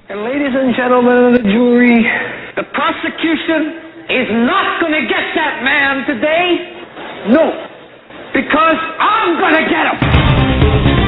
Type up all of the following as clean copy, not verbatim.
And ladies and gentlemen of the jury, the prosecution is not going to get that man today. No. Because I'm going to get him.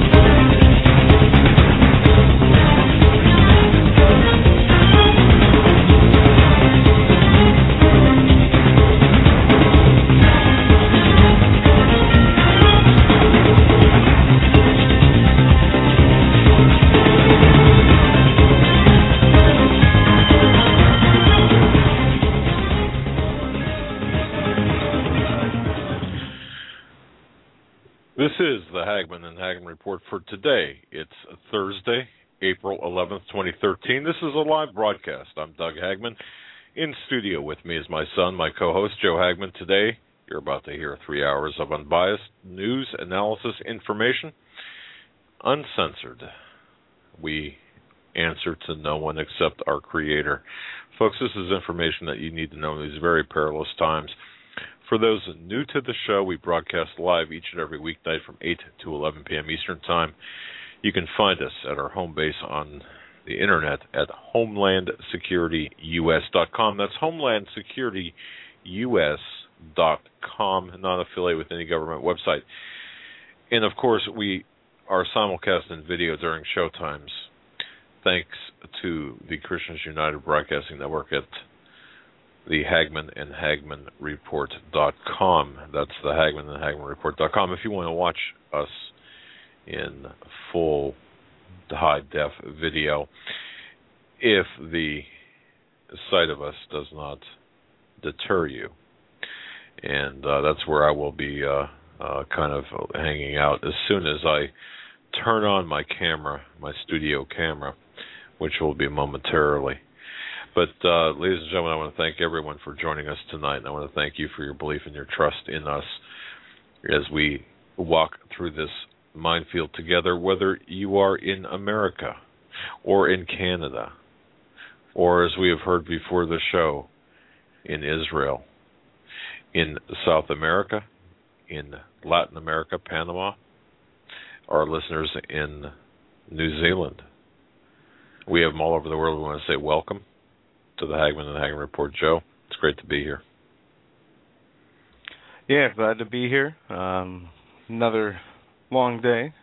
This is the Hagman and Hagman Report for today. It's Thursday, April 11th, 2013. This is a live broadcast. I'm Doug Hagman. In studio with me is my son, my co-host, Joe Hagman. Today, you're about to hear 3 hours of unbiased news, analysis, information, uncensored. We answer to no one except our Creator. Folks, this is information that you need to know in these very perilous times. For those new to the show, we broadcast live each and every weeknight from 8 to 11 p.m. Eastern Time. You can find us at our home base on the internet at HomelandSecurityUS.com. That's HomelandSecurityUS.com, not affiliated with any government website. And, of course, we are simulcast in video during show times, thanks to the Christians United Broadcasting Network at the Hagman and Hagman Report.com. That's the Hagman and Hagman Report.com. If you want to watch us in full high-def video, if the sight of us does not deter you. And that's where I will be kind of hanging out as soon as I turn on my camera, my studio camera, which will be momentarily. But, ladies and gentlemen, I want to thank everyone for joining us tonight, and I want to thank you for your belief and your trust in us as we walk through this minefield together, whether you are in America or in Canada, or, as we have heard before the show, in Israel, in South America, in Latin America, Panama, our listeners in New Zealand. We have them all over the world. We want to say welcome to the Hagman and Hagman Report. Joe, it's great to be here. Yeah, glad to be here. Another long day.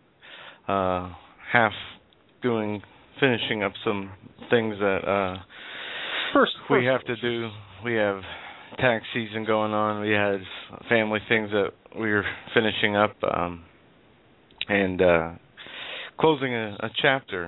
Finishing up some things that we have to do. We have tax season going on. We had family things that we were finishing up, and closing a chapter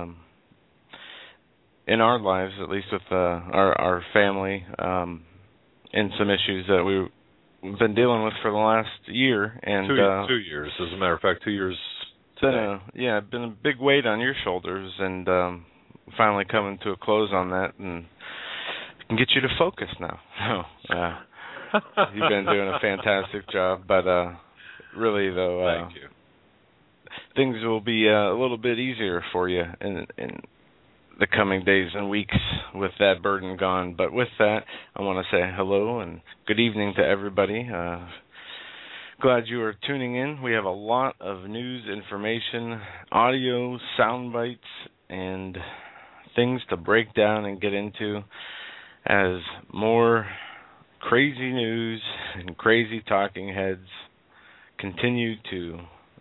in our lives, at least with our family, and some issues that we've been dealing with for the last year. And 2 years, as a matter of fact, 2 years today. It's been a big weight on your shoulders, and finally coming to a close on that, and can get you to focus now. You've been doing a fantastic job, but really, though, thank you. Things will be a little bit easier for you in the coming days and weeks with that burden gone. But with that, I want to say hello and good evening to everybody. Glad you are tuning in. We have a lot of news, information, audio, sound bites, and things to break down and get into as more crazy news and crazy talking heads continue to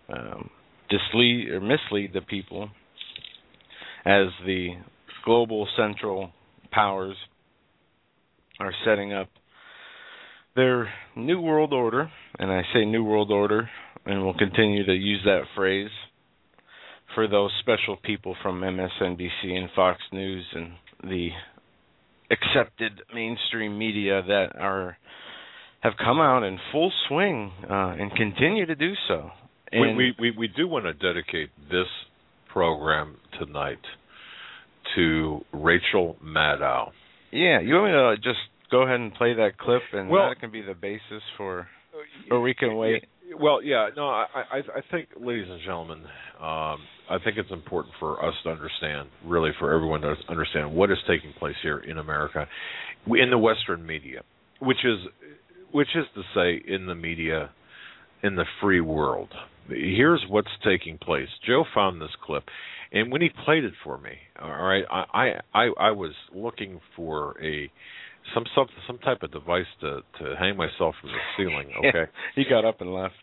mislead the people as the global central powers are setting up their new world order. And I say new world order, and we'll continue to use that phrase for those special people from MSNBC and Fox News and the accepted mainstream media that have come out in full swing and continue to do so. And we do want to dedicate this program tonight to Rachel Maddow. Yeah, you want me to just go ahead and play that clip, and that can be the basis for, or we can wait? Well, yeah, no, I think, ladies and gentlemen, I think it's important for us to understand, really for everyone to understand what is taking place here in America, in the Western media, which is to say in the media in the free world. Here's what's taking place. Joe found this clip, and when he played it for me, all right, I was looking for some type of device to hang myself from the ceiling. Okay, he got up and left.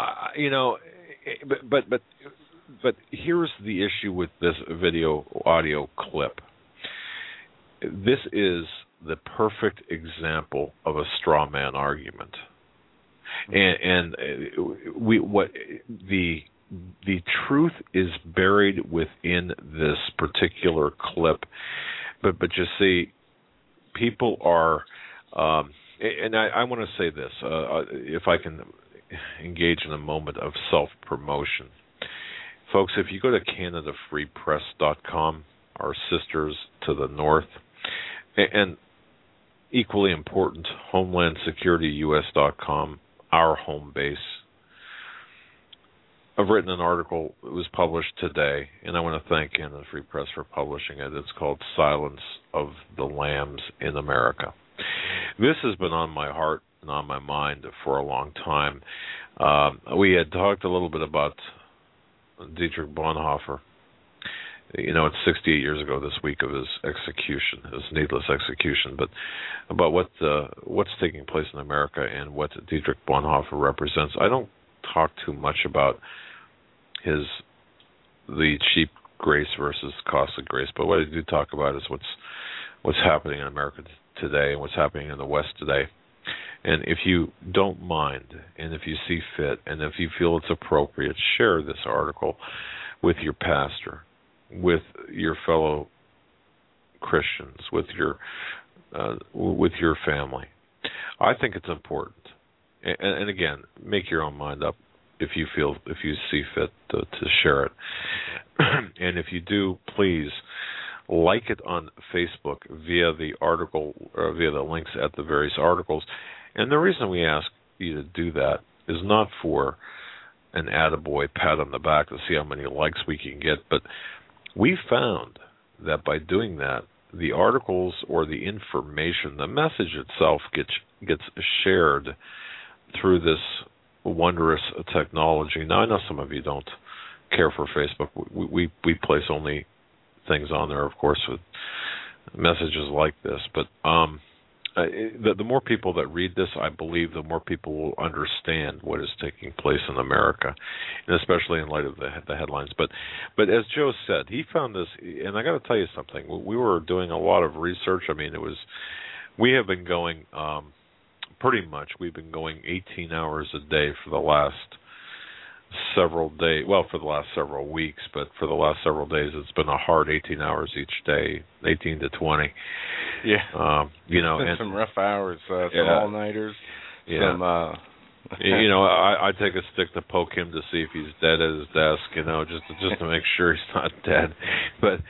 But here's the issue with this video audio clip. This is the perfect example of a straw man argument, and the truth is buried within this particular clip. But you see, people are, and I want to say this, if I can engage in a moment of self-promotion. Folks, if you go to CanadaFreePress.com, our sisters to the north, and equally important, HomelandSecurityUS.com, our home base. I've written an article that was published today, and I want to thank Canada Free Press for publishing it. It's called Silence of the Lambs in America. This has been on my heart and on my mind for a long time. We had talked a little bit about Dietrich Bonhoeffer. It's 68 years ago this week of his execution, his needless execution, but about what's taking place in America and what Dietrich Bonhoeffer represents. I don't talk too much about the cheap grace versus costly grace, but what I do talk about is what's happening in America today and what's happening in the West today. And if you don't mind, and if you see fit, and if you feel it's appropriate, share this article with your pastor, with your fellow Christians, with your family. I think it's important. And again, make your own mind up if you see fit to share it. And if you do, please like it on Facebook via the article, or via the links at the various articles. And the reason we ask you to do that is not for an attaboy pat on the back to see how many likes we can get, but we found that by doing that, the articles or the information, the message itself gets shared through this wondrous technology. Now, I know some of you don't care for Facebook. We place only things on there, of course, with messages like this. But the more people that read this, I believe, the more people will understand what is taking place in America, and especially in light of the headlines. But as Joe said, he found this, and I got to tell you something. We were doing a lot of research. I mean, we have been going pretty much. We've been going 18 hours a day for the last several days. Well, for the last several weeks, but for the last several days, it's been a hard 18 hours each day, 18 to 20. Yeah. And some rough hours, some all-nighters. Yeah. Some, I take a stick to poke him to see if he's dead at his desk, just to make sure he's not dead. But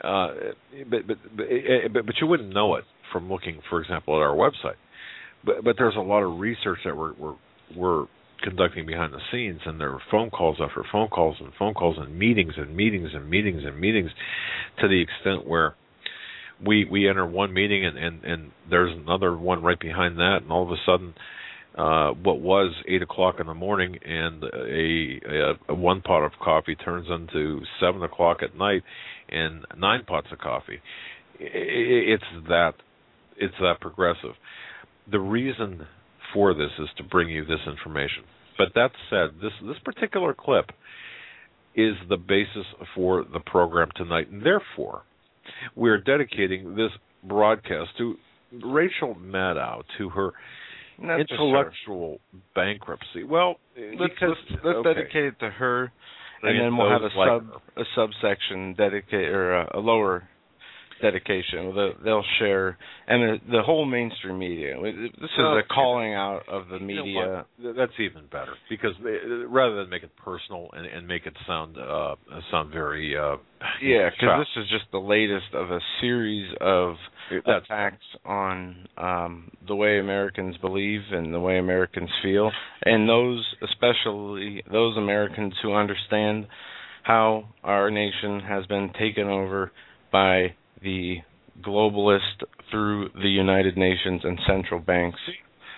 you wouldn't know it from looking, for example, at our website. But there's a lot of research that we're conducting behind the scenes, and there are phone calls after phone calls and phone calls and meetings and meetings and meetings and meetings, to the extent where we enter one meeting and there's another one right behind that, and all of a sudden what was 8 o'clock in the morning and a one pot of coffee turns into 7 o'clock at night and 9 pots of coffee. It's that progressive. The reason for this is to bring you this information. But that said, this particular clip is the basis for the program tonight, and therefore we're dedicating this broadcast to Rachel Maddow, to her intellectual bankruptcy. Well, let's dedicate it to her, and then we'll have a subsection dedicated, or a lower dedication. They'll share, and the whole mainstream media. This is a calling out of the media. That's even better, because rather than make it personal and make it sound very because this is just the latest of a series of attacks on the way Americans believe and the way Americans feel, and especially those Americans who understand how our nation has been taken over by the globalist through the United Nations and central banks.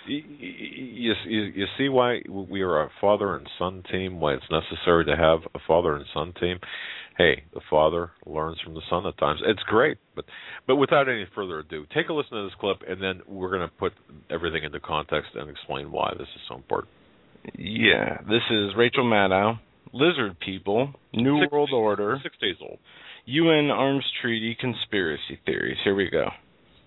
You see why we are a father and son team, why it's necessary to have a father and son team? Hey, the father learns from the son at times. It's great, but without any further ado, take a listen to this clip, and then we're going to put everything into context and explain why this is so important. Yeah, this is Rachel Maddow, Lizard People, New World Order, 6 days old, UN Arms Treaty Conspiracy Theories. Here we go.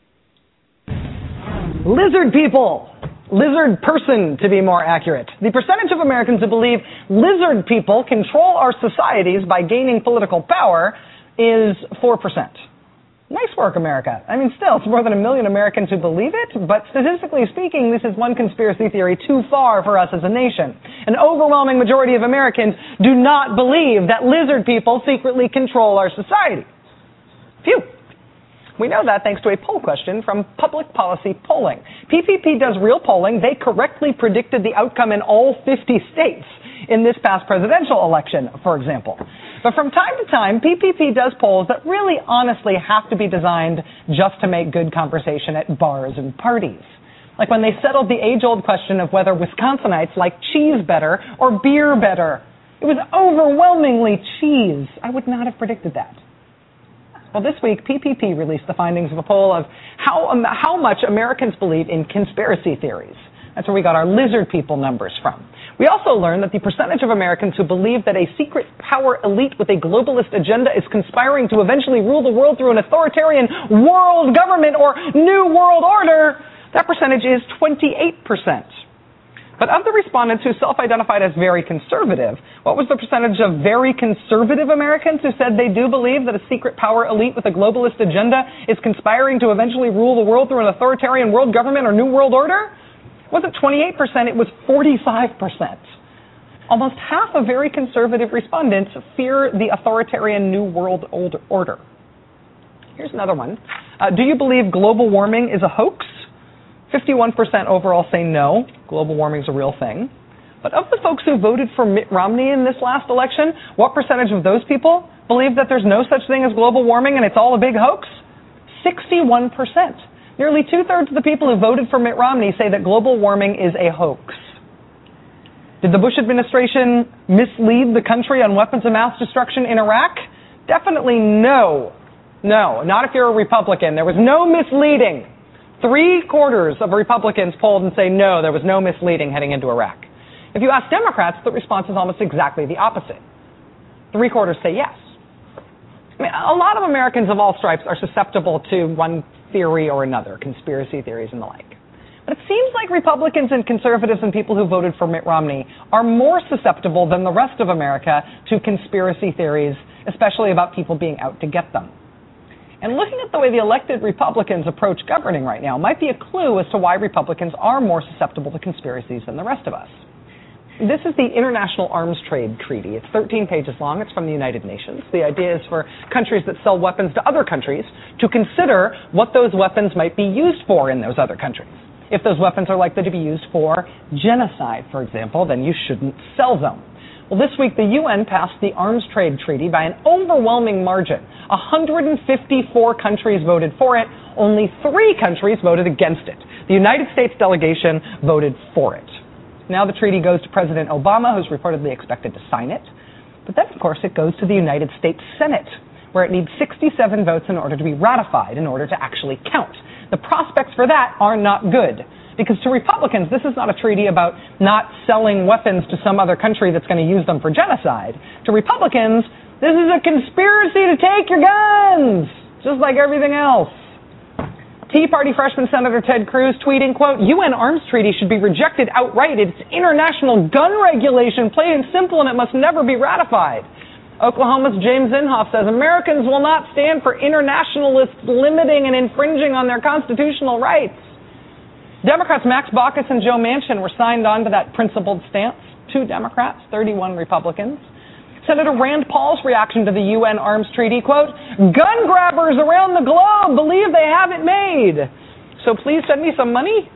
Lizard people, lizard person to be more accurate. The percentage of Americans who believe lizard people control our societies by gaining political power is 4%. Nice work, America. I mean, still, it's more than 1 million Americans who believe it, but statistically speaking, this is one conspiracy theory too far for us as a nation. An overwhelming majority of Americans do not believe that lizard people secretly control our society. Phew. We know that thanks to a poll question from Public Policy Polling. PPP does real polling. They correctly predicted the outcome in all 50 states in this past presidential election, for example. But from time to time, PPP does polls that really honestly have to be designed just to make good conversation at bars and parties. Like when they settled the age-old question of whether Wisconsinites like cheese better or beer better. It was overwhelmingly cheese. I would not have predicted that. Well, this week, PPP released the findings of a poll of how much Americans believe in conspiracy theories. That's where we got our lizard people numbers from. We also learned that the percentage of Americans who believe that a secret power elite with a globalist agenda is conspiring to eventually rule the world through an authoritarian world government or new world order, that percentage is 28%. But of the respondents who self-identified as very conservative, what was the percentage of very conservative Americans who said they do believe that a secret power elite with a globalist agenda is conspiring to eventually rule the world through an authoritarian world government or new world order? It wasn't 28%, it was 45%. Almost half of very conservative respondents fear the authoritarian new world order. Here's another one. Do you believe global warming is a hoax? 51% overall say no, global warming is a real thing. But of the folks who voted for Mitt Romney in this last election, what percentage of those people believe that there's no such thing as global warming and it's all a big hoax? 61%. Nearly 2/3 of the people who voted for Mitt Romney say that global warming is a hoax. Did the Bush administration mislead the country on weapons of mass destruction in Iraq? Definitely no. No, not if you're a Republican. There was no misleading. 3/4 of Republicans polled and say no, there was no misleading heading into Iraq. If you ask Democrats, the response is almost exactly the opposite. 3/4 say yes. I mean, a lot of Americans of all stripes are susceptible to one theory or another, conspiracy theories and the like. But it seems like Republicans and conservatives and people who voted for Mitt Romney are more susceptible than the rest of America to conspiracy theories, especially about people being out to get them. And looking at the way the elected Republicans approach governing right now might be a clue as to why Republicans are more susceptible to conspiracies than the rest of us. This is the International Arms Trade Treaty. It's 13 pages long. It's from the United Nations. The idea is for countries that sell weapons to other countries to consider what those weapons might be used for in those other countries. If those weapons are likely to be used for genocide, for example, then you shouldn't sell them. Well, this week the UN passed the Arms Trade Treaty by an overwhelming margin. 154 countries voted for it. Only 3 countries voted against it. The United States delegation voted for it. Now the treaty goes to President Obama, who's reportedly expected to sign it. But then, of course, it goes to the United States Senate, where it needs 67 votes in order to be ratified, in order to actually count. The prospects for that are not good, because to Republicans, this is not a treaty about not selling weapons to some other country that's going to use them for genocide. To Republicans, this is a conspiracy to take your guns, just like everything else. Tea Party freshman Senator Ted Cruz tweeting, quote, UN Arms Treaty should be rejected outright. It's international gun regulation, plain and simple, and it must never be ratified. Oklahoma's James Inhofe says Americans will not stand for internationalists limiting and infringing on their constitutional rights. Democrats Max Baucus and Joe Manchin were signed on to that principled stance. 2 Democrats, 31 Republicans. Senator Rand Paul's reaction to the UN Arms Treaty, quote, gun grabbers around the globe believe they have it made. So please send me some money.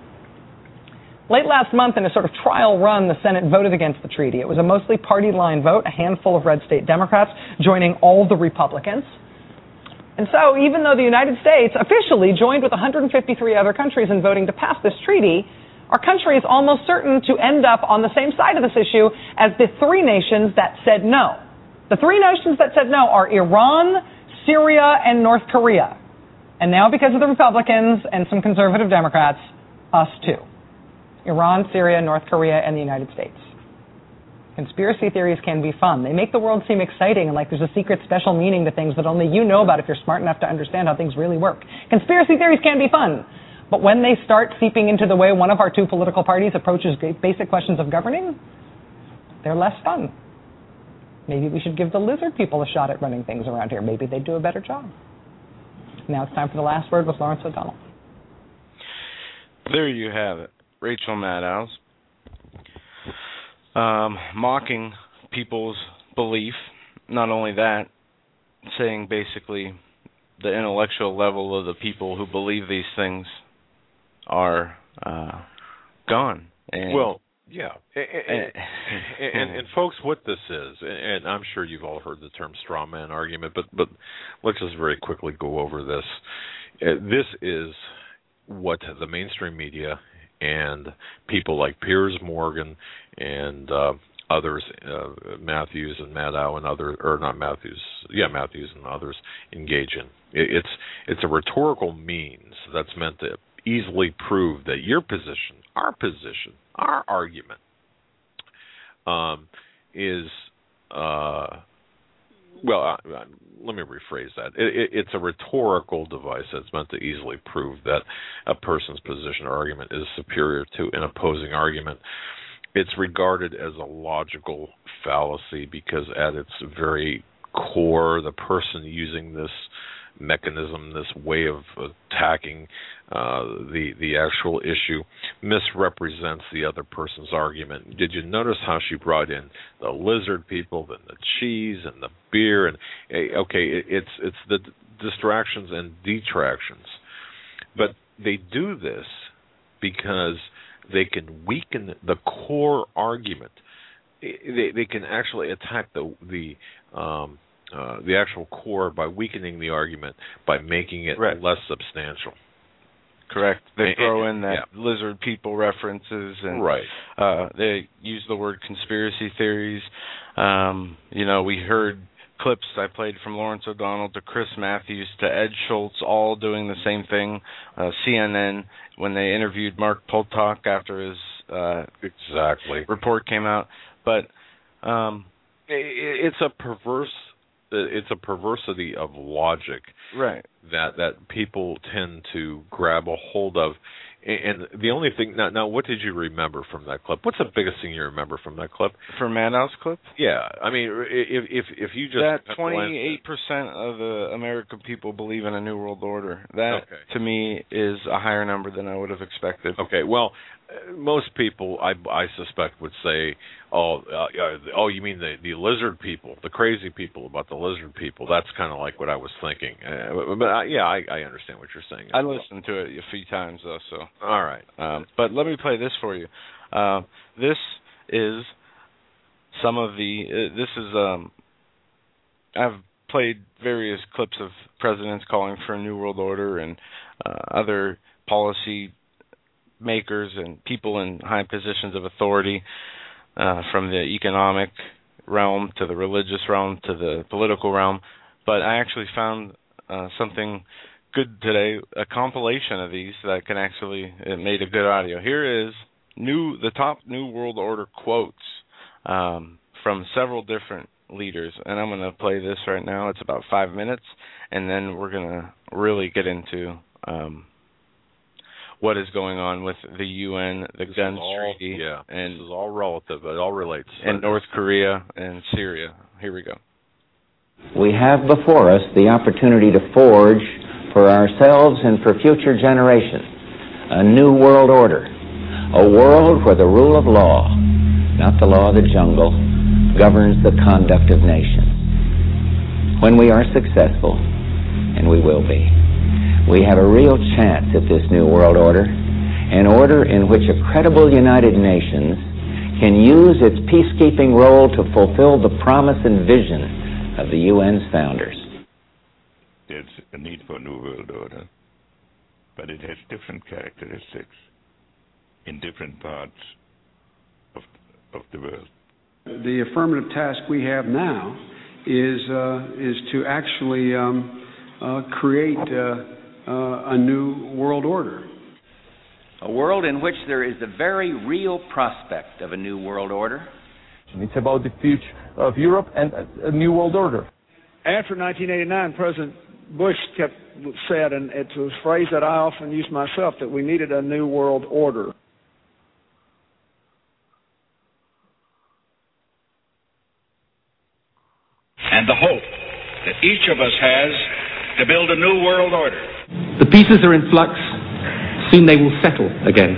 Late last month, in a sort of trial run, the Senate voted against the treaty. It was a mostly party line vote, a handful of red state Democrats joining all the Republicans. And so even though the United States officially joined with 153 other countries in voting to pass this treaty, our country is almost certain to end up on the same side of this issue as the three nations that said no. The three nations that said no are Iran, Syria, and North Korea. And now, because of the Republicans and some conservative Democrats, us too. Iran, Syria, North Korea, and the United States. Conspiracy theories can be fun. They make the world seem exciting and like there's a secret special meaning to things that only you know about if you're smart enough to understand how things really work. Conspiracy theories can be fun. But when they start seeping into the way one of our two political parties approaches basic questions of governing, they're less fun. Maybe we should give the lizard people a shot at running things around here. Maybe they'd do a better job. Now it's time for the last word with Lawrence O'Donnell. There you have it. Rachel Maddow. Mocking people's belief. Not only that, saying basically the intellectual level of the people who believe these things are gone. And well, yeah. And folks, what this is, and I'm sure you've all heard the term straw man argument, but let's just very quickly go over this. This is what the mainstream media and people like Piers Morgan and others, Matthews and Maddow and others, or not Matthews, Matthews and others engage in. It's a rhetorical means that's meant to easily prove that your position, our argument, is let me rephrase that. It's a rhetorical device that's meant to easily prove that a person's position or argument is superior to an opposing argument. It's regarded as a logical fallacy because at its very core, the person using this mechanism, this way of attacking the actual issue, misrepresents the other person's argument. Did you notice how she brought in the lizard people, and the cheese, and the beer, and it's the distractions and detractions. But they do this because they can weaken the core argument. They can actually attack the actual core by weakening the argument, by making it less substantial. Correct. They throw in that lizard people references, and they use the word conspiracy theories. We heard clips I played from Lawrence O'Donnell to Chris Matthews to Ed Schultz, all doing the same thing. CNN, when they interviewed Mark Poltock after his report came out. But it's a perversity of logic that people tend to grab a hold of. And the only thing now, what did you remember from that clip? What's the biggest thing you remember from that clip? From Maddow's clip? Yeah, I mean, if you just that 28% of the American people believe in a new world order. That to me is a higher number than I would have expected. Okay, well, most people, I suspect, would say, you mean the lizard people, the crazy people about the lizard people. That's kind of like what I was thinking. But I understand what you're saying. I listened to it a few times, though. So all right. But let me play this for you. This is some of the. I've played various clips of presidents calling for a new world order and other policy makers and people in high positions of authority, from the economic realm to the religious realm to the political realm. But I actually found something good today, a compilation of these that can actually, it made a good audio. Here is the top New World Order quotes from several different leaders, and I'm going to play this right now. It's about 5 minutes, and then we're going to really get into what is going on with the UN, the Guns Treaty, and this is all relative. It all relates. And North Korea and Syria. Here we go. We have before us the opportunity to forge for ourselves and for future generations a new world order, a world where the rule of law, not the law of the jungle, governs the conduct of nations. When we are successful, and we will be, we have a real chance at this new world order, an order in which a credible United Nations can use its peacekeeping role to fulfill the promise and vision of the UN's founders. There's a need for a new world order, but it has different characteristics. in different parts of the world. The affirmative task we have now is to actually create a new world order. A world in which there is a very real prospect of a new world order. It's about the future of Europe and a new world order. After 1989, President Bush said, and it's a phrase that I often use myself, that we needed a new world order. And the hope that each of us has to build a new world order. The pieces are in flux. Soon they will settle again.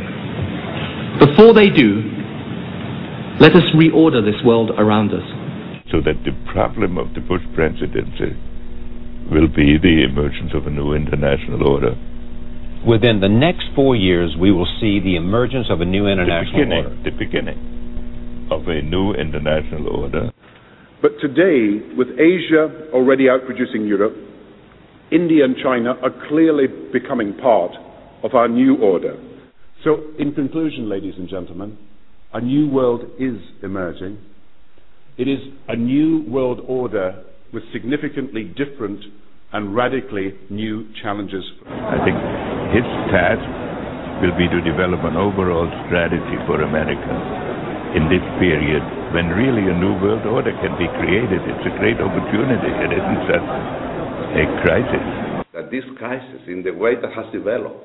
Before they do, let us reorder this world around us. So that the problem of the Bush presidency will be the emergence of a new international order. Within the next 4 years, we will see the emergence of a new international order. The beginning of a new international order. But today, with Asia already outproducing Europe, India and China are clearly becoming part of our new order. So, in conclusion, ladies and gentlemen, a new world is emerging. It is a new world order with significantly different and radically new challenges. I think his task will be to develop an overall strategy for America in this period when really a new world order can be created. It's a great opportunity. It isn't just a crisis. That this crisis, in the way that has developed,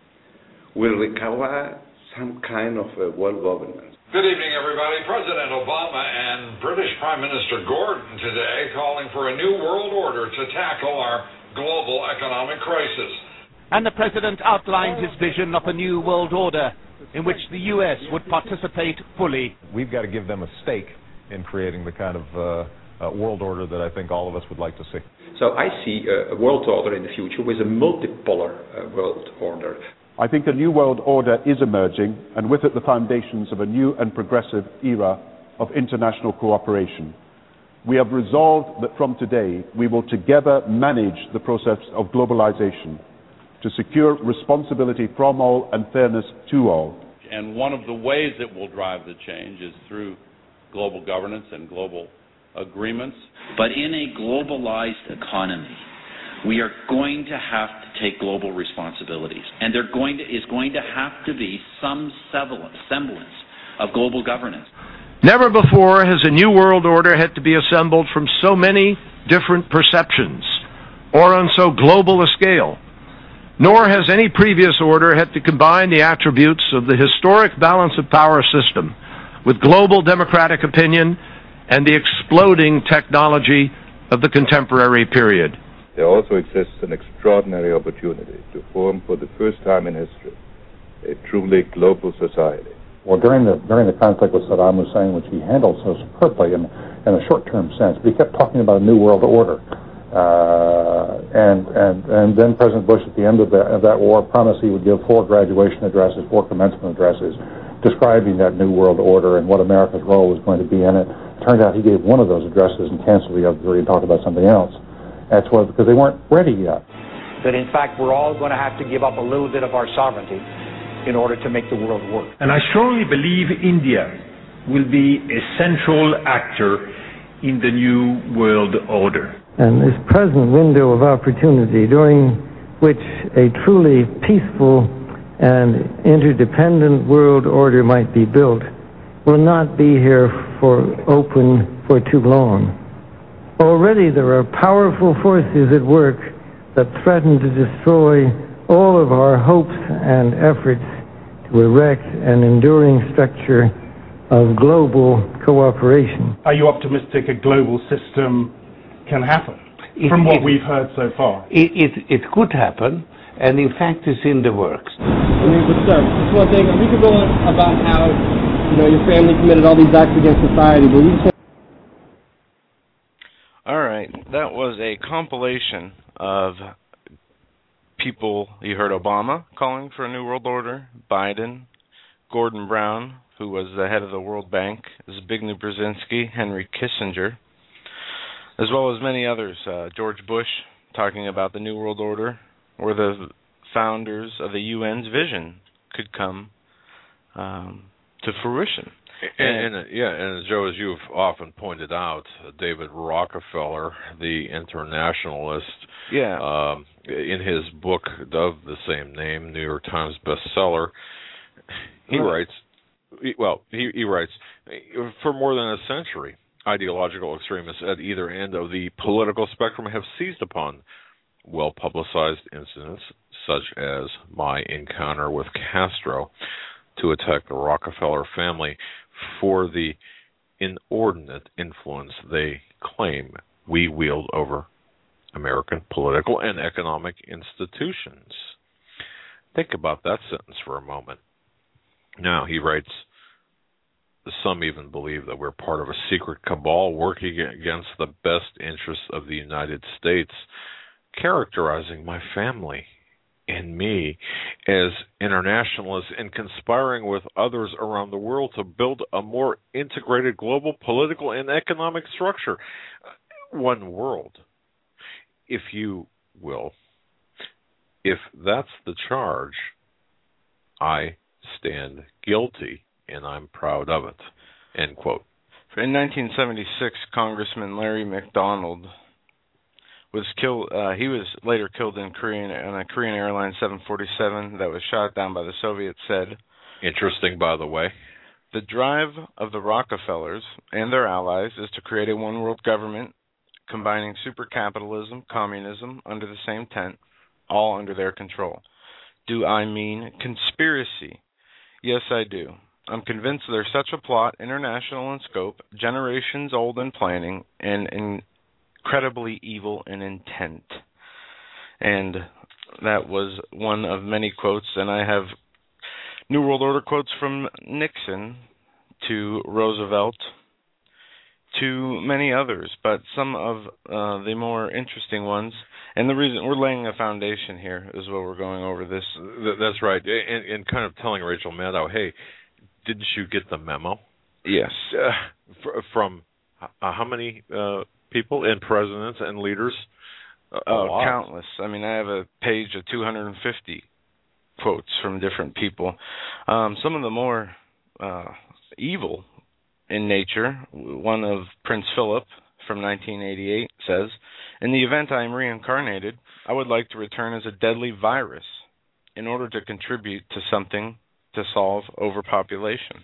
will require some kind of world governance. Good evening, everybody. President Obama and British Prime Minister Gordon today calling for a new world order to tackle our global economic crisis. And the President outlined his vision of a new world order in which the U.S. would participate fully. We've got to give them a stake in creating the kind of world order that I think all of us would like to see. So I see a world order in the future with a multipolar world order. I think a new world order is emerging, and with it the foundations of a new and progressive era of international cooperation. We have resolved that from today we will together manage the process of globalization to secure responsibility from all and fairness to all. And one of the ways that will drive the change is through global governance and global agreements. But in a globalized economy, we are going to have to take global responsibilities, and there is going to have to be some semblance of global governance. Never before has a new world order had to be assembled from so many different perceptions or on so global a scale. Nor has any previous order had to combine the attributes of the historic balance of power system with global democratic opinion and the exploding technology of the contemporary period. There also exists an extraordinary opportunity to form for the first time in history a truly global society. Well, during the conflict with Saddam Hussein, which he handled so superbly in a short-term sense, but he kept talking about a new world order. And then President Bush, at the end of that war, promised he would give 4 graduation addresses, 4 commencement addresses, describing that new world order and what America's role was going to be in it. Turned out he gave one of those addresses and canceled the other 3 and talked about something else. That's why, because they weren't ready yet. That in fact we're all going to have to give up a little bit of our sovereignty in order to make the world work. And I strongly believe India will be a central actor in the new world order. And this present window of opportunity during which a truly peaceful and interdependent world order might be built will not be here for too long. Already there are powerful forces at work that threaten to destroy all of our hopes and efforts to erect an enduring structure of global cooperation. Are you optimistic a global system can happen? From what we've heard so far. It could happen, and in fact it's in the works. I mean, but sir, just one thing, we could go on about how, your family committed all these acts against society, but we just... All right, that was a compilation of people. You heard Obama calling for a new world order, Biden, Gordon Brown, who was the head of the World Bank, Zbigniew Brzezinski, Henry Kissinger, as well as many others. George Bush talking about the new world order, where the founders of the UN's vision could come to fruition. And Joe, as you've often pointed out, David Rockefeller, the internationalist, in his book of the same name, New York Times bestseller, he writes, he writes, for more than a century, ideological extremists at either end of the political spectrum have seized upon well-publicized incidents, such as my encounter with Castro, to attack the Rockefeller family for the inordinate influence they claim we wield over American political and economic institutions. Think about that sentence for a moment. Now, he writes, some even believe that we're part of a secret cabal working against the best interests of the United States, characterizing my family and me as internationalists and conspiring with others around the world to build a more integrated global political and economic structure. One world, if you will. If that's the charge, I stand guilty, and I'm proud of it. End quote. In 1976, Congressman Larry McDonald was killed. He was later killed in on a Korean Airlines 747 that was shot down by the Soviets. Said, interesting, by the way, the drive of the Rockefellers and their allies is to create a one-world government combining supercapitalism, communism under the same tent, all under their control. Do I mean conspiracy? Yes, I do. I'm convinced there's such a plot, international in scope, generations old in planning, and incredibly evil in intent. And that was one of many quotes, and I have New World Order quotes from Nixon to Roosevelt to many others, but some of the more interesting ones, and the reason we're laying a foundation here is what we're going over this. That's right, and kind of telling Rachel Maddow, hey, didn't you get the memo? Yes. From how many people and presidents and leaders? Countless. I mean, I have a page of 250 quotes from different people. Some of the more evil in nature. One of Prince Philip from 1988 says, in the event I am reincarnated, I would like to return as a deadly virus in order to contribute to something to solve overpopulation.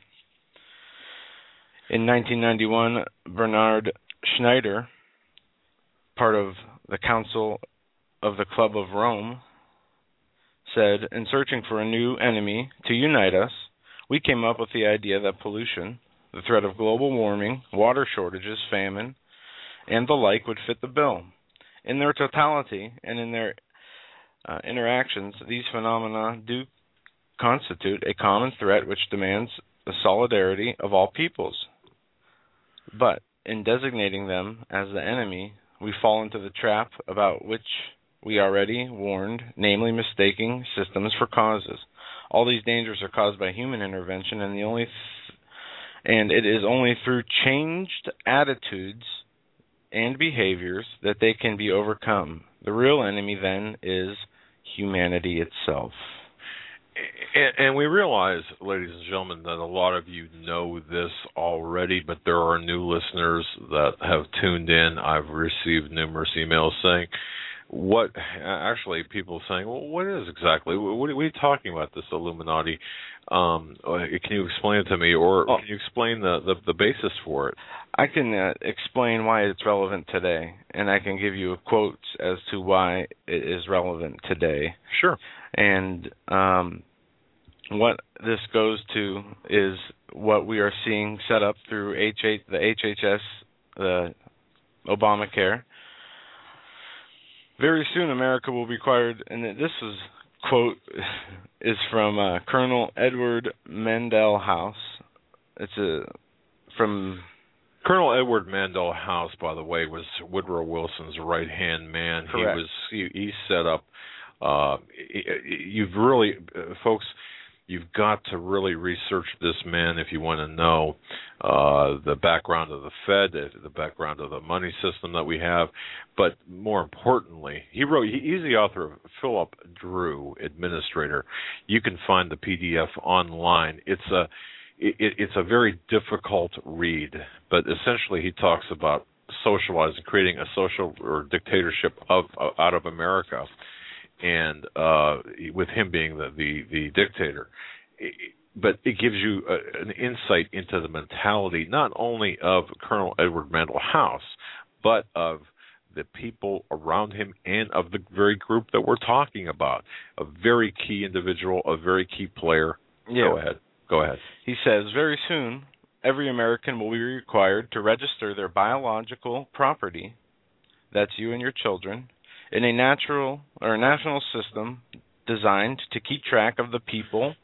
In 1991, Bernard Schneider, part of the Council of the Club of Rome, said, in searching for a new enemy to unite us, we came up with the idea that pollution, the threat of global warming, water shortages, famine, and the like would fit the bill. In their totality and in their interactions, these phenomena do constitute a common threat which demands the solidarity of all peoples. But in designating them as the enemy, we fall into the trap about which we already warned, namely mistaking systems for causes. All these dangers are caused by human intervention, and it is only through changed attitudes and behaviors that they can be overcome. The real enemy, then, is humanity itself. And we realize, ladies and gentlemen, that a lot of you know this already, but there are new listeners that have tuned in. I've received numerous emails saying, people saying, well, what is exactly, what are you talking about, this Illuminati? Can you explain it to me, or can you explain the basis for it? I can explain why it's relevant today, and I can give you quotes as to why it is relevant today. Sure. And what this goes to is what we are seeing set up through the HHS, the Obamacare. Very soon, America will be required, and this quote is from Colonel Edward Mandell House. It's from Colonel Edward Mandell House, by the way, was Woodrow Wilson's right-hand man. Correct. He set up. You've really, folks, you've got to really research this man if you want to know the background of the Fed, the background of the money system that we have. But more importantly, he's the author of Philip Drew, Administrator. You can find the PDF online. It's a very difficult read, but essentially he talks about socializing, creating a social or dictatorship out of America, and with him being the dictator. But it gives you an insight into the mentality not only of Colonel Edward Mandell House, but of the people around him and of the very group that we're talking about. A very key individual, a very key player. Yeah. Go ahead. He says, very soon, every American will be required to register their biological property, that's you and your children, in a national system designed to keep track of the people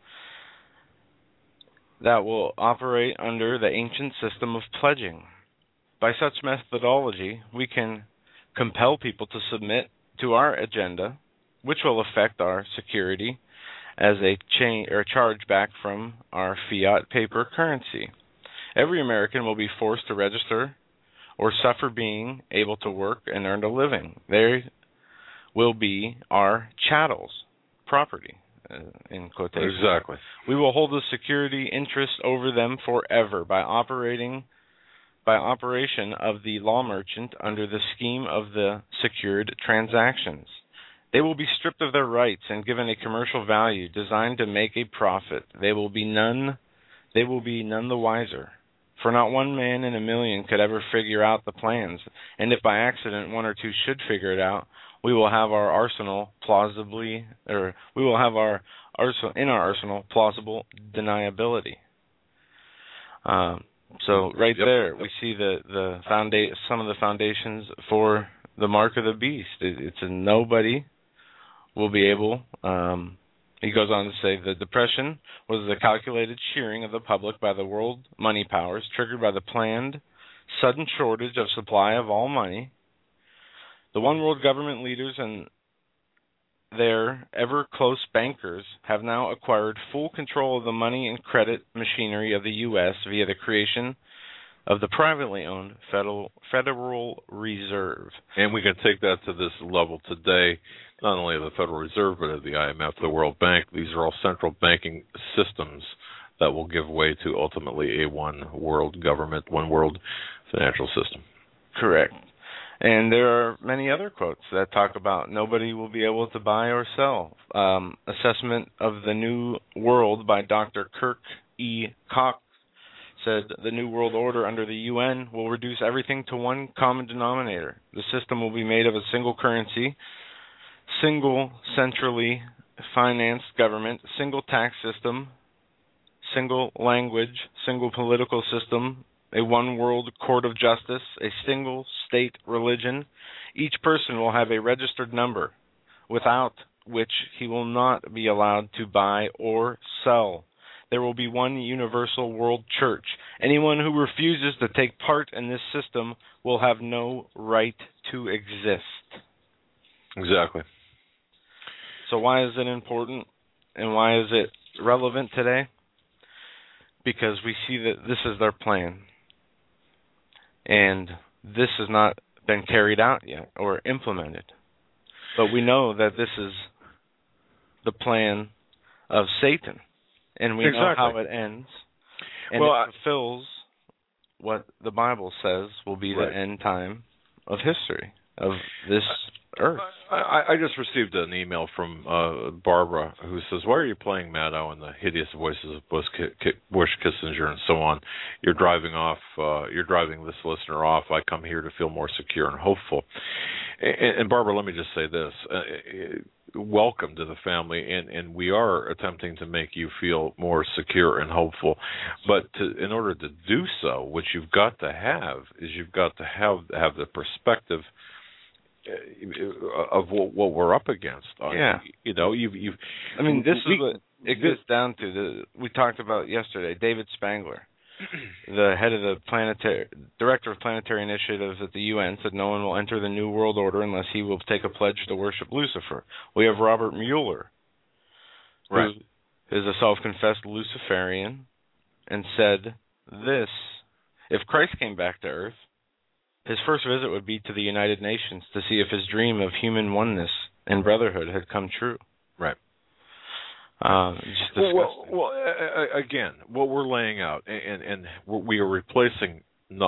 that will operate under the ancient system of pledging. By such methodology, we can compel people to submit to our agenda, which will affect our security as a charge back from our fiat paper currency. Every American will be forced to register or suffer being able to work and earn a living. They will be our chattels, property, in quotation. Exactly. We will hold a security interest over them forever by operation of the law merchant under the scheme of the secured transactions. They will be stripped of their rights and given a commercial value designed to make a profit. They will be none the wiser. For not one man in a million could ever figure out the plans, and if by accident one or two should figure it out, we will have our arsenal plausible deniability. So right there, we see some of the foundations for the mark of the beast. It's a nobody will be able. He goes on to say the depression was the calculated shearing of the public by the world money powers, triggered by the planned sudden shortage of supply of all money. The one world government leaders and their ever-close bankers have now acquired full control of the money and credit machinery of the U.S. via the creation of the privately owned Federal Reserve. And we can take that to this level today, not only of the Federal Reserve, but of the IMF, the World Bank. These are all central banking systems that will give way to ultimately a one world government, one world financial system. Correct. And there are many other quotes that talk about nobody will be able to buy or sell. Assessment of the New World by Dr. Kirk E. Cox said the New World Order under the UN will reduce everything to one common denominator. The system will be made of a single currency, single centrally financed government, single tax system, single language, single political system, a one world court of justice, a single state religion. Each person will have a registered number, without which he will not be allowed to buy or sell. There will be one universal world church. Anyone who refuses to take part in this system will have no right to exist. Exactly. So why is it important and why is it relevant today? Because we see that this is their plan. And this has not been carried out yet or implemented. But we know that this is the plan of Satan. And we know how it ends. And it fulfills what the Bible says will be the end time of history, of this earth. I just received an email from Barbara who says, why are you playing Maddow and the hideous voices of Bush, Kissinger, and so on? You're driving this listener off. I come here to feel more secure and hopeful. And Barbara, let me just say this. Welcome to the family, and we are attempting to make you feel more secure and hopeful. But in order to do so, what you've got to have is you've got to have the perspective of what we're up against. Yeah. You know, I mean, this is what it gets down to. We talked about yesterday, David Spangler, the head of the director of planetary initiatives at the UN, said no one will enter the New World Order unless he will take a pledge to worship Lucifer. We have Robert Mueller, who is a self-confessed Luciferian, and said this: if Christ came back to Earth, his first visit would be to the United Nations to see if his dream of human oneness and brotherhood had come true. Right. Just disgusting. Well, again, what we're laying out, and we are replacing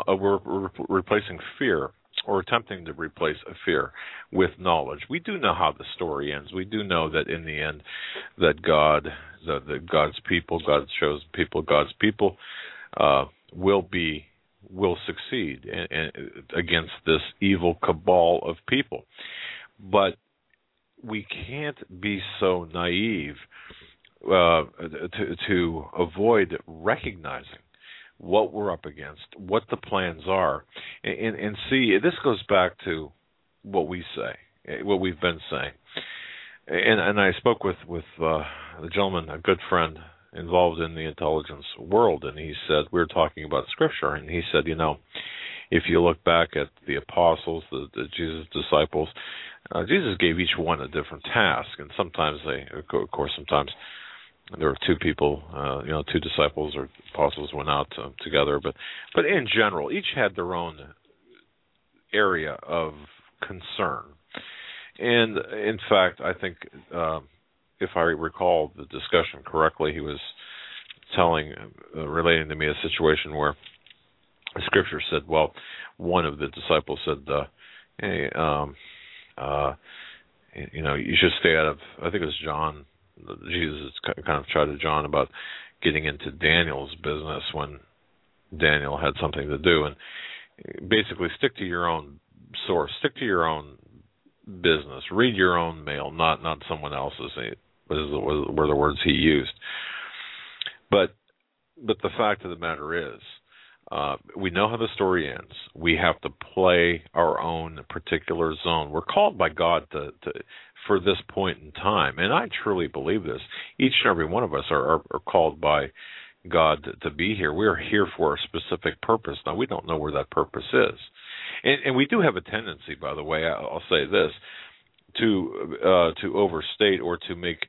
fear, or attempting to replace a fear with knowledge. We do know how the story ends. We do know that in the end, that God's people, God's chosen people, God's people will succeed against this evil cabal of people. But we can't be so naive to avoid recognizing what we're up against, what the plans are, and see. This goes back to what we say, what we've been saying. And I spoke with a gentleman, a good friend involved in the intelligence world, and he said, we were talking about Scripture, and he said, if you look back at the apostles, the Jesus disciples, Jesus gave each one a different task, and sometimes sometimes there were two people, two disciples or apostles went out together, but in general, each had their own area of concern. And in fact, I think, if I recall the discussion correctly, he was relating to me a situation where the Scripture said, well, one of the disciples said, hey, you should stay out of, I think it was John, Jesus kind of chided John about getting into Daniel's business when Daniel had something to do, and basically stick to your own source, stick to your own business, read your own mail, not someone else's, were the words he used. But the fact of the matter is, we know how the story ends. We have to play our own particular zone. We're called by God to for this point in time, and I truly believe this. Each and every one of us are called by God to be here. We are here for a specific purpose. Now, we don't know where that purpose is, and we do have a tendency, by the way, I'll say this, to overstate or to make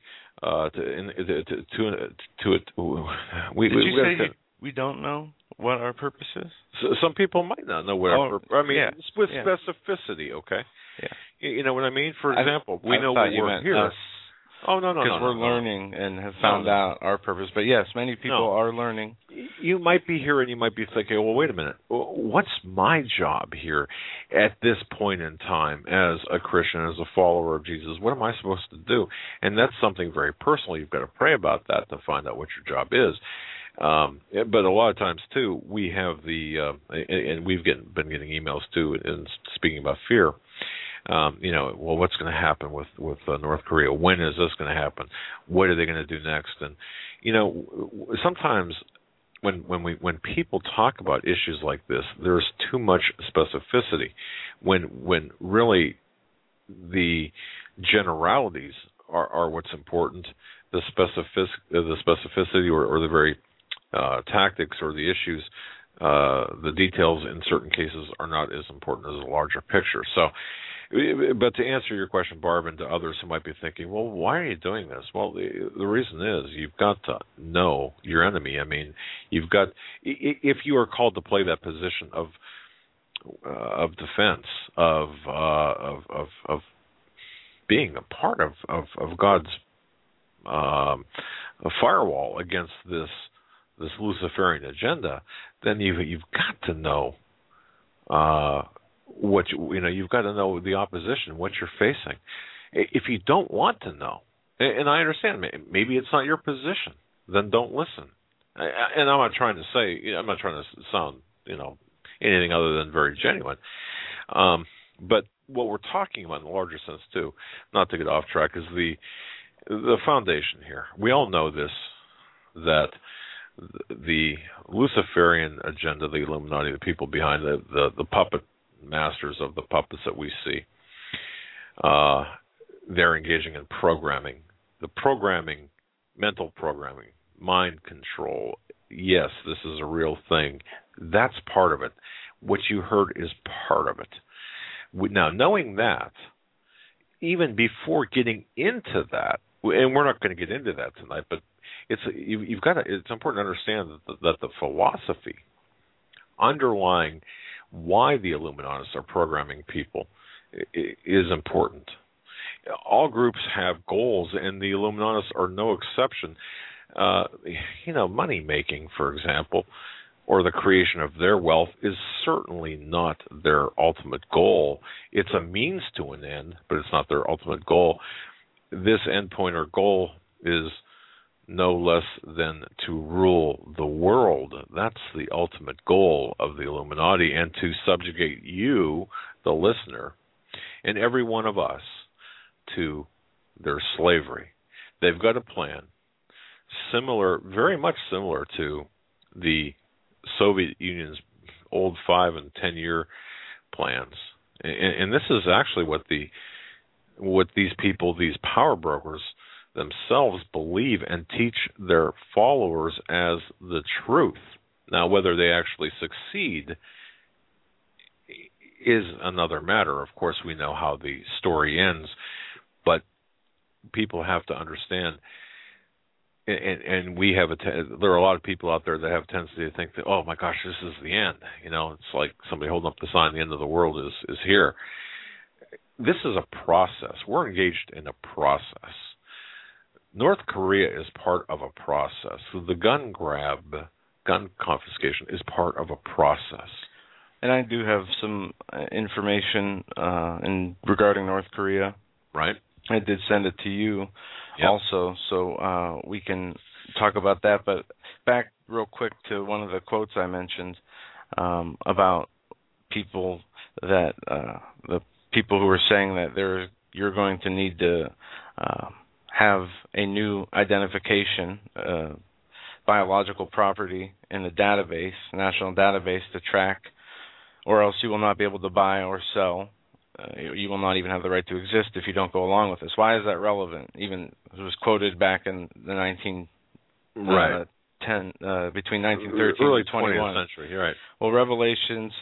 we don't know what our purpose is? So some people might not know what our purpose is. I mean, with specificity, okay? Yeah. You know what I mean? For example, we know what we're here. Us. Oh, no. Because we're learning and have found out our purpose. But yes, many people are learning. You might be here and you might be thinking, well, wait a minute. What's my job here at this point in time as a Christian, as a follower of Jesus? What am I supposed to do? And that's something very personal. You've got to pray about that to find out what your job is. But a lot of times, too, we have and we've been getting emails, too, and speaking about fear. Well, what's going to happen with North Korea? When is this going to happen? What are they going to do next? And sometimes when people talk about issues like this, there's too much specificity. When really the generalities are what's important, the specificity or the very tactics or the issues, the details in certain cases are not as important as the larger picture. So. But to answer your question, Barb, and to others who might be thinking, well, why are you doing this? Well, the reason is you've got to know your enemy. I mean, if you are called to play that position of defense, of being a part of God's firewall against this Luciferian agenda, then you've got to know. You've got to know the opposition, what you're facing. If you don't want to know, and I understand, maybe it's not your position, then don't listen. And I'm not trying to sound, anything other than very genuine. But what we're talking about in the larger sense too, not to get off track, is the foundation here. We all know this, that the Luciferian agenda, the Illuminati, the people behind the puppet masters of the puppets that we see, they're engaging in programming. The programming, mental programming, mind control, yes, this is a real thing. That's part of it. What you heard is part of it. Now, knowing that, even before getting into that, and we're not going to get into that tonight, but it's important to understand that the philosophy underlying why the Illuminatis are programming people is important. All groups have goals, and the Illuminatis are no exception. Money making, for example, or the creation of their wealth is certainly not their ultimate goal. It's a means to an end, but it's not their ultimate goal. This endpoint or goal is no less than to rule the world. That's the ultimate goal of the Illuminati, and to subjugate you, the listener, and every one of us to their slavery. They've got a plan very much similar to the Soviet Union's old 5 and 10 year plans. And this is actually what these people, these power brokers themselves believe and teach their followers as the truth. Now, whether they actually succeed is another matter. Of course, we know how the story ends, but people have to understand. And we have there are a lot of people out there that have a tendency to think that, oh my gosh, this is the end. It's like somebody holding up the sign, the end of the world is here. This is a process. We're engaged in a process. North Korea is part of a process. So the gun confiscation is part of a process. And I do have some information regarding North Korea. Right. I did send it to you also, so we can talk about that. But back real quick to one of the quotes I mentioned about people that the people who were saying that you're going to need to have a new identification, biological property in the database, national database to track, or else you will not be able to buy or sell. You will not even have the right to exist if you don't go along with this. Why is that relevant? Even it was quoted back in the between 1913 early and 21. 20th century. You're right. Well, Revelations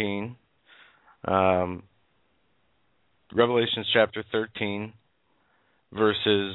chapter 13, verses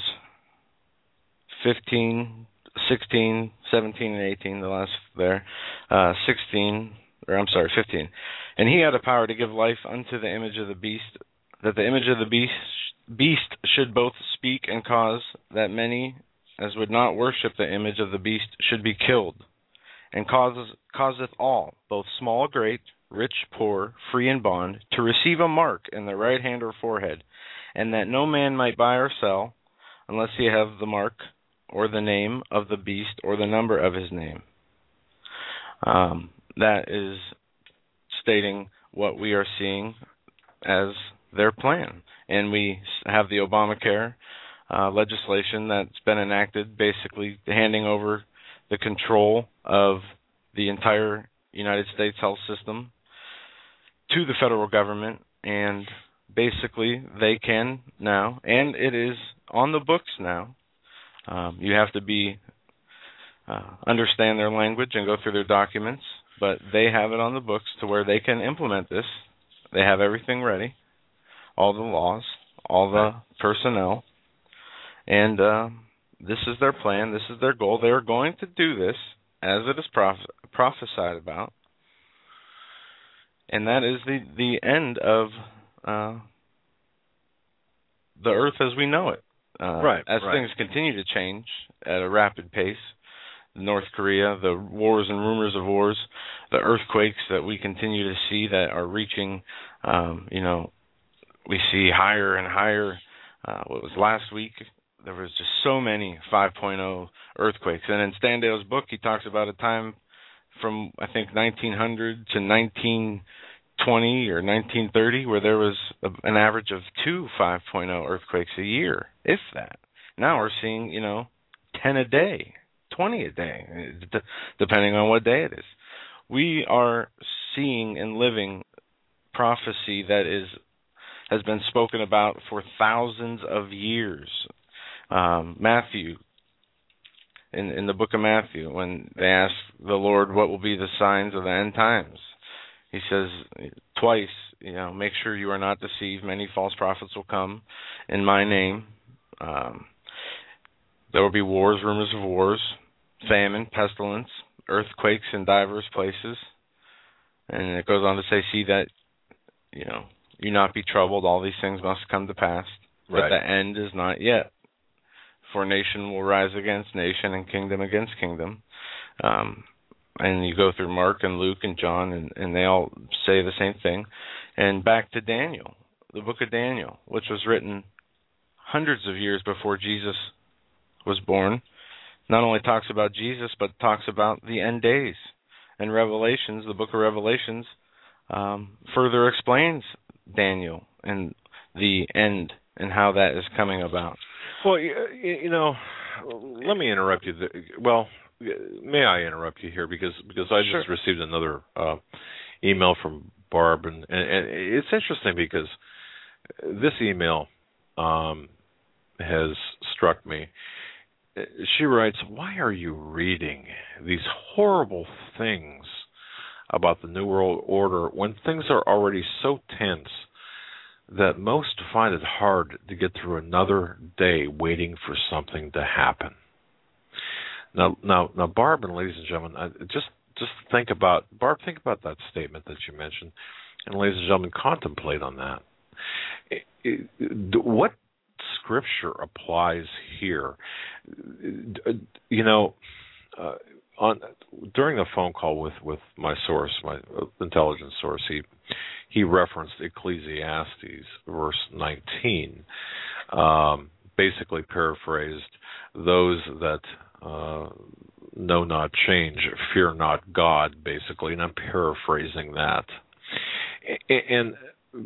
15, 16, 17, and 18. The last there, 15. And he had a power to give life unto the image of the beast, that the image of the beast should both speak and cause that many as would not worship the image of the beast should be killed, and causeth all, both small, great, rich, poor, free, and bond, to receive a mark in their right hand or forehead, and that no man might buy or sell, unless he have the mark, or the name of the beast, or the number of his name. That is stating what we are seeing as their plan. And we have the Obamacare legislation that's been enacted, basically handing over the control of the entire United States health system to the federal government, and basically they can now, and it is on the books now. You have to understand their language and go through their documents, but they have it on the books to where they can implement this. They have everything ready, all the laws, all the personnel, and this is their plan, this is their goal. They are going to do this as it is prophesied about, and that is the end of the earth as we know it. As things continue to change at a rapid pace, North Korea, the wars and rumors of wars, the earthquakes that we continue to see that are reaching, we see higher and higher. What was last week? There was just so many 5.0 earthquakes. And in Standale's book, he talks about a time from, I think, 1900 to 1920 or 1930 where there was an average of 2 5.0 earthquakes a year, if that. Now we're seeing, 10 a day, 20 a day, depending on what day it is. We are seeing and living prophecy that has been spoken about for thousands of years. Matthew, in the book of Matthew, when they ask the Lord what will be the signs of the end times, he says twice, make sure you are not deceived. Many false prophets will come in my name. There will be wars, rumors of wars, famine, pestilence, earthquakes in divers places. And it goes on to say, see that, you not be troubled. All these things must come to pass. But the end is not yet. For nation will rise against nation and kingdom against kingdom. And you go through Mark and Luke and John, and they all say the same thing. And back to Daniel, the book of Daniel, which was written hundreds of years before Jesus was born, not only talks about Jesus, but talks about the end days. And Revelations, the book of Revelations, further explains Daniel and the end and how that is coming about. Well, let me interrupt you. May I interrupt you here because I just received another email from Barb, and it's interesting because this email has struck me. She writes, "Why are you reading these horrible things about the New World Order when things are already so tense that most find it hard to get through another day waiting for something to happen?" Now, Barb, and ladies and gentlemen, just think about that statement that you mentioned, and ladies and gentlemen, contemplate on that. What Scripture applies here? During a phone call with my source, my intelligence source, he referenced Ecclesiastes verse 19, basically paraphrased, "Those that know not change, fear not God," basically, and I'm paraphrasing that. And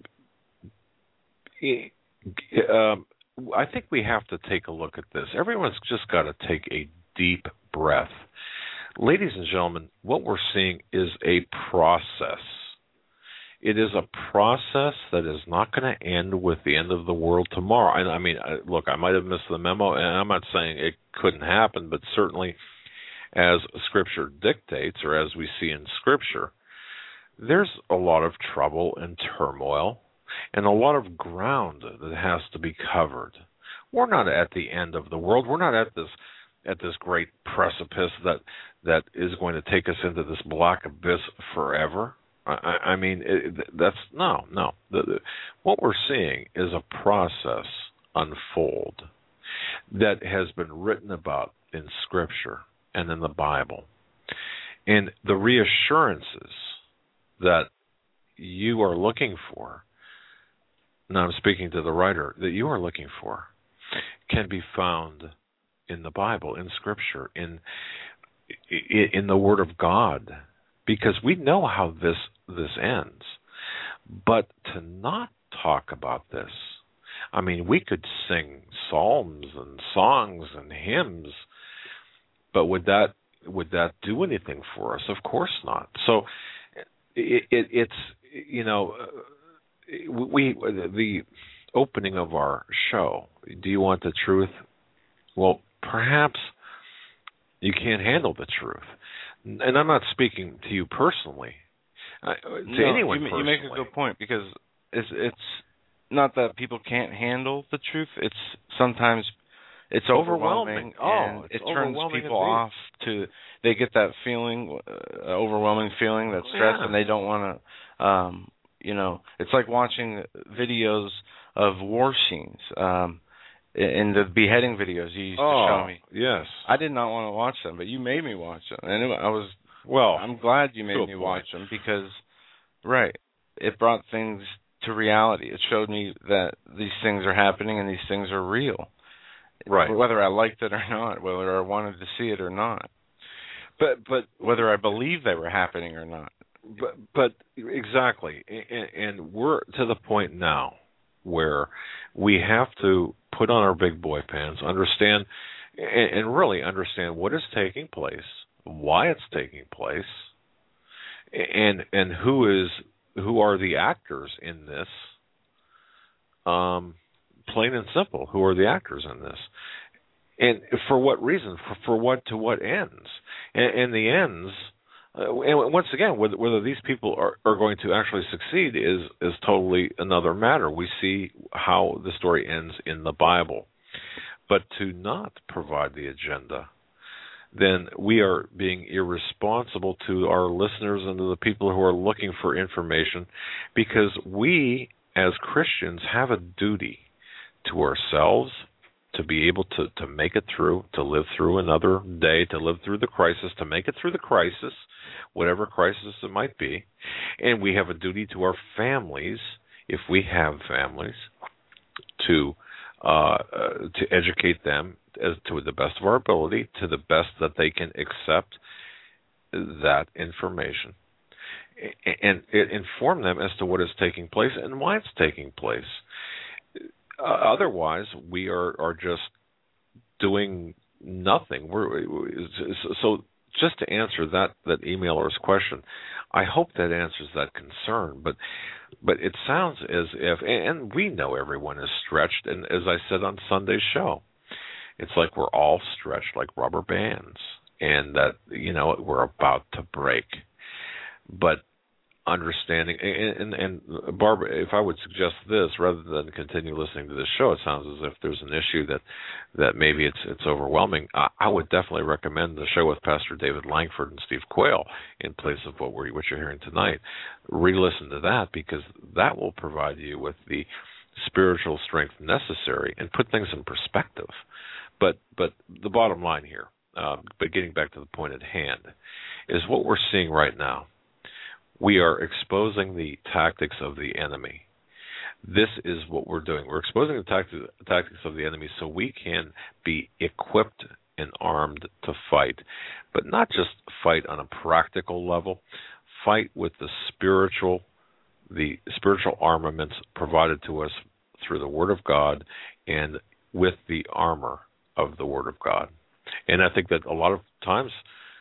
I think we have to take a look at this. Everyone's just got to take a deep breath. Ladies and gentlemen, what we're seeing is a process. It is a process that is not going to end with the end of the world tomorrow. And I mean, look, I might have missed the memo, and I'm not saying it couldn't happen, but certainly as Scripture dictates, or as we see in Scripture, there's a lot of trouble and turmoil and a lot of ground that has to be covered. We're not at the end of the world. We're not at this great precipice that is going to take us into this black abyss forever. I mean, that's no. What we're seeing is a process unfold that has been written about in Scripture and in the Bible. And the reassurances that you are looking for, now I'm speaking to the writer, that you are looking for, can be found in the Bible, in Scripture, in the Word of God, because we know how this ends. But to not talk about this, I mean, we could sing psalms and songs and hymns, but would that do anything for us? Of course not. So it's the opening of our show. Do you want the truth? Well, perhaps you can't handle the truth. And I'm not speaking to you personally. Anyone personally. You make a good point, because it's not that people can't handle the truth. It's sometimes it's overwhelming. And it turns people off. They get that feeling, overwhelming feeling, that stress, and they don't want to. It's like watching videos of war scenes. In the beheading videos you used to show me. Yes. I did not want to watch them, but you made me watch them. And I'm glad you made me watch them, because, it brought things to reality. It showed me that these things are happening and these things are real. Right. Whether I liked it or not, whether I wanted to see it or not. But whether I believed they were happening or not. But exactly. And we're to the point now where we have to put on our big boy pants, understand, and really understand what is taking place, why it's taking place, and who are the actors in this. Plain and simple, who are the actors in this, and for what reason, to what ends, and the ends. And once again, whether these people are going to actually succeed is totally another matter. We see how the story ends in the Bible. but to not provide the agenda, then we are being irresponsible to our listeners and to the people who are looking for information, because we as Christians have a duty to ourselves to be able to make it through, to live through another day, to live through the crisis, to make it through the crisis, whatever crisis it might be. And we have a duty to our families, if we have families, to educate them as to the best of our ability, to the best that they can accept that information, and inform them as to what is taking place and why it's taking place. Otherwise, we are just doing nothing. So just to answer that emailer's question, I hope that answers that concern. But it sounds as if, and we know everyone is stretched, and as I said on Sunday's show, it's like we're all stretched like rubber bands, and that, we're about to break. But understanding, and Barbara, if I would suggest this, rather than continue listening to this show, it sounds as if there's an issue that maybe it's overwhelming. I would definitely recommend the show with Pastor David Langford and Steve Quayle in place of what you're hearing tonight. Re-listen to that, because that will provide you with the spiritual strength necessary and put things in perspective. But the bottom line here, but getting back to the point at hand, is what we're seeing right now. We are exposing the tactics of the enemy. This is what we're doing. We're exposing the tactics of the enemy so we can be equipped and armed to fight, but not just fight on a practical level. Fight with the spiritual armaments provided to us through the Word of God and with the armor of the Word of God. And I think that a lot of times,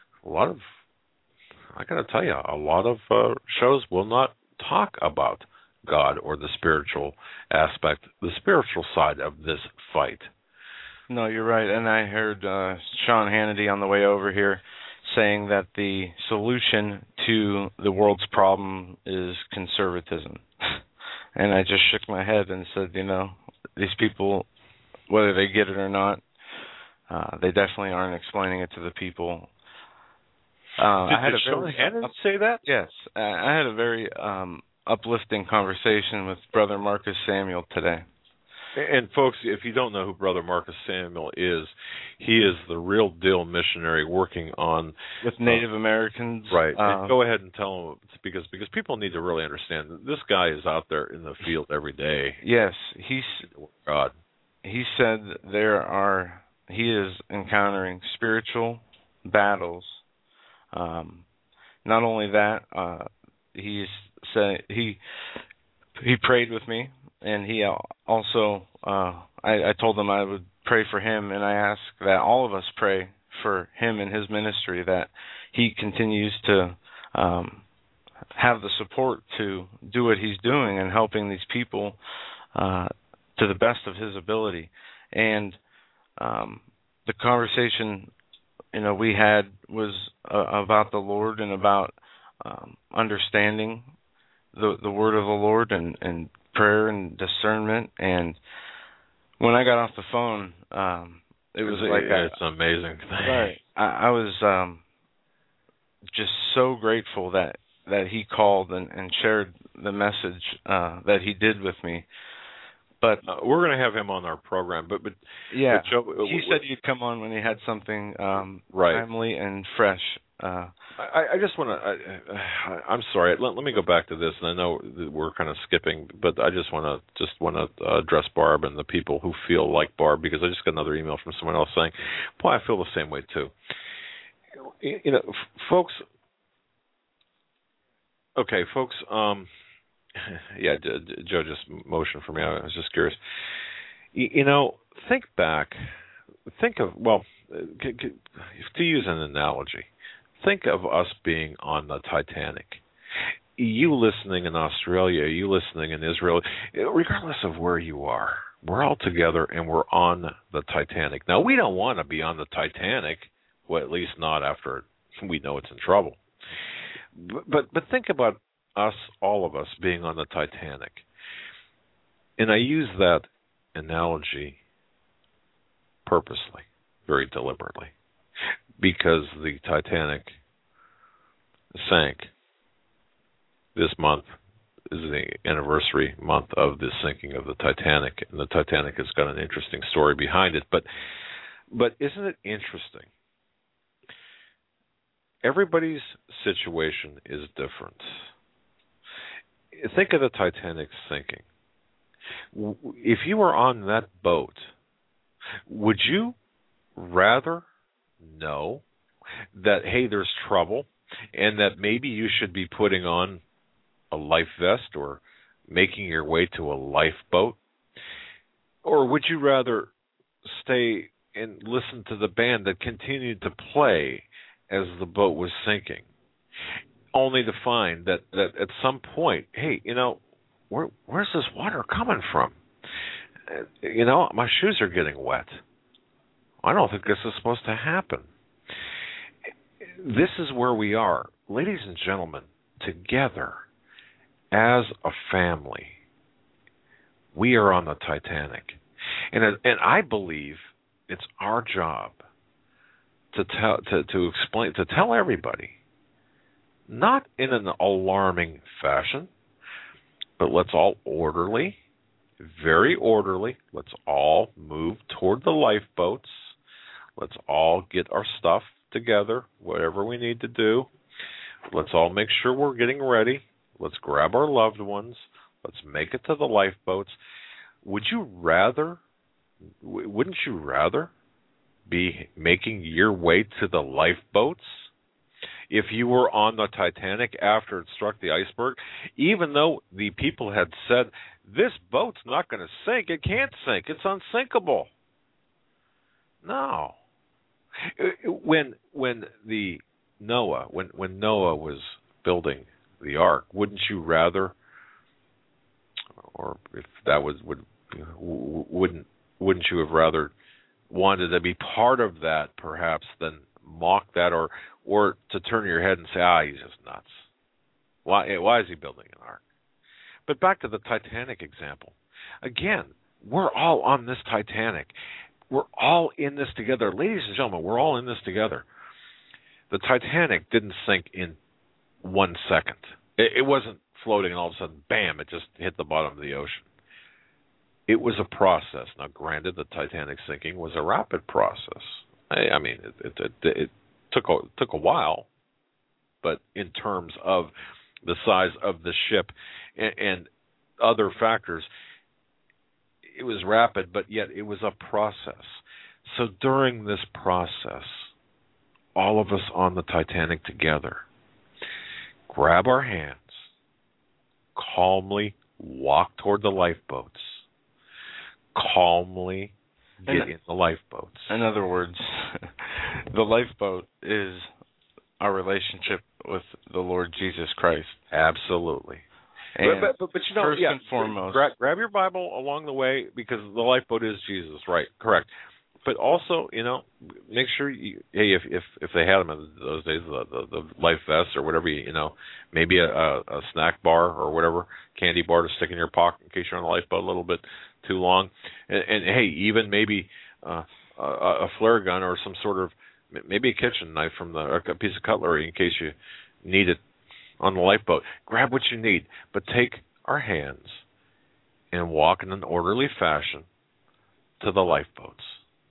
I got to tell you, a lot of shows will not talk about God or the spiritual aspect, the spiritual side of this fight. No, you're right. And I heard Sean Hannity on the way over here saying that the solution to the world's problem is conservatism. And I just shook my head and said, these people, whether they get it or not, they definitely aren't explaining it to the people. Did Sean Hannity say that? Yes. I had a very uplifting conversation with Brother Marcus Samuel today. And folks, if you don't know who Brother Marcus Samuel is, he is the real deal missionary working on with Native Americans. Right. And go ahead and tell them, because people need to really understand that this guy is out there in the field every day. Yes, he said he is encountering spiritual battles. Not only that, he said he prayed with me, and he also I told him I would pray for him, and I asked that all of us pray for him and his ministry, that he continues to have the support to do what he's doing and helping these people to the best of his ability. And the conversation we had was about the Lord and about understanding the word of the Lord and prayer and discernment. And when I got off the phone, it was it's an amazing thing. Right. I was just so grateful that he called and shared the message that he did with me. But we're going to have him on our program. But yeah, but Joe, he said you'd come on when he had something right, timely and fresh. I just want to. I'm sorry. Let me go back to this, and I know that we're kind of skipping, but I just want to address Barb and the people who feel like Barb, because I just got another email from someone else saying, "Boy, I feel the same way too." Folks. Okay, folks. Yeah, Joe just motioned for me. I was just curious. Think back. Think of, to use an analogy, think of us being on the Titanic. You listening in Australia, you listening in Israel, regardless of where you are, we're all together and we're on the Titanic. Now, we don't want to be on the Titanic, well, at least not after we know it's in trouble. But think about us, all of us, being on the Titanic. And I use that analogy purposely, very deliberately, because the Titanic sank. This month is the anniversary month of the sinking of the Titanic, and the Titanic has got an interesting story behind it. But isn't it interesting? Everybody's situation is different. Think of the Titanic sinking. If you were on that boat, would you rather know that, hey, there's trouble, and that maybe you should be putting on a life vest or making your way to a lifeboat? Or would you rather stay and listen to the band that continued to play as the boat was sinking, only to find that at some point, hey, where's this water coming from? My shoes are getting wet. I don't think this is supposed to happen. This is where we are, ladies and gentlemen, together as a family. We are on the Titanic, and I believe it's our job to tell everybody, not in an alarming fashion, but let's all very orderly, let's all move toward the lifeboats. Let's all get our stuff together, whatever we need to do. Let's all make sure we're getting ready. Let's grab our loved ones. Let's make it to the lifeboats. Wouldn't you rather be making your way to the lifeboats if you were on the Titanic after it struck the iceberg, even though the people had said, this boat's not going to sink, it can't sink, it's unsinkable? No. When Noah was building the ark, wouldn't you rather, or if that was wouldn't you have rather wanted to be part of that, perhaps, than mock that, or to turn your head and say, he's just nuts. Why is he building an ark? But back to the Titanic example. Again, we're all on this Titanic. We're all in this together. Ladies and gentlemen, we're all in this together. The Titanic didn't sink in 1 second. It wasn't floating and all of a sudden, bam, it just hit the bottom of the ocean. It was a process. Now, granted, the Titanic sinking was a rapid process. I mean, it took a while, but in terms of the size of the ship and other factors, it was rapid, but yet it was a process. So during this process, all of us on the Titanic together, grab our hands, calmly walk toward the lifeboats, calmly get in the lifeboats. In other words, the lifeboat is our relationship with the Lord Jesus Christ. Absolutely. And but first and foremost, grab your Bible along the way, because the lifeboat is Jesus, right? Correct. But also, make sure if they had them in those days, the life vests or whatever, maybe a snack bar or whatever, candy bar to stick in your pocket in case you're on the lifeboat a little bit too long, and hey, even maybe a flare gun or some sort of, maybe a kitchen knife or a piece of cutlery in case you need it on the lifeboat. Grab what you need, but take our hands and walk in an orderly fashion to the lifeboats.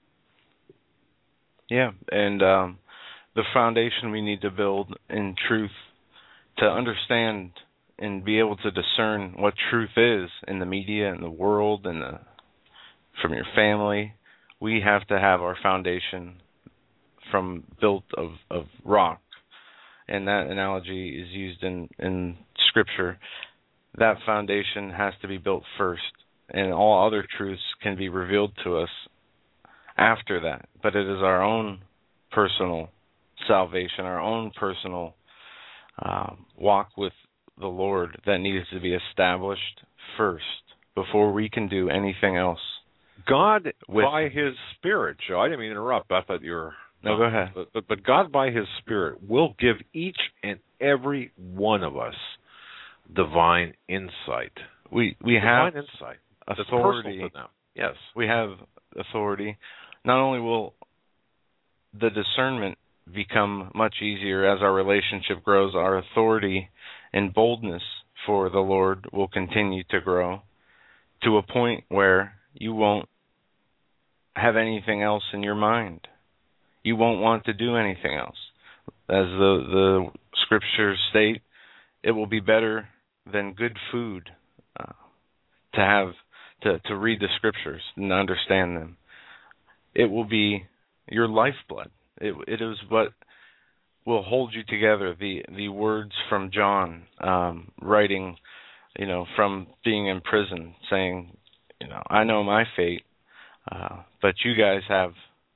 Yeah, and the foundation we need to build in truth, to understand and be able to discern what truth is in the media and the world and from your family. We have to have our foundation built of rock, and that analogy is used in Scripture. That foundation has to be built first, and all other truths can be revealed to us after that. But it is our own personal salvation, our own personal walk with the Lord that needs to be established first before we can do anything else. God, by His Spirit, Joe, I didn't mean to interrupt. I thought you were... No, go ahead. But God, by His Spirit, will give each and every one of us divine insight. We have divine insight. authority. To them. Yes. We have authority not only will the discernment become much easier as our relationship grows, our authority and boldness for the Lord will continue to grow to a point where you won't have anything else in your mind. You won't want to do anything else. As the scriptures state, it will be better than good food to read the scriptures and understand them. It will be your lifeblood. It is what will hold you together. The words from John, writing, from being in prison, saying, I know my fate, but you guys have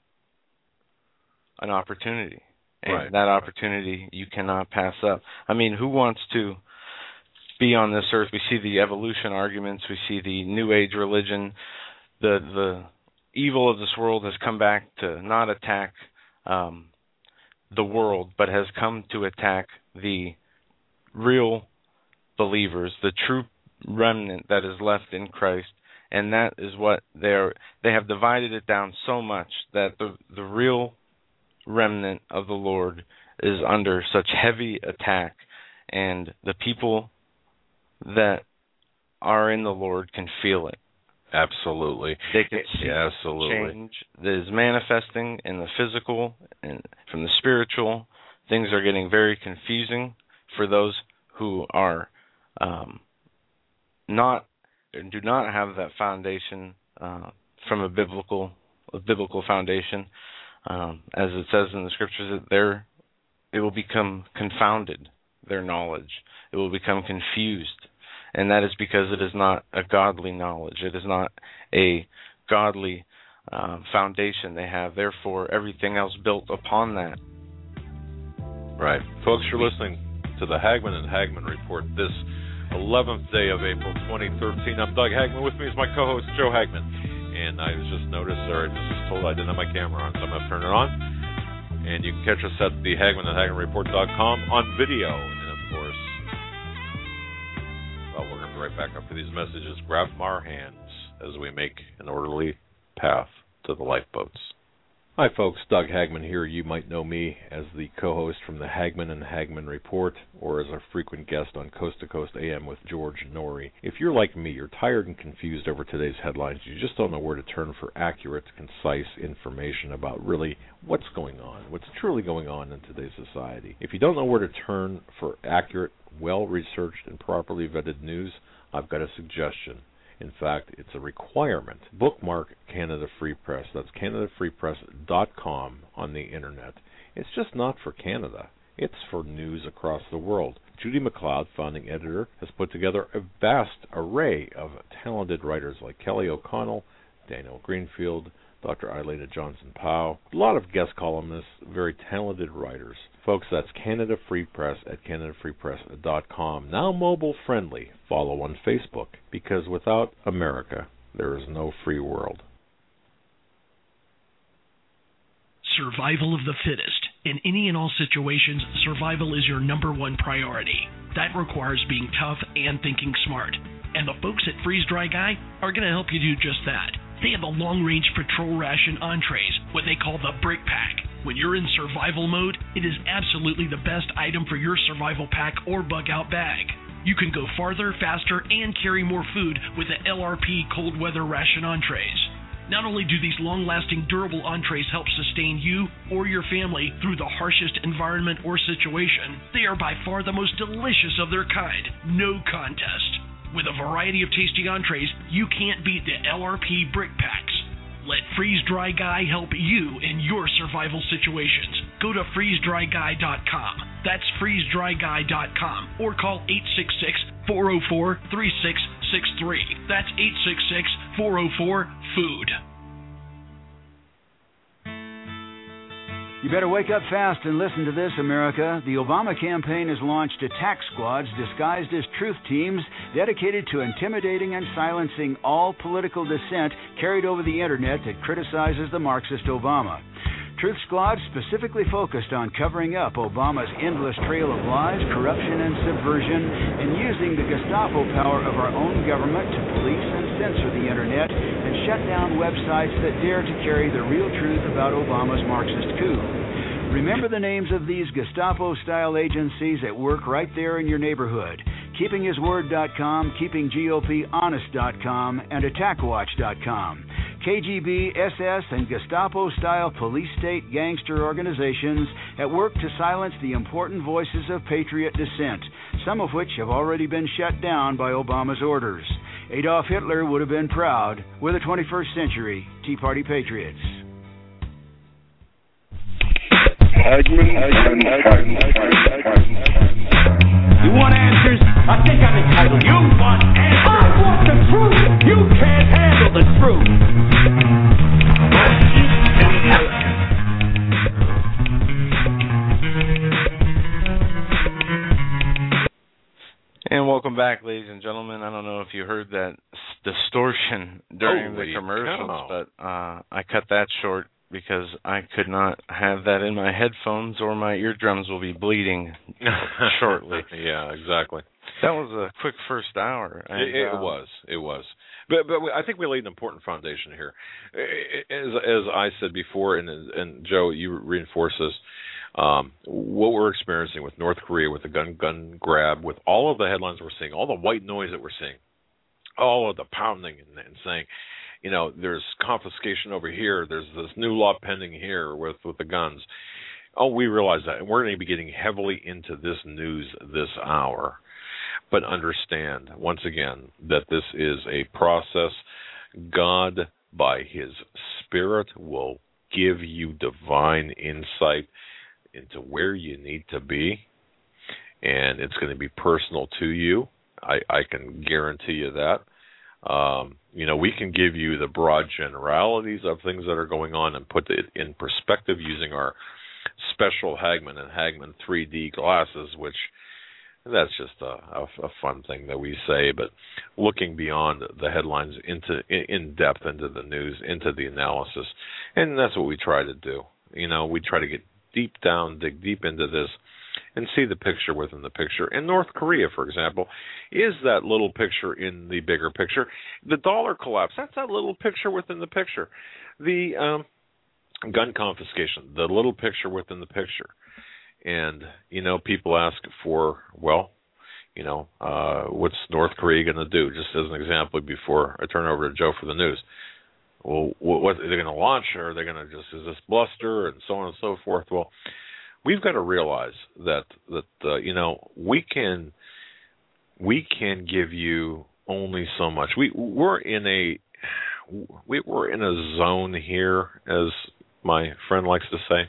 an opportunity, and right. that opportunity you cannot pass up. I mean, who wants to be on this earth? We see the evolution arguments. We see the New Age religion. The evil of this world has come back to not attack the world, but has come to attack the real believers, the true remnant that is left in Christ. And that is what they have divided it down so much that the real remnant of the Lord is under such heavy attack, and the people that are in the Lord can feel it. Absolutely. They can see absolutely. change that is manifesting in the physical and from the spiritual. Things are getting very confusing for those who are do not have that foundation from a biblical foundation. As it says in the scriptures, that it will become confounded, their knowledge. It will become confused. And that is because it is not a godly knowledge. It is not a godly foundation they have. Therefore, everything else built upon that. Right. Folks, you're listening to the Hagmann and Hagmann Report this 11th day of April 2013. I'm Doug Hagmann. With me is my co-host, Joe Hagmann. And I just noticed, or I just told I didn't have my camera on, so I'm going to turn it on. And you can catch us at the Hagmann and HagmannReport.com on video. And, of course, well, we're going to be right back after these messages. Grab from our hands as we make an orderly path to the lifeboats. Hi, folks. Doug Hagmann here. You might know me as the co-host from the Hagmann and Hagmann Report, or as a frequent guest on Coast to Coast AM with George Norrie. If you're like me, you're tired and confused over today's headlines. You just don't know where to turn for accurate, concise information about really what's going on, what's truly going on in today's society. If you don't know where to turn for accurate, well-researched, and properly vetted news, I've got a suggestion. In fact, it's a requirement. Bookmark Canada Free Press. That's CanadaFreePress.com on the Internet. It's just not for Canada. It's for news across the world. Judy McLeod, founding editor, has put together a vast array of talented writers like Kelly O'Connell, Daniel Greenfield, Dr. Eilena Johnson-Powell, a lot of guest columnists, very talented writers. Folks, that's Canada Free Press at CanadaFreePress.com. Now mobile friendly. Follow on Facebook, because without America, there is no free world. Survival of the fittest. In any and all situations, survival is your number one priority. That requires being tough and thinking smart. And the folks at Freeze Dry Guy are going to help you do just that. They have the long-range patrol ration entrees, what they call the Brick Pack. When you're in survival mode, it is absolutely the best item for your survival pack or bug-out bag. You can go farther, faster, and carry more food with the LRP cold weather ration entrees. Not only do these long-lasting, durable entrees help sustain you or your family through the harshest environment or situation, they are by far the most delicious of their kind. No contest. With a variety of tasty entrees, you can't beat the LRP Brick Packs. Let Freeze Dry Guy help you in your survival situations. Go to freezedryguy.com. That's freezedryguy.com. Or call 866-404-3663. That's 866-404-FOOD. You better wake up fast and listen to this, America. The Obama campaign has launched attack squads disguised as truth teams dedicated to intimidating and silencing all political dissent carried over the internet that criticizes the Marxist Obama. Truth Squad specifically focused on covering up Obama's endless trail of lies, corruption, and subversion, and using the Gestapo power of our own government to police and censor the Internet and shut down websites that dare to carry the real truth about Obama's Marxist coup. Remember the names of these Gestapo-style agencies at work right there in your neighborhood. KeepingHisWord.com, KeepingGOPHonest.com, and AttackWatch.com. KGB, SS, and Gestapo-style police-state gangster organizations at work to silence the important voices of patriot dissent, some of which have already been shut down by Obama's orders. Adolf Hitler would have been proud. We're the 21st century Tea Party patriots. You want answers? I think I'm entitled. You want answers? I want the truth. You can't handle the truth. And welcome back, ladies and gentlemen. I don't know if you heard that distortion during the commercials, but I cut that short because I could not have that in my headphones or my eardrums will be bleeding shortly. Yeah, exactly. That was a quick first hour. It was. But I think we laid an important foundation here. As I said before, and Joe, you reinforce this, what we're experiencing with North Korea, with the gun grab, with all of the headlines we're seeing, all the white noise that we're seeing, all of the pounding and saying, you know, there's confiscation over here, there's this new law pending here with the guns. Oh, we realize that, and we're going to be getting heavily into this news this hour. But understand, once again, that this is a process. God, by His Spirit, will give you divine insight into where you need to be, and it's going to be personal to you. I can guarantee you that. You know, we can give you the broad generalities of things that are going on and put it in perspective using our special Hagman and Hagman 3D glasses, which that's just a fun thing that we say, but looking beyond the headlines in depth into the news, into the analysis, and that's what we try to do. You know, we try to get deep down, dig deep into this, and see the picture within the picture. And North Korea, for example, is that little picture in the bigger picture. The dollar collapse, that's that little picture within the picture. The gun confiscation, the little picture within the picture. And, you know, people ask for, well, you know, what's North Korea going to do? Just as an example before I turn over to Joe for the news. Well, what are they going to launch? Or are they going to is this bluster and so on and so forth? Well, we've got to realize that you know, we can give you only so much. We're in a zone here, as my friend likes to say.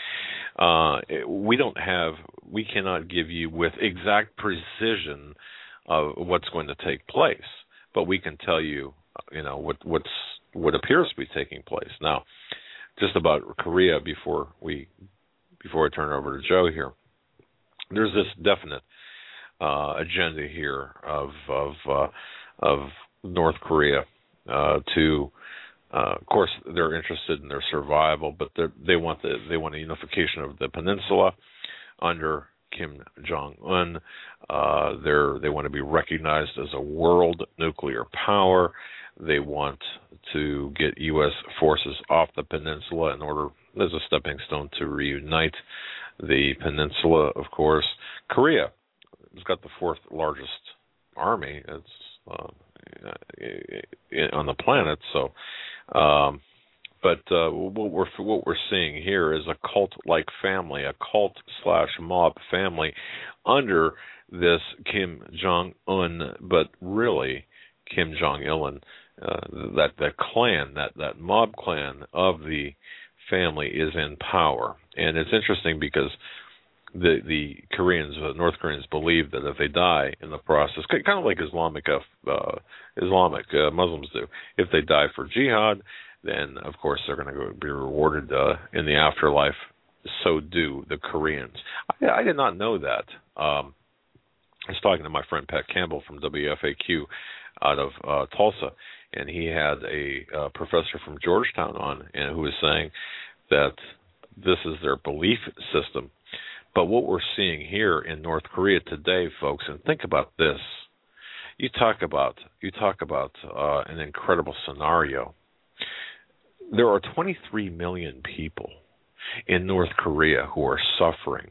We cannot give you with exact precision of what's going to take place, but we can tell you, you know, what appears to be taking place. Now, just about Korea before I turn it over to Joe here, there's this definite agenda here of North Korea to. Of course, they're interested in their survival, but they want a unification of the peninsula under Kim Jong-un. They want to be recognized as a world nuclear power. They want to get U.S. forces off the peninsula in order, as a stepping stone, to reunite the peninsula. Of course, Korea has got the fourth largest army. It's on the planet, so. But what we're seeing here is a cult-like family, a cult/mob family under this Kim Jong-un, but really Kim Jong-il, that clan, that mob clan of the family is in power. And it's interesting because the Koreans, North Koreans, believe that if they die in the process, kind of like Islamic Muslims do, if they die for jihad, then of course they're going to be rewarded in the afterlife. So do the Koreans. I did not know that. I was talking to my friend Pat Campbell from WFAQ out of Tulsa, and he had a professor from Georgetown on, and who was saying that this is their belief system. But what we're seeing here in North Korea today, folks, and think about this. You talk about an incredible scenario. There are 23 million people in North Korea who are suffering,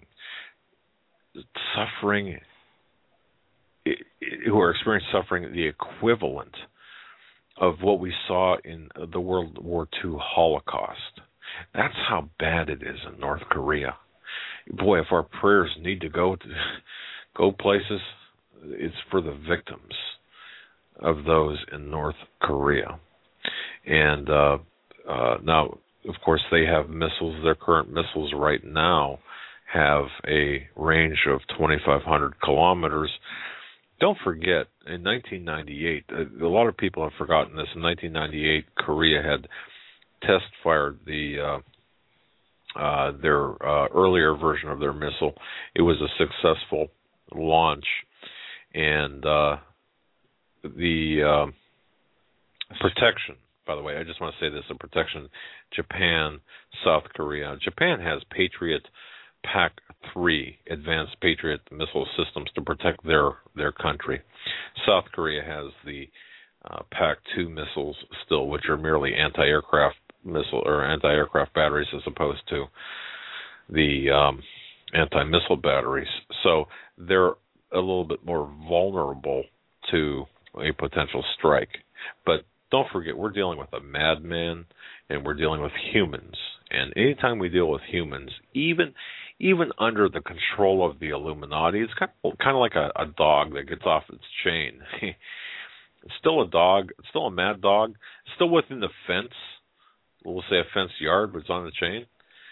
who are experiencing suffering the equivalent of what we saw in the World War II Holocaust. That's how bad it is in North Korea. Boy, if our prayers need to go places, it's for the victims of those in North Korea. And now, of course, they have missiles. Their current missiles right now have a range of 2,500 kilometers. Don't forget, in 1998, a lot of people have forgotten this. In 1998, Korea had test-fired their earlier version of their missile. It was a successful launch, and the protection, by the way, I just want to say this, the protection, Japan, South Korea. Japan has Patriot PAC-3, Advanced Patriot Missile Systems, to protect their country. South Korea has the PAC-2 missiles still, which are merely anti-aircraft missile or anti-aircraft batteries as opposed to the anti-missile batteries. So they're a little bit more vulnerable to a potential strike. But don't forget, we're dealing with a madman, and we're dealing with humans. And anytime we deal with humans, even under the control of the Illuminati, it's kind of like a dog that gets off its chain. It's still a dog. It's still a mad dog. Still within the fence. We'll say a fenced yard, but it's on the chain.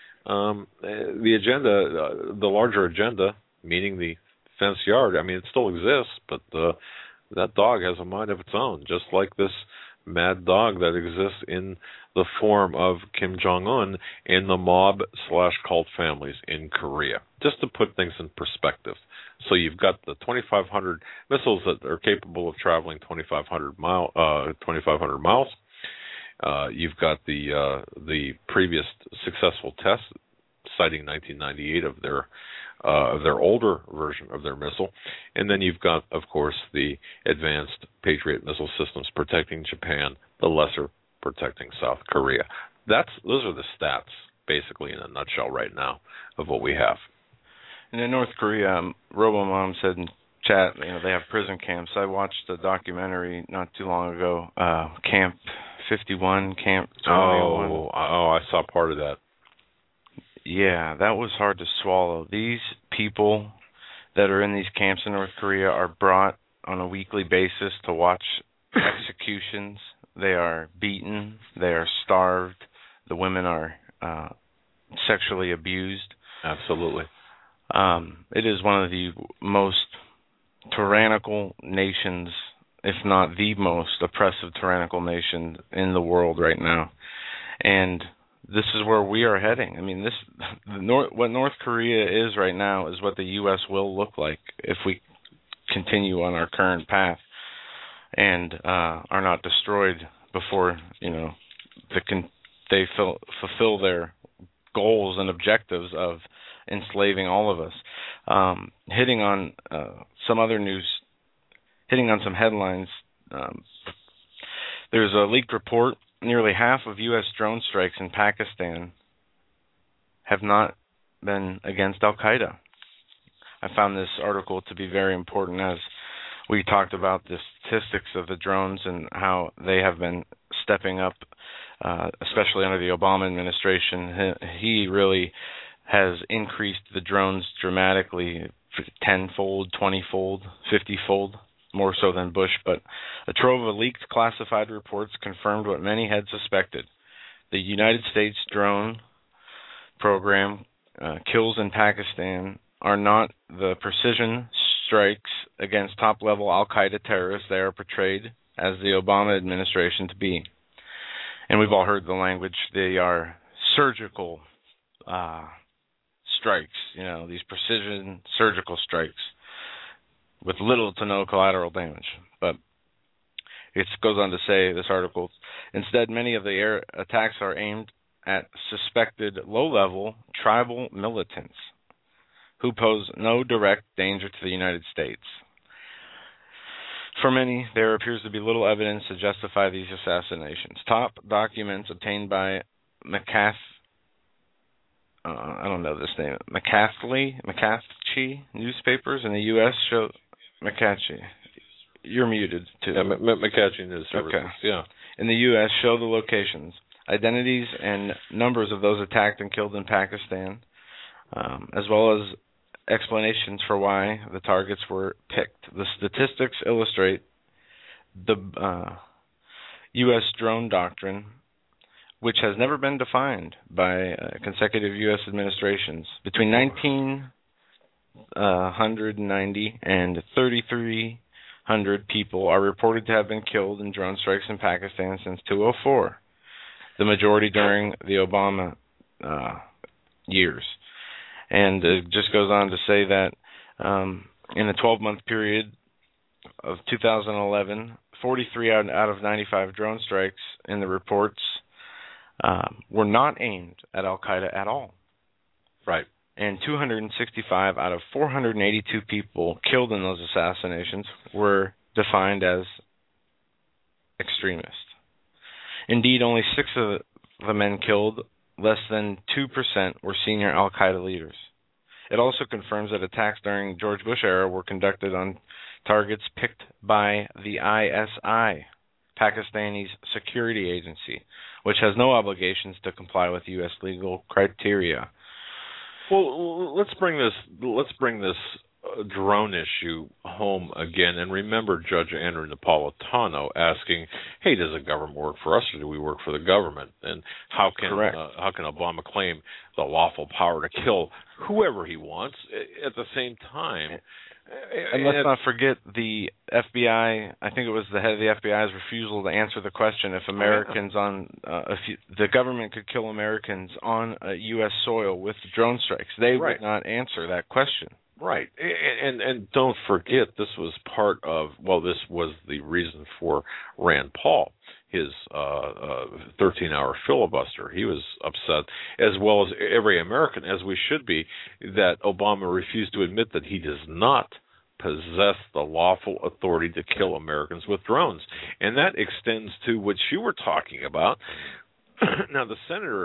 The agenda, the larger agenda, meaning the fenced yard, I mean, it still exists, but that dog has a mind of its own, just like this mad dog that exists in the form of Kim Jong-un and the mob/cult families in Korea. Just to put things in perspective. So you've got the 2,500 missiles that are capable of traveling 2,500 miles. You've got the previous successful test, citing 1998 of their older version of their missile, and then you've got, of course, the Advanced Patriot Missile Systems protecting Japan, the lesser protecting South Korea. Those are the stats, basically, in a nutshell right now of what we have. And in North Korea, RoboMom said in chat, they have prison camps. I watched a documentary not too long ago, Camp 51, Camp 21. Oh, I saw part of that. Yeah, that was hard to swallow. These people that are in these camps in North Korea are brought on a weekly basis to watch executions. They are beaten. They are starved. The women are sexually abused. Absolutely. It is one of the most tyrannical nations, if not the most oppressive tyrannical nation in the world right now. And this is where we are heading. I mean, what North Korea is right now is what the U.S. will look like if we continue on our current path and are not destroyed before they fulfill their goals and objectives of enslaving all of us. Hitting on some other news, hitting on some headlines. There's a leaked report. Nearly half of U.S. drone strikes in Pakistan have not been against Al-Qaeda. I found this article to be very important as we talked about the statistics of the drones and how they have been stepping up, especially under the Obama administration. He really has increased the drones dramatically, 10-fold, 20-fold, 50-fold. More so than Bush, but a trove of leaked classified reports confirmed what many had suspected. The United States drone program kills in Pakistan are not the precision strikes against top-level al-Qaeda terrorists they are portrayed as the Obama administration to be. And we've all heard the language. They are surgical strikes, these precision surgical strikes, with little to no collateral damage. But it goes on to say, this article, instead, many of the air attacks are aimed at suspected low-level tribal militants who pose no direct danger to the United States. For many, there appears to be little evidence to justify these assassinations. Top documents obtained by McClatchy newspapers in the U.S. show McClatchy. You're muted too. Yeah, McClatchy News Services. Okay. Yeah. In the U.S. show the locations, identities, and numbers of those attacked and killed in Pakistan, as well as explanations for why the targets were picked. The statistics illustrate the U.S. drone doctrine, which has never been defined by consecutive U.S. administrations. Between 1990 and 3,300 people are reported to have been killed in drone strikes in Pakistan since 2004, the majority during the Obama years. And it just goes on to say that in a 12-month period of 2011, 43 out of 95 drone strikes in the reports were not aimed at Al-Qaeda at all. Right. And 265 out of 482 people killed in those assassinations were defined as extremists. Indeed, only 6 of the men killed, less than 2%, were senior Al-Qaeda leaders. It also confirms that attacks during George Bush era were conducted on targets picked by the ISI, Pakistani's security agency, which has no obligations to comply with U.S. legal criteria. Well, let's bring this drone issue home again, and remember Judge Andrew Napolitano asking, "Hey, does the government work for us, or do we work for the government?" And how can Obama claim the lawful power to kill whoever he wants at the same time? And let's not forget the FBI. I think it was the head of the FBI's refusal to answer the question if Americans the government could kill Americans on U.S. soil with drone strikes. They would not answer that question. Right, and don't forget, this was this was the reason for Rand Paul, his 13-hour filibuster. He was upset, as well as every American, as we should be, that Obama refused to admit that he does not possess the lawful authority to kill Americans with drones. And that extends to what you were talking about. Now, the senator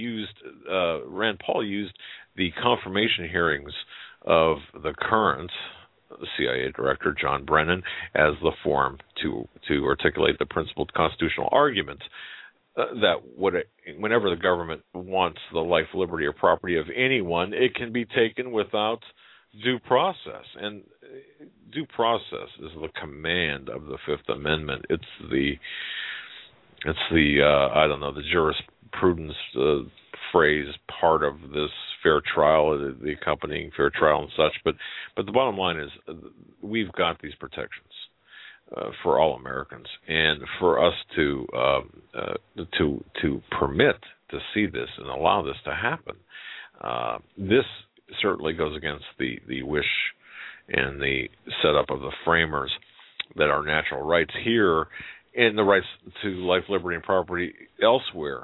Rand Paul used the confirmation hearings of the current CIA director, John Brennan, as the forum to articulate the principled constitutional argument that whenever the government wants the life, liberty, or property of anyone, it can be taken without due process. And due process is the command of the Fifth Amendment. It's the jurisprudence phrase part of this fair trial, the accompanying fair trial and such. But the bottom line is we've got these protections for all Americans, and for us to permit to see this and allow this to happen, this certainly goes against the wish and the setup of the framers that our natural rights here and the rights to life, liberty, and property elsewhere.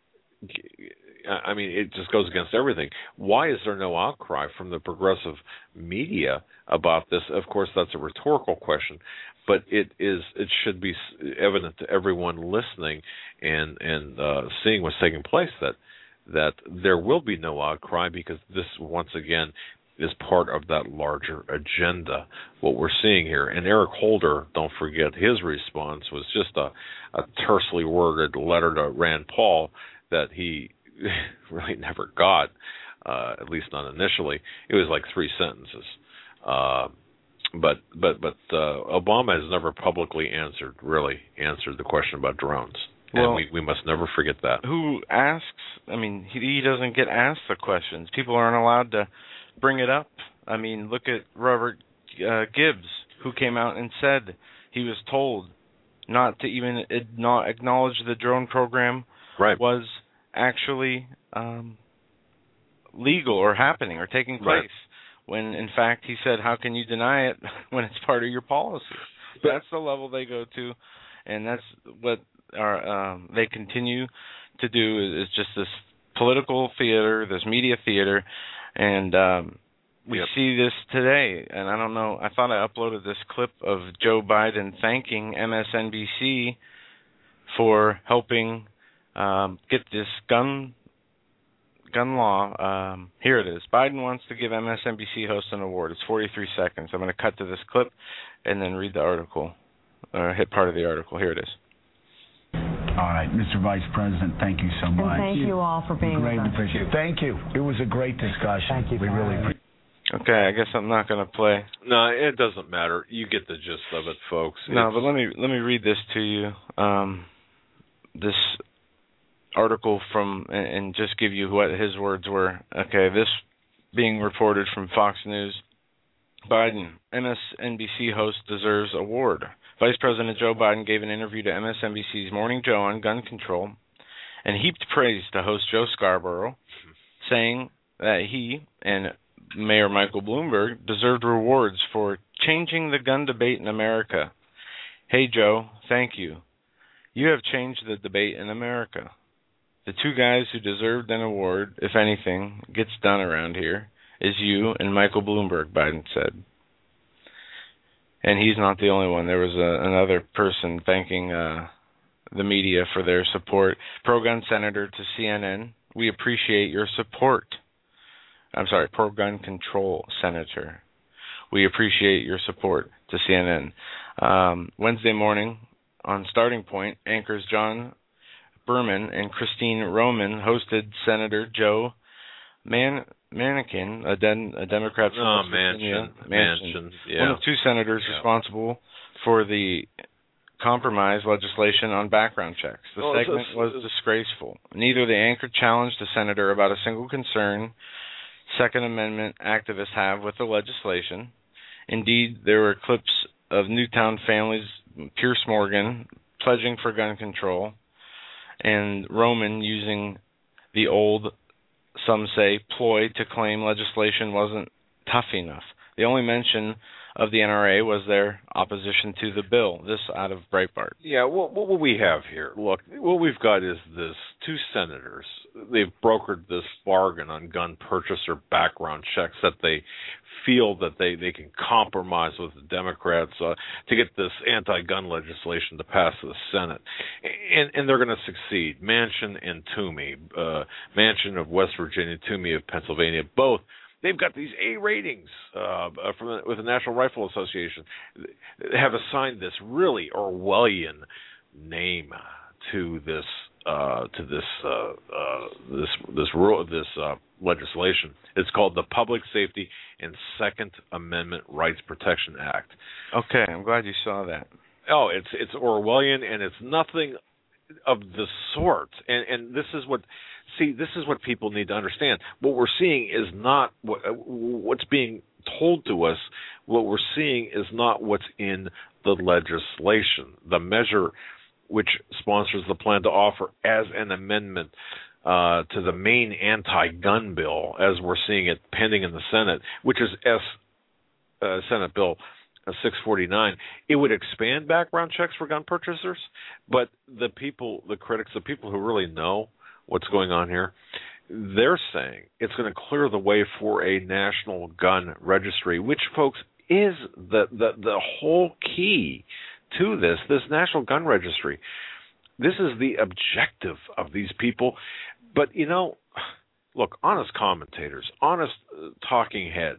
I mean, it just goes against everything. Why is there no outcry from the progressive media about this? Of course, that's a rhetorical question, but it should be evident to everyone listening and seeing what's taking place that there will be no outcry, because this, once again, is part of that larger agenda, what we're seeing here. And Eric Holder, don't forget, his response was just a tersely worded letter to Rand Paul that he really never got, at least not initially. It was like 3 sentences. But Obama has never publicly answered the question about drones. Well, and we must never forget that. Who asks? I mean, he doesn't get asked the questions. People aren't allowed to bring it up. I mean, look at Robert Gibbs, who came out and said he was told not to even acknowledge the drone program was actually legal or happening or taking place. Right. When, in fact, he said, how can you deny it when it's part of your policy? That's the level they go to, and that's what they continue to do is just this political theater, this media theater, and we see this today. And I don't know, I thought I uploaded this clip of Joe Biden thanking MSNBC for helping get this gun law. Here it is. Biden wants to give MSNBC host an award. It's 43 seconds. I'm going to cut to this clip and then read the article, or hit part of the article. Here it is. All right, Mr. Vice President, thank you so much. And thank you all for being with us. Appreciate it. Thank you. It was a great discussion. Thank you. We really appreciate it. Okay, I guess I'm not going to play. No, it doesn't matter. You get the gist of it, folks. No, but let me read this to you. This article from, and just give you what his words were. Okay, this being reported from Fox News. Biden, MSNBC host deserves award. Vice President Joe Biden gave an interview to MSNBC's Morning Joe on gun control and heaped praise to host Joe Scarborough, saying that he and Mayor Michael Bloomberg deserved rewards for changing the gun debate in America. Hey, Joe, thank you. You have changed the debate in America. The two guys who deserved an award, if anything, gets done around here, is you and Michael Bloomberg, Biden said. And he's not the only one. There was another person thanking the media for their support. Pro-gun senator to CNN, we appreciate your support. I'm sorry, pro-gun control senator. We appreciate your support to CNN. Wednesday morning on Starting Point, anchors John Berman and Christine Roman hosted Senator Joe Manchin, a Democrat from Manchin, yeah. One of two senators responsible for the compromise legislation on background checks. The segment was disgraceful. Neither the anchor challenged the senator about a single concern Second Amendment activists have with the legislation. Indeed, there were clips of Newtown families, Pierce Morgan, pledging for gun control, and Roman using the old, some say, ploy to claim legislation wasn't tough enough. The only mention of the NRA was their opposition to the bill. This out of Breitbart. Yeah, what we have here, look, what we've got is this two senators. They've brokered this bargain on gun purchaser background checks that they feel that they can compromise with the Democrats to get this anti-gun legislation to pass the Senate. And they're going to succeed. Manchin and Toomey, Manchin of West Virginia, Toomey of Pennsylvania, both. They've got these A ratings with the National Rifle Association. They have assigned this really Orwellian name to this legislation. It's called the Public Safety and Second Amendment Rights Protection Act. Okay, I'm glad you saw that. Oh, it's Orwellian, and it's nothing of the sort. And this is what. See, this is what people need to understand. What we're seeing is not what's being told to us. What we're seeing is not what's in the legislation. The measure which sponsors the plan to offer as an amendment to the main anti-gun bill, as we're seeing it pending in the Senate, which is Senate Bill 649, it would expand background checks for gun purchasers, but the critics, the people who really know what's going on here, they're saying it's going to clear the way for a national gun registry, which, folks, is the whole key to this national gun registry. This is the objective of these people. But, look, honest commentators, honest talking heads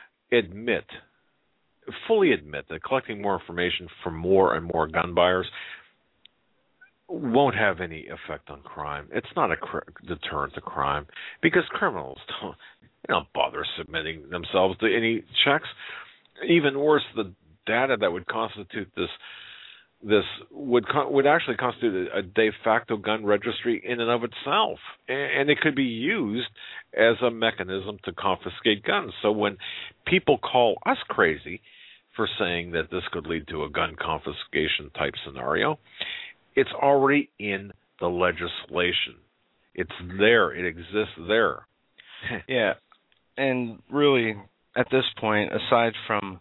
fully admit that collecting more information from more and more gun buyers won't have any effect on crime. It's not a deterrent to crime because criminals don't bother submitting themselves to any checks. Even worse, the data that would constitute this would actually constitute a de facto gun registry in and of itself, and it could be used as a mechanism to confiscate guns. So when people call us crazy for saying that this could lead to a gun confiscation type scenario, it's already in the legislation. It's there. It exists there. Yeah. And really, at this point, aside from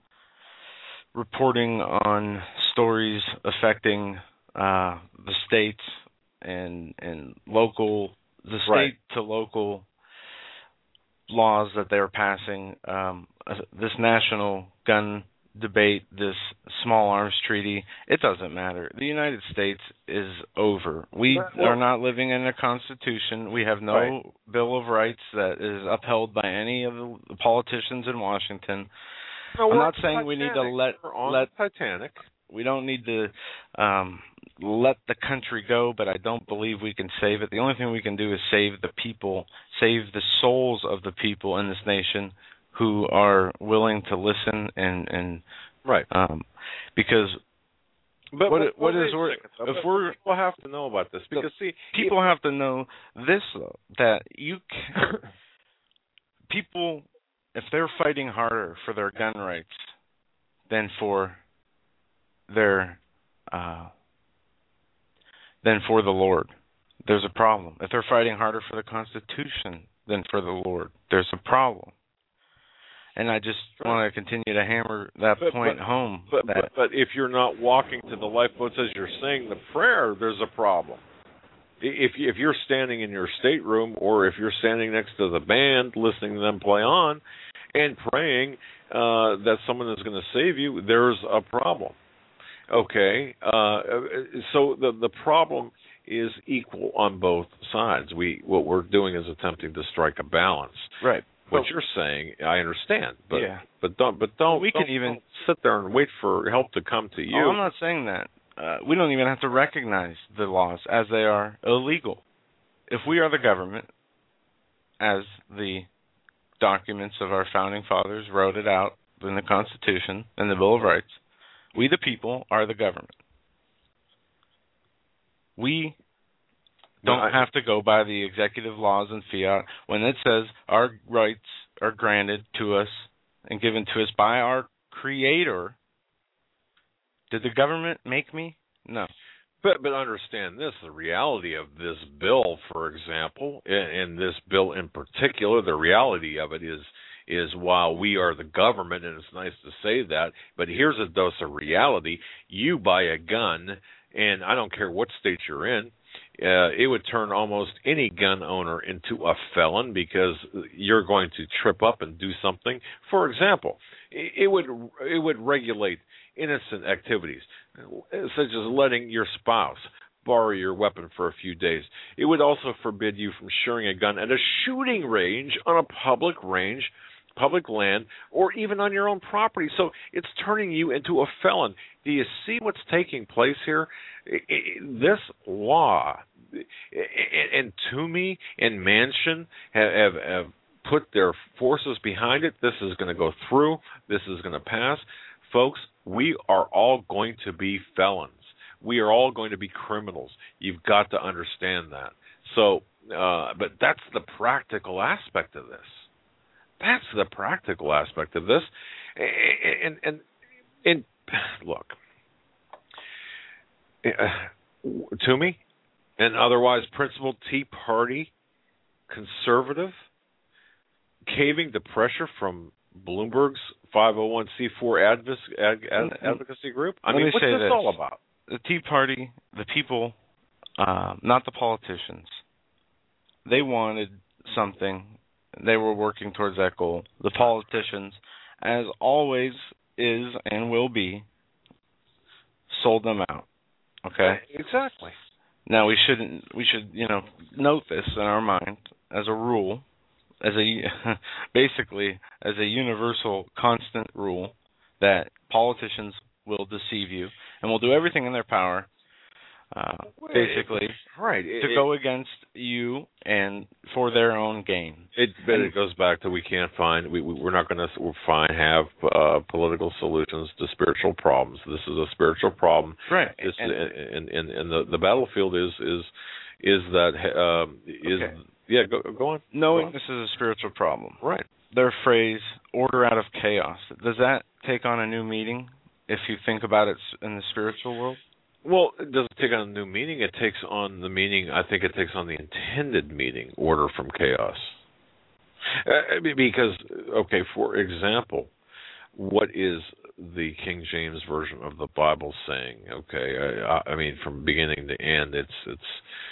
reporting on stories affecting the states and local, the state to local laws that they're passing, this national gun debate, this small arms treaty, it doesn't matter. The United States is over. We are not living in a constitution. We have no Bill of Rights that is upheld by any of the politicians in Washington. No, I'm not saying we need to let Titanic. We don't need to let the country go, but I don't believe we can save it. The only thing we can do is save the people, save the souls of the people in this nation who are willing to listen and because what is if we're people have to know about this, because people have to know this though, that you can, people, if they're fighting harder for their gun rights than for their than for the Lord, there's a problem. If they're fighting harder for the Constitution than for the Lord, there's a problem. And I just want to continue to hammer that point home. But if you're not walking to the lifeboats as you're saying the prayer, there's a problem. If you're standing in your stateroom, or if you're standing next to the band listening to them play on and praying that someone is going to save you, there's a problem. Okay, so the problem is equal on both sides. What we're doing is attempting to strike a balance. Right. What you're saying, I understand, but don't even sit there and wait for help to come to you. I'm not saying that. We don't even have to recognize the laws as they are illegal. If we are the government, as the documents of our founding fathers wrote it out in the Constitution and the Bill of Rights, we the people are the government. We don't have to go by the executive laws and fiat when it says our rights are granted to us and given to us by our Creator. Did the government make me? No. But understand this, the reality of this bill, for example, and this bill in particular, the reality of it is while we are the government, and it's nice to say that, but here's a dose of reality. You buy a gun, and I don't care what state you're in, it would turn almost any gun owner into a felon because you're going to trip up and do something. For example, it would regulate innocent activities, such as letting your spouse borrow your weapon for a few days. It would also forbid you from sharing a gun at a shooting range on a public land, or even on your own property. So it's turning you into a felon. Do you see what's taking place here? This law, and Toomey and Manchin have put their forces behind it. This is going to go through. This is going to pass. Folks, we are all going to be felons. We are all going to be criminals. You've got to understand that. So, but that's the practical aspect of this. That's the practical aspect of this. And look, Toomey, an otherwise principled Tea Party conservative, caving to pressure from Bloomberg's 501c4 advocacy group? I mean, what's this all about? The Tea Party, the people, not the politicians, they wanted something. They were working towards that goal. The politicians, as always is and will be, sold them out. Okay? Exactly. Now we should note this in our mind as a rule, basically as a universal constant rule, that politicians will deceive you and will do everything in their power basically to go against you and for their own gain. But it goes back to we're not going to have political solutions to spiritual problems. This is a spiritual problem. Right. And the battlefield is that yeah, go on. Knowing this is a spiritual problem. Right. Their phrase, order out of chaos, does that take on a new meaning if you think about it in the spiritual world? Well, it doesn't take on a new meaning. It takes on the meaning, I think it takes on the intended meaning, order from chaos. Because, okay, for example, what is the King James Version of the Bible saying? Okay, I mean, from beginning to end, it's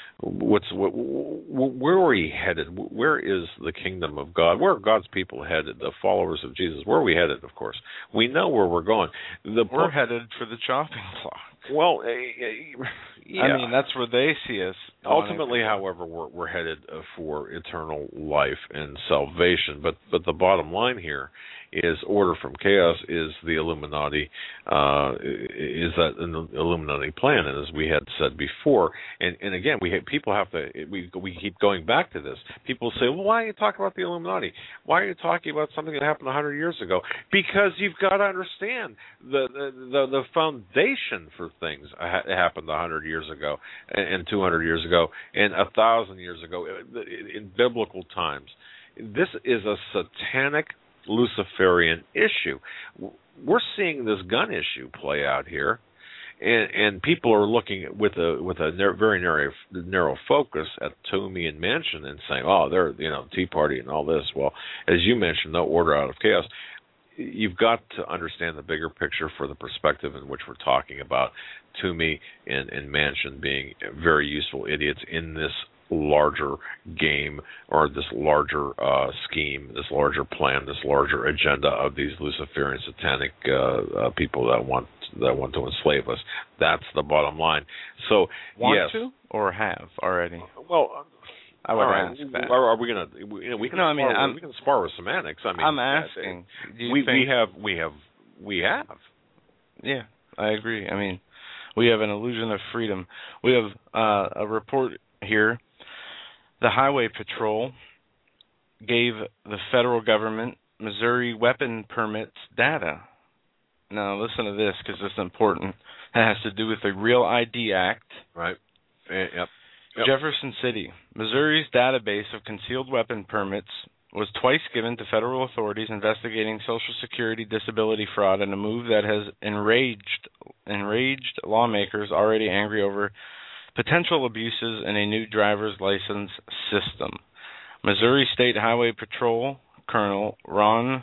where are we headed? Where is the kingdom of God? Where are God's people headed? The followers of Jesus. Where are we headed? Of course, we know where we're going. We're headed for the chopping block. Well, yeah. I mean, that's where they see us. Ultimately, however, we're headed for eternal life and salvation. But the bottom line here is order from chaos is the Illuminati, is that an Illuminati plan, and as we had said before, and again, people have to, we keep going back to this. People say, well, why are you talking about the Illuminati? Why are you talking about something that happened 100 years ago? Because you've got to understand the foundation for things happened 100 years ago, and 200 years ago, and 1,000 years ago, in biblical times. This is a satanic Luciferian issue. We're seeing this gun issue play out here, and people are looking with a very narrow focus at Toomey and Manchin and saying, "Oh, they're Tea Party and all this." Well, as you mentioned, no order out of chaos. You've got to understand the bigger picture for the perspective in which we're talking about. Toomey and Manchin being very useful idiots in this larger game, or this larger scheme, this larger plan, this larger agenda of these Luciferian satanic people that want to enslave us. That's the bottom line. So want to or have already? Well, I would ask that. Are we going to? We can spar with semantics. I mean, I'm asking. We have. Yeah, I agree. I mean, we have an illusion of freedom. We have a report here. The Highway Patrol gave the federal government Missouri weapon permits data. Now, listen to this because it's important. It has to do with the Real ID Act. Right. Yep. Jefferson City, Missouri's database of concealed weapon permits was twice given to federal authorities investigating Social Security disability fraud, in a move that has enraged lawmakers already angry over potential abuses in a new driver's license system. Missouri State Highway Patrol Colonel Ron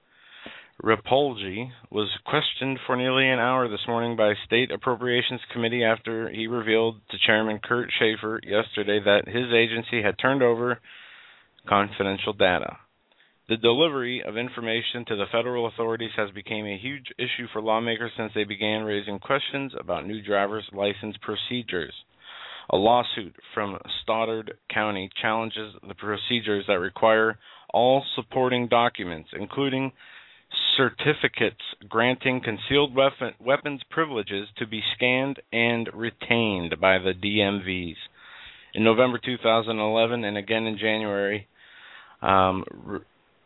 Rapolje was questioned for nearly an hour this morning by State Appropriations Committee after he revealed to Chairman Kurt Schaefer yesterday that his agency had turned over confidential data. The delivery of information to the federal authorities has become a huge issue for lawmakers since they began raising questions about new driver's license procedures. A lawsuit from Stoddard County challenges the procedures that require all supporting documents, including certificates granting concealed weapons privileges, to be scanned and retained by the DMVs. In November 2011 and again in January, Rapolje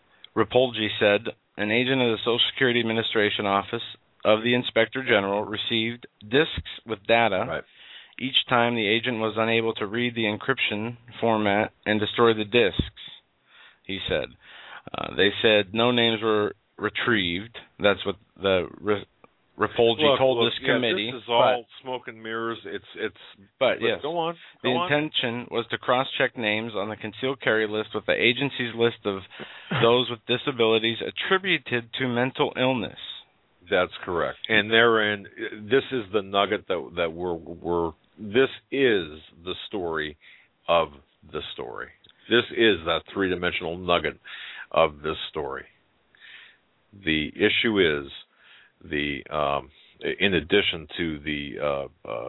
said an agent of the Social Security Administration Office of the Inspector General received disks with data. Right. Each time the agent was unable to read the encryption format and destroy the disks, he said. They said no names were retrieved. That's what the Rapolje told this committee. This is all smoke and mirrors. Yes. Go on. The intention was to cross-check names on the concealed carry list with the agency's list of those with disabilities attributed to mental illness. That's correct. And therein, this is the nugget that we're. This is the story of the story. This is that three-dimensional nugget of this story. The issue is in addition to the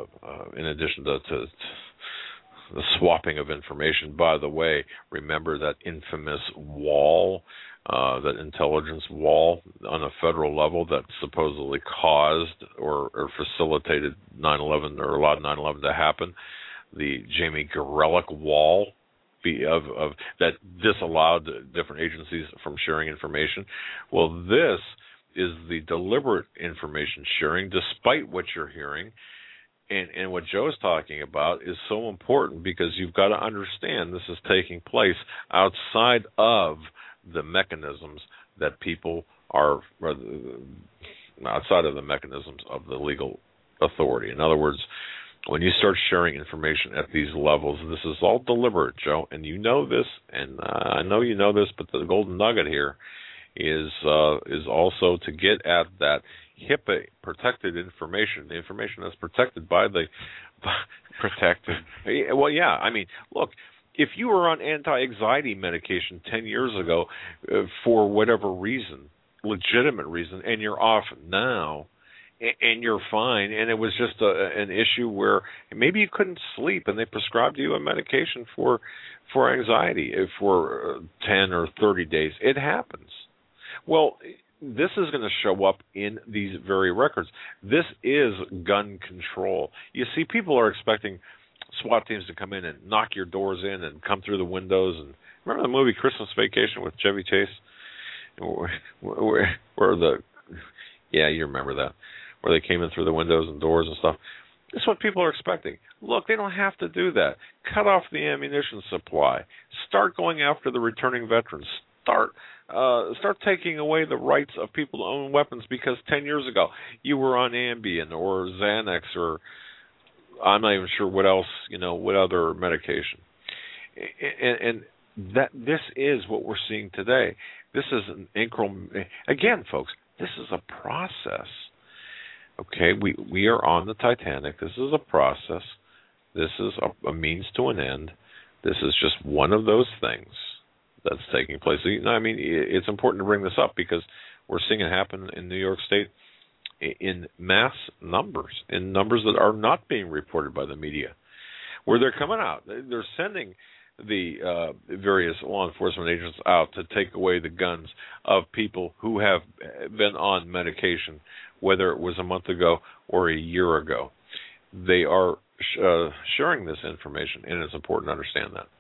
swapping of information. By the way, remember that infamous wall, that intelligence wall on a federal level that supposedly caused or facilitated 9/11 or allowed 9/11 to happen. The Jamie Gorelick wall of that disallowed different agencies from sharing information. Well, this is the deliberate information sharing, despite what you're hearing. And what Joe's talking about is so important, because you've got to understand this is taking place outside of the mechanisms that people are, outside of the mechanisms of the legal authority. In other words, when you start sharing information at these levels, this is all deliberate, Joe, and you know this, and I know you know this, but the golden nugget here is also to get at that HIPAA protected information, the information that's protected by the protected. Well, yeah. I mean, look, if you were on anti-anxiety medication 10 years ago for whatever reason, legitimate reason, and you're off now, and you're fine, and it was just an issue where maybe you couldn't sleep, and they prescribed you a medication for anxiety for 10 or 30 days. It happens. Well, this is going to show up in these very records. This is gun control. You see, people are expecting SWAT teams to come in and knock your doors in and come through the windows. And remember the movie Christmas Vacation with Chevy Chase? Where you remember that, where they came in through the windows and doors and stuff. That's what people are expecting. Look, they don't have to do that. Cut off the ammunition supply. Start going after the returning veterans. Start taking away the rights of people to own weapons, because 10 years ago you were on Ambien or Xanax or I'm not even sure what else, what other medication. And that this is what we're seeing today. This is an increment. Again, folks, this is a process. Okay, we are on the Titanic. This is a process. This is a means to an end. This is just one of those things that's taking place. I mean, it's important to bring this up because we're seeing it happen in New York State in mass numbers, in numbers that are not being reported by the media, where they're coming out. They're sending the various law enforcement agents out to take away the guns of people who have been on medication, whether it was a month ago or a year ago. They are sharing this information, and it's important to understand that.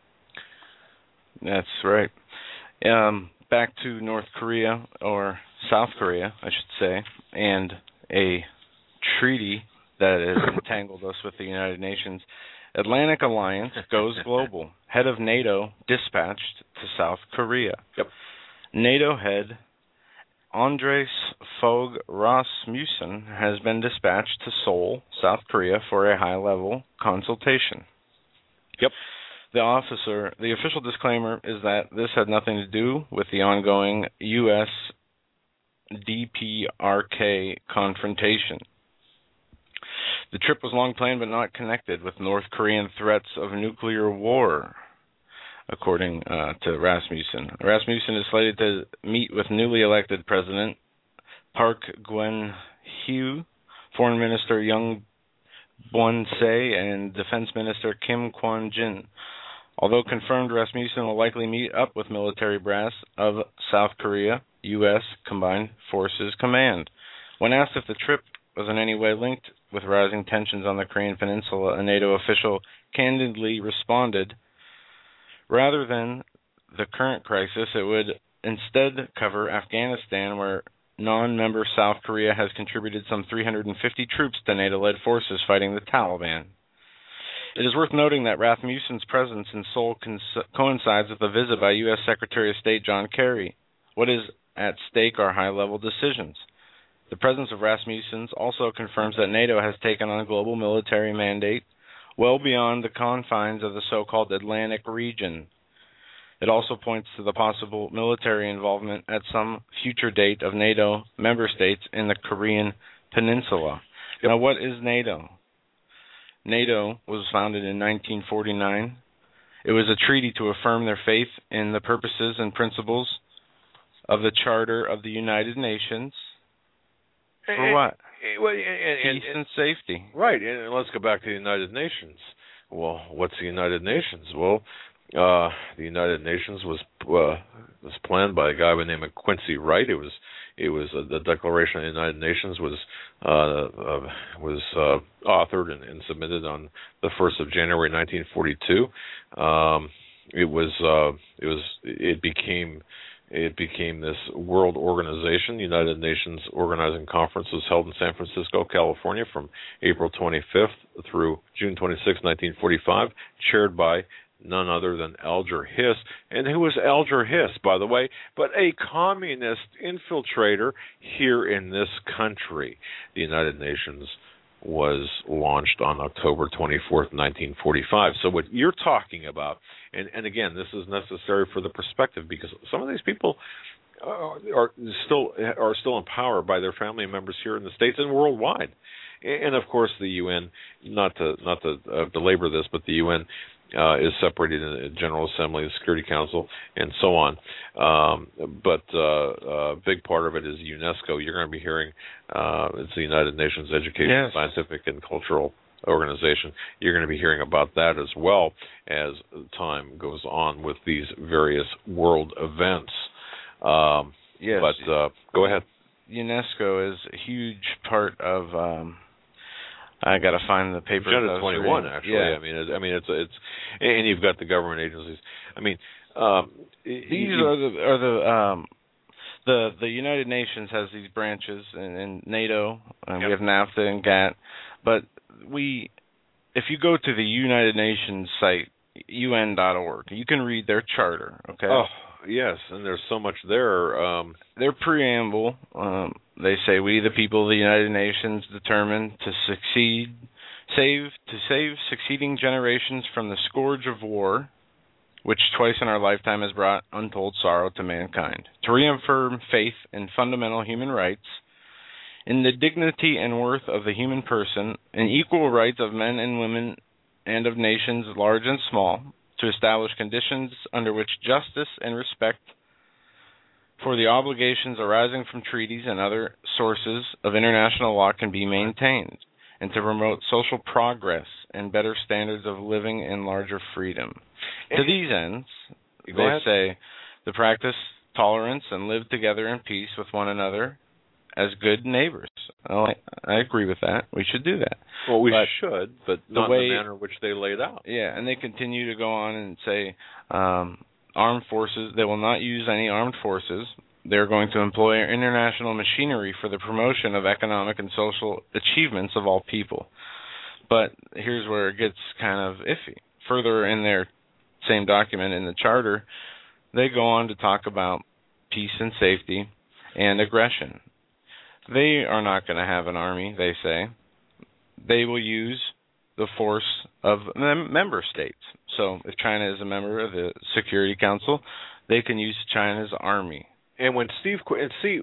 That's right. Back to North Korea, or South Korea, I should say, and a treaty that has entangled us with the United Nations. Atlantic Alliance goes global. Head of NATO dispatched to South Korea. Yep. NATO head Andreas Fogh Rasmussen has been dispatched to Seoul, South Korea, for a high-level consultation. Yep. The official disclaimer is that this had nothing to do with the ongoing U.S. DPRK confrontation. The trip was long planned but not connected with North Korean threats of nuclear war, according to Rasmussen. Rasmussen is slated to meet with newly elected President Park Geun-hye, Foreign Minister Young Bong-se, and Defense Minister Kim Kwon-jin. Although confirmed, Rasmussen will likely meet up with military brass of South Korea, U.S. Combined Forces Command. When asked if the trip was in any way linked with rising tensions on the Korean Peninsula, a NATO official candidly responded, rather than the current crisis, it would instead cover Afghanistan, where non-member South Korea has contributed some 350 troops to NATO-led forces fighting the Taliban. It is worth noting that Rasmussen's presence in Seoul coincides with a visit by U.S. Secretary of State John Kerry. What is at stake are high-level decisions. The presence of Rasmussen's also confirms that NATO has taken on a global military mandate well beyond the confines of the so-called Atlantic region. It also points to the possible military involvement at some future date of NATO member states in the Korean Peninsula. Yep. Now, what is NATO? NATO was founded in 1949. It was a treaty to affirm their faith in the purposes and principles of the Charter of the United Nations. For what? Peace and safety. Right, and let's go back to the United Nations. Well, what's the United Nations? Well, the United Nations was planned by a guy by the name of Quincy Wright. It was the Declaration of the United Nations was authored and submitted on the 1st of January 1942. It became this world organization. The United Nations Organizing Conference was held in San Francisco, California, from April 25th through June 26, 1945, chaired by none other than Alger Hiss. And who was Alger Hiss, by the way, but a communist infiltrator here in this country. The United Nations was launched on October 24th, 1945. So what you're talking about, and again, this is necessary for the perspective, because some of these people are still empowered by their family members here in the States and worldwide. And of course, the UN, not to belabor this, but the UN is separated in the General Assembly, the Security Council, and so on. But a big part of it is UNESCO. You're going to be hearing it's the United Nations Education, Scientific, and Cultural Organization. You're going to be hearing about that as well as time goes on with these various world events. Yes. But go ahead. UNESCO is a huge part of. I got to find the paper. Agenda 21, actually. Yeah. I mean, it's and you've got the government agencies. I mean, these are the United Nations has these branches, and NATO, and we have NAFTA and GATT. But if you go to the United Nations site, UN.org, you can read their charter. Okay. Oh, yes, and there's so much there. Their preamble, they say, "We, the people of the United Nations, determined to save succeeding generations from the scourge of war, which twice in our lifetime has brought untold sorrow to mankind, to reaffirm faith in fundamental human rights, in the dignity and worth of the human person, in equal rights of men and women and of nations large and small, to establish conditions under which justice and respect for the obligations arising from treaties and other sources of international law can be maintained, and to promote social progress and better standards of living and larger freedom. To these ends," they say, "to practice tolerance and live together in peace with one another as good neighbors." Well, I agree with that. We should do that. Well, we should, but not in the manner in which they laid out. Yeah, and they continue to go on and say armed forces, they will not use any armed forces. They're going to employ international machinery for the promotion of economic and social achievements of all people. But here's where it gets kind of iffy. Further in their same document in the charter, they go on to talk about peace and safety and aggression. They are not going to have an army, they say. They will use the force of member states. So if China is a member of the Security Council, they can use China's army. And when people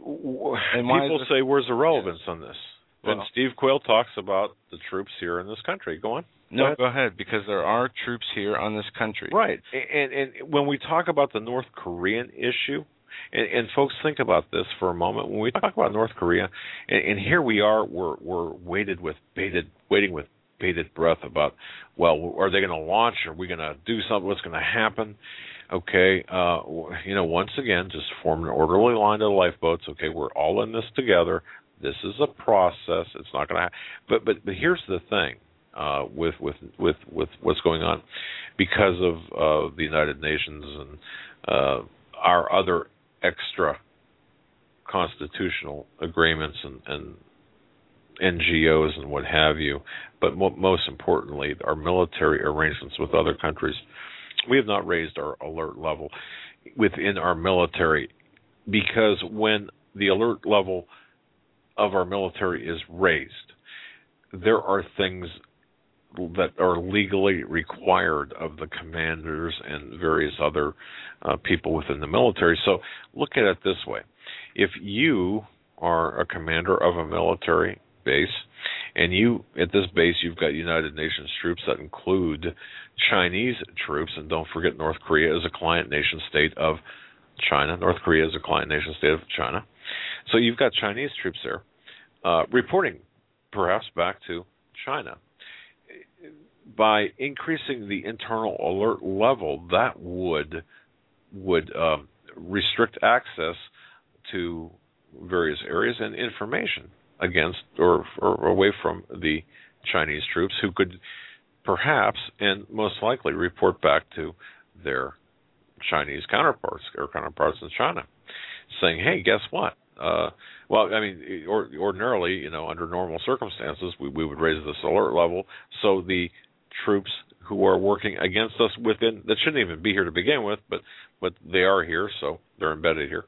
say, where's the relevance on this? Then Steve Quayle talks about the troops here in this country. Go on. No, go ahead, because there are troops here on this country. Right. And when we talk about the North Korean issue, and folks, think about this for a moment. When we talk about North Korea, and here we are, we're waiting with bated breath about, well, are they going to launch? Are we going to do something? What's going to happen? Okay, once again, just form an orderly line of lifeboats. Okay, we're all in this together. This is a process. It's not going to happen. But here's the thing with what's going on, because of the United Nations and our other extra constitutional agreements and NGOs and what have you, but most importantly, our military arrangements with other countries. We have not raised our alert level within our military, because when the alert level of our military is raised, there are things that are legally required of the commanders and various other people within the military. So look at it this way. If you are a commander of a military base, and at this base you've got United Nations troops that include Chinese troops, and don't forget North Korea is a client nation state of China. North Korea is a client nation state of China. So you've got Chinese troops there reporting perhaps back to China. By increasing the internal alert level, that would restrict access to various areas and information against or away from the Chinese troops, who could perhaps and most likely report back to their Chinese counterparts in China, saying, "Hey, guess what? Ordinarily, under normal circumstances, we would raise this alert level so the troops who are working against us that shouldn't even be here to begin with, but they are here, so they're embedded here.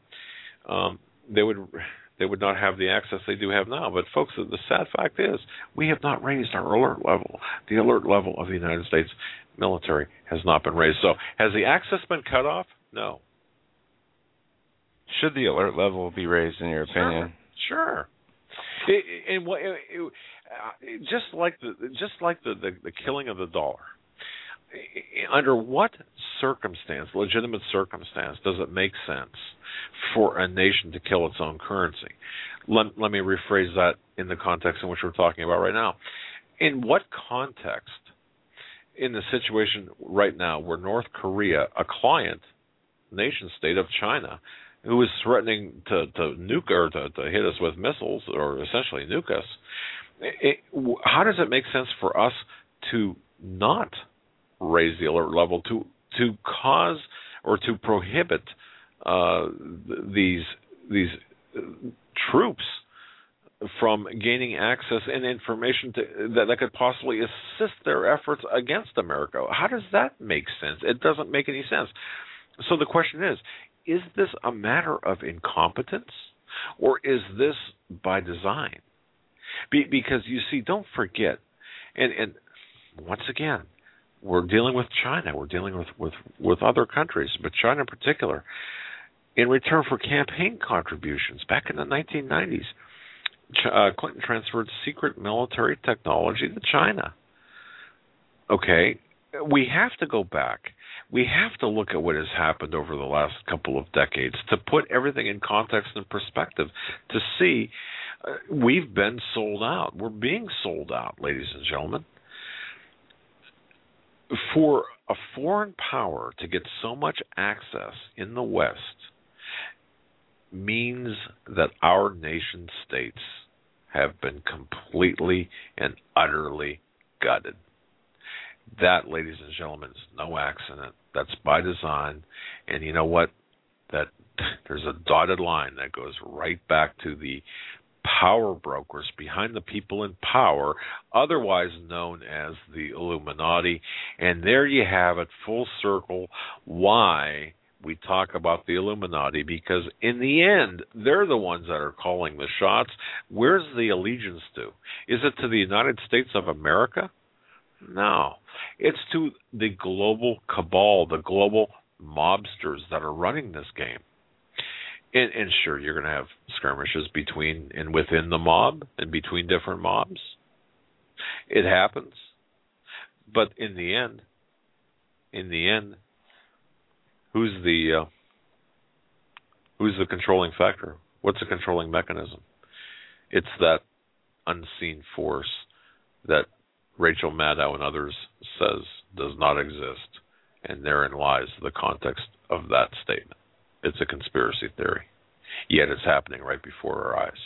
They would not have the access they do have now. But folks, the sad fact is we have not raised our alert level. The alert level of the United States military has not been raised. So has the access been cut off? No. Should the alert level be raised, in your opinion? Sure. Just like the killing of the dollar. Under what circumstance, legitimate circumstance, does it make sense for a nation to kill its own currency? Let me rephrase that in the context in which we're talking about right now. In what context, in the situation right now where North Korea, a client nation state of China, who is threatening to nuke or to hit us with missiles or essentially nuke us, how does it make sense for us to not raise the alert level to cause or to prohibit these troops from gaining access and information that could possibly assist their efforts against America? How does that make sense? It doesn't make any sense. So the question is this a matter of incompetence, or is this by design? Because, you see, don't forget, and once again, we're dealing with China. We're dealing with other countries, but China in particular. In return for campaign contributions back in the 1990s, Clinton transferred secret military technology to China. Okay, we have to go back. We have to look at what has happened over the last couple of decades to put everything in context and perspective, to see we've been sold out. We're being sold out, ladies and gentlemen. For a foreign power to get so much access in the West means that our nation states have been completely and utterly gutted. That, ladies and gentlemen, is no accident. That's by design. And you know what? That there's a dotted line that goes right back to the power brokers behind the people in power, otherwise known as the Illuminati. And there you have it, full circle, why we talk about the Illuminati, because in the end, they're the ones that are calling the shots. Where's the allegiance to? Is it to the United States of America? No. It's to the global cabal, the global mobsters that are running this game. And sure, you're going to have skirmishes between and within the mob and between different mobs. It happens. But in the end, who's the controlling factor? What's the controlling mechanism? It's that unseen force that Rachel Maddow and others says does not exist, and therein lies the context of that statement. It's a conspiracy theory, yet it's happening right before our eyes.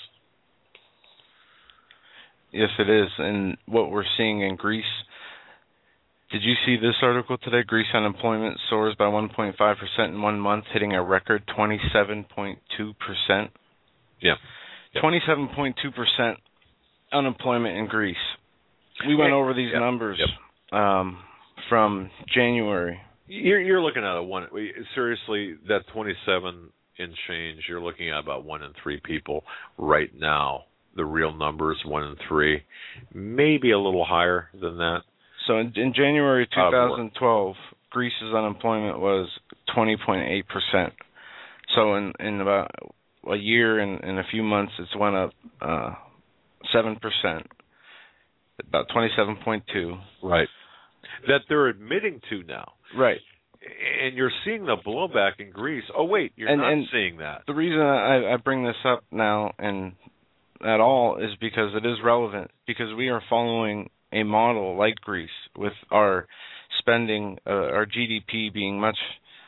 Yes, it is. And what we're seeing in Greece, did you see this article today? Greece unemployment soars by 1.5% in 1 month, hitting a record 27.2%. Yeah. 27.2% unemployment in Greece. We went over these numbers from January. You're looking at seriously, that 27 and change, you're looking at about 1 in 3 people right now. The real numbers, 1 in 3, maybe a little higher than that. So in January 2012, Greece's unemployment was 20.8%. So in about a year and a few months, it's went up 7%, about 27.2. Right. That they're admitting to now. Right. And you're seeing the blowback in Greece. Oh, wait, you're not seeing that. The reason I bring this up now and at all is because it is relevant, because we are following a model like Greece with our spending, our GDP being much,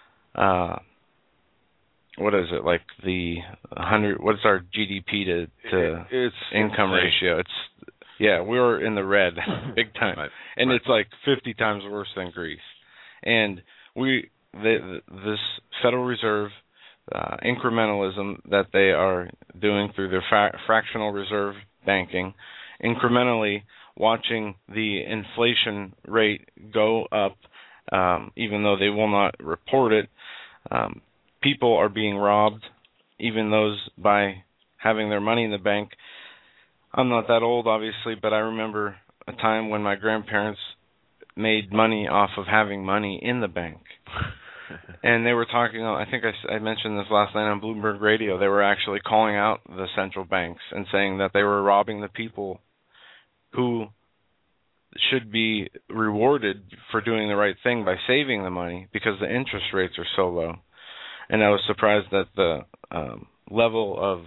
what is it, like the 100, what's our GDP to it's income ratio? We're in the red big time. Right. And it's like 50 times worse than Greece. And this Federal Reserve incrementalism that they are doing through their fractional reserve banking, incrementally watching the inflation rate go up, even though they will not report it. People are being robbed, even those by having their money in the bank. I'm not that old, obviously, but I remember a time when my grandparents made money off of having money in the bank. And they were talking, I think I mentioned this last night on Bloomberg Radio, they were actually calling out the central banks and saying that they were robbing the people who should be rewarded for doing the right thing by saving the money because the interest rates are so low. And I was surprised that the level of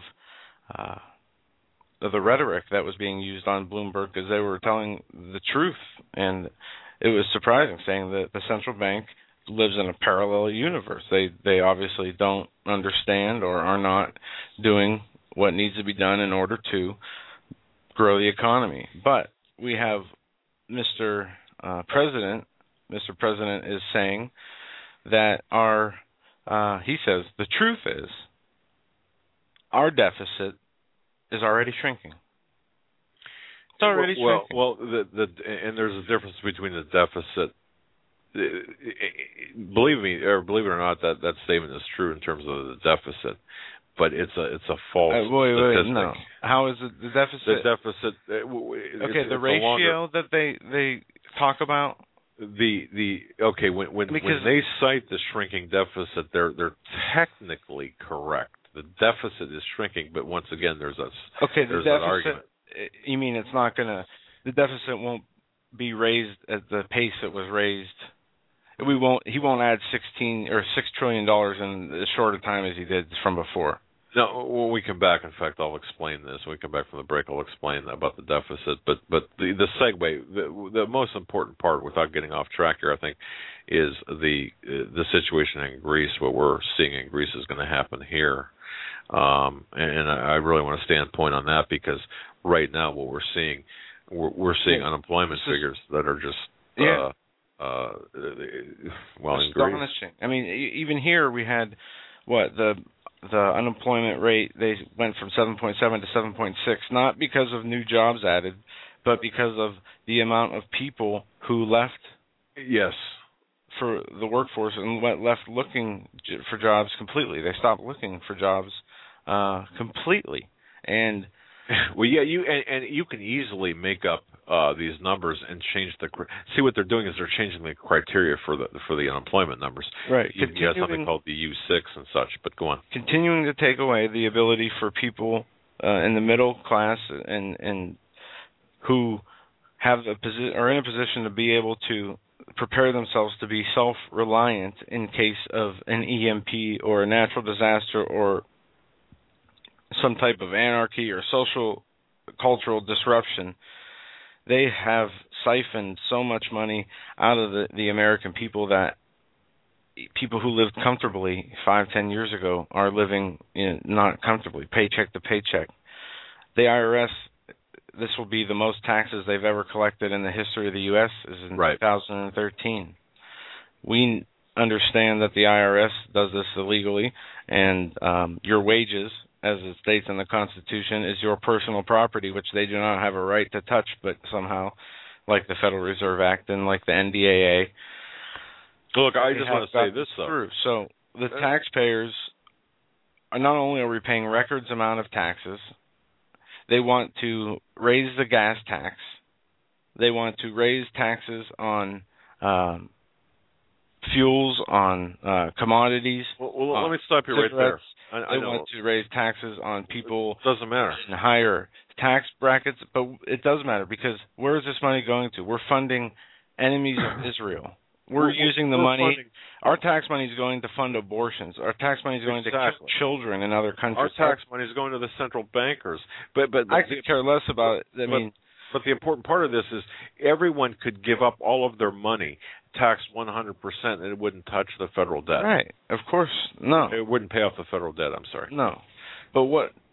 the rhetoric that was being used on Bloomberg, because they were telling the truth. And it was surprising, saying that the central bank lives in a parallel universe. They obviously don't understand or are not doing what needs to be done in order to grow the economy. But we have Mr. President is saying that he says the truth is our deficit is already shrinking. It's already shrinking. Well, and there's a difference between the deficit. Believe it or not, that statement is true in terms of the deficit, but it's a false statistic. No. How is it the deficit? The deficit. The ratio that they talk about. When they cite the shrinking deficit, they're technically correct. The deficit is shrinking, but once again, there's that argument. You mean it's not going to? The deficit won't be raised at the pace it was raised. He won't add $6 trillion in as short a time as he did from before. No, when we come back, in fact, I'll explain this. When we come back from the break, I'll explain about the deficit. But the segue, the most important part, without getting off track here, I think, is the situation in Greece. What we're seeing in Greece is going to happen here, and I really want to stand point on that, because right now what we're seeing unemployment figures that are just in Greece. I mean, even here we had the unemployment rate, they went from 7.7 to 7.6, not because of new jobs added, but because of the amount of people who left for the workforce and left looking for jobs completely. They stopped looking for jobs completely. And you can easily make up these numbers and change see what they're doing is they're changing the criteria for the unemployment numbers. Right. You have something called the U6 and such, but go on. Continuing to take away the ability for people in the middle class and who are in a position to be able to prepare themselves to be self-reliant in case of an EMP or a natural disaster or some type of anarchy or social cultural disruption. They have siphoned so much money out of the American people that people who lived comfortably 5-10 years ago are living not comfortably, paycheck to paycheck. The IRS, this will be the most taxes they've ever collected in the history of the U.S. is in 2013. We understand that the IRS does this illegally, and your wages, as it states in the Constitution, is your personal property, which they do not have a right to touch, but somehow, like the Federal Reserve Act and like the NDAA. Look, I just want to say this, though. So the taxpayers are not only are we paying records amount of taxes, they want to raise the gas tax. They want to raise taxes on fuels, on commodities. Well, let me stop you right there. They want to raise taxes on people. Doesn't matter. In higher tax brackets, but it does matter, because where is this money going to? We're funding enemies of Israel. We're using the money. Our tax money is going to fund abortions. Our tax money is going to kill children in other countries. Our tax money is going to the central bankers. But I could care less about it. But the important part of this is everyone could give up all of their money, tax 100%, and it wouldn't touch the federal debt. Right. Of course, no. It wouldn't pay off the federal debt, I'm sorry. No. But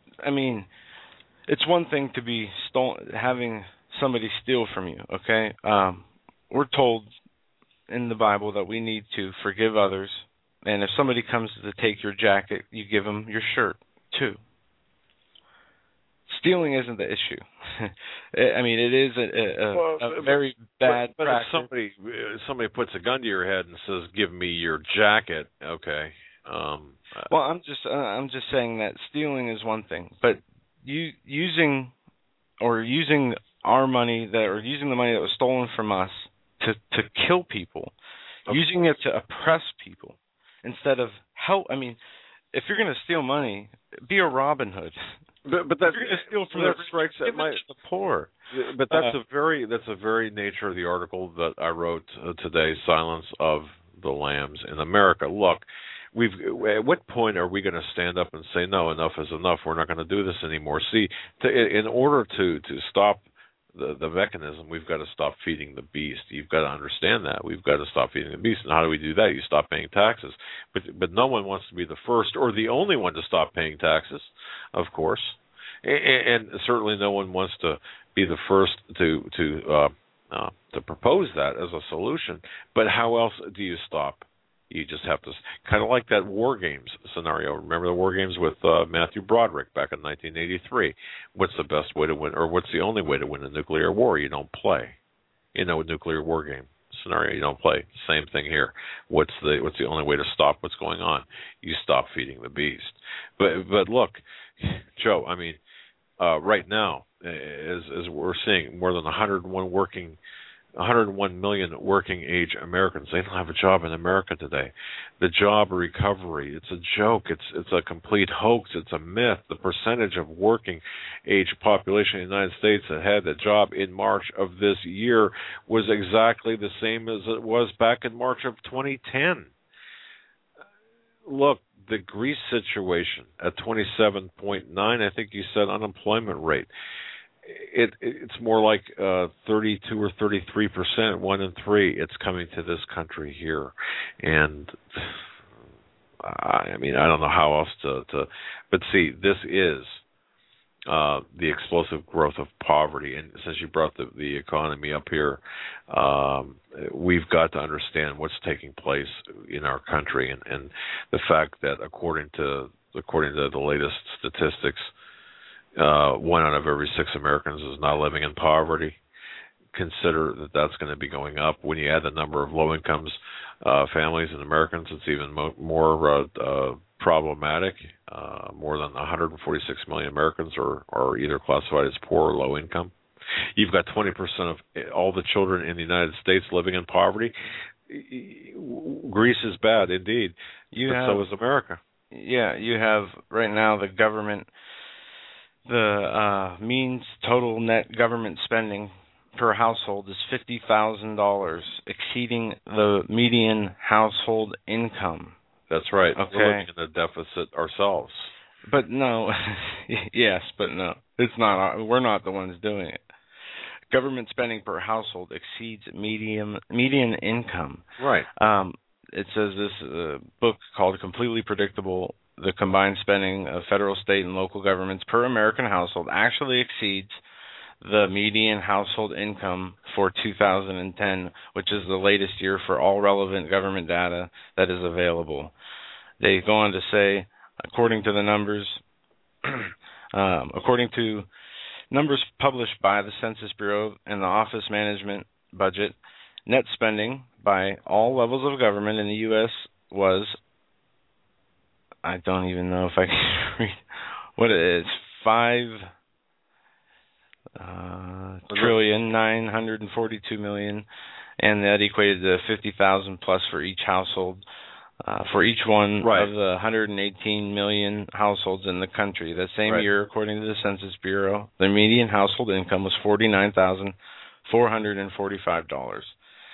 it's one thing to be having somebody steal from you, okay? We're told in the Bible that we need to forgive others, and if somebody comes to take your jacket, you give them your shirt, too. Stealing isn't the issue. It is a very bad practice. If somebody puts a gun to your head and says, "Give me your jacket," okay. Well, I'm just saying that stealing is one thing, but using our money using the money that was stolen from us to kill people, using it to oppress people, instead of help. I mean, if you're going to steal money, be a Robin Hood. But that's, you're going to steal from that strikes at the poor. But that's a very nature of the article that I wrote today, Silence of the Lambs in America. Look, at what point are we going to stand up and say, no, enough is enough, we're not going to do this anymore? See, in order to stop the mechanism, we've got to stop feeding the beast. You've got to understand that. We've got to stop feeding the beast. And how do we do that? You stop paying taxes. But no one wants to be the first or the only one to stop paying taxes, of course. And certainly no one wants to be the first to propose that as a solution. But how else do you stop? You just have to, kind of like that War Games scenario. Remember the War Games with Matthew Broderick back in 1983? What's the best way to win, or what's the only way to win a nuclear war? You don't play. A nuclear war game scenario, you don't play. Same thing here. What's the only way to stop what's going on? You stop feeding the beast. But look, Joe, I mean, right now, as we're seeing, more than 101 million working age Americans. They don't have a job in America today. The job recovery, it's a joke. It's a complete hoax. It's a myth. The percentage of working age population in the United States that had a job in March of this year was exactly the same as it was back in March of 2010. Look, the Greece situation at 27.9, I think you said, unemployment rate. It's more like 32 or 33%, 1 in 3. It's coming to this country here, and I mean, I don't know how else to. But see, this is the explosive growth of poverty, and since you brought the economy up here, we've got to understand what's taking place in our country, and the fact that according to the latest statistics, 1 out of every 6 Americans is now living in poverty. Consider that that's going to be going up. When you add the number of low-income families and Americans, it's even more problematic. More than 146 million Americans are either classified as poor or low income. You've got 20% of all the children in the United States living in poverty. Greece is bad indeed, so is America. Yeah, you have right now the government. The means total net government spending per household is $50,000, exceeding the median household income. That's right. Okay. We're living in a deficit ourselves. But no, yes, but no. It's not. We're not the ones doing it. Government spending per household exceeds median income. Right. It says this book called Completely Predictable. The combined spending of federal, state, and local governments per American household actually exceeds the median household income for 2010, which is the latest year for all relevant government data that is available. They go on to say, according to the numbers, according to numbers published by the Census Bureau and the Office Management Budget, net spending by all levels of government in the U.S. was, I don't even know if I can read what it is, $5,942,000,000, and that equated to $50,000 plus for each household, for each one of the 118 million households in the country. That same year, according to the Census Bureau, the median household income was $49,445.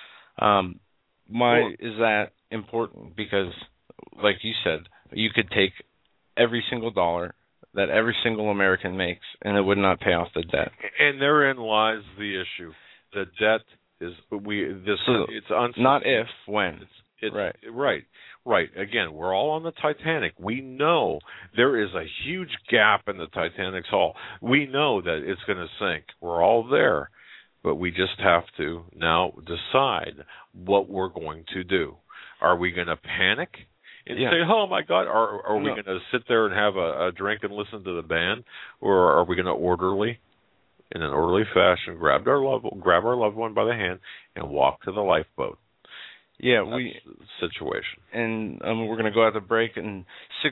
Why is that important? Because, like you said, you could take every single dollar that every single American makes, and it would not pay off the debt. And therein lies the issue. The debt is it's not if, when. It's right. Again, we're all on the Titanic. We know there is a huge gap in the Titanic's hull. We know that it's going to sink. We're all there, but we just have to now decide what we're going to do. Are we going to panic and say, "Oh my God"? Are we going to sit there and have a drink and listen to the band, or are we going to in an orderly fashion, grab our loved one by the hand and walk to the lifeboat? Yeah, that's the situation. And we're going to go out the break, and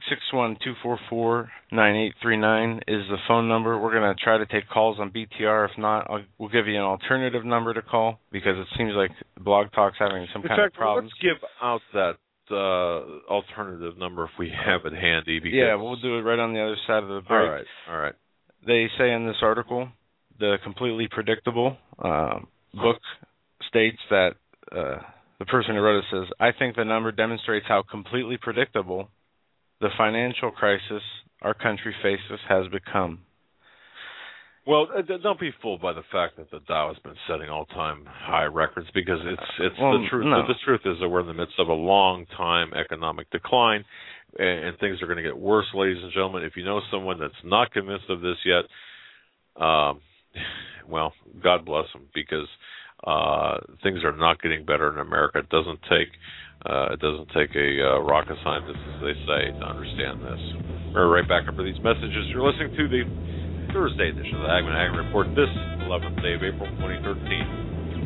661-244-9839 is the phone number. We're going to try to take calls on BTR. If not, we'll give you an alternative number to call, because it seems like Blog Talk's having some kind of problems. Let's give out that alternative number if we have it handy. Because yeah, we'll do it right on the other side of the break. All right. They say in this article, the Completely Predictable book states that the person who wrote it says, I think the number demonstrates how completely predictable the financial crisis our country faces has become. Well, don't be fooled by the fact that the Dow has been setting all-time high records, because it's the truth. No. The truth is that we're in the midst of a long-time economic decline, and things are going to get worse, ladies and gentlemen. If you know someone that's not convinced of this yet, well, God bless them, because things are not getting better in America. It doesn't take a rocket scientist, as they say, to understand this. We're right back after these messages. You're listening to the Thursday edition of the Hagmann Ag Report, this 11th day of April 2013.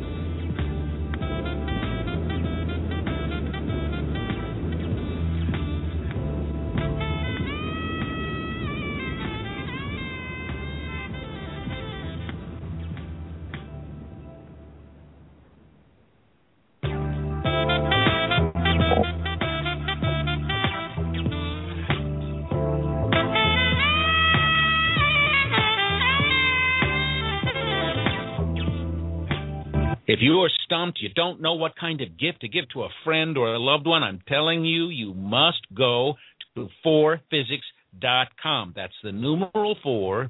If you are stumped, you don't know what kind of gift to give to a friend or a loved one, I'm telling you, you must go to 4physics.com. That's the numeral 4,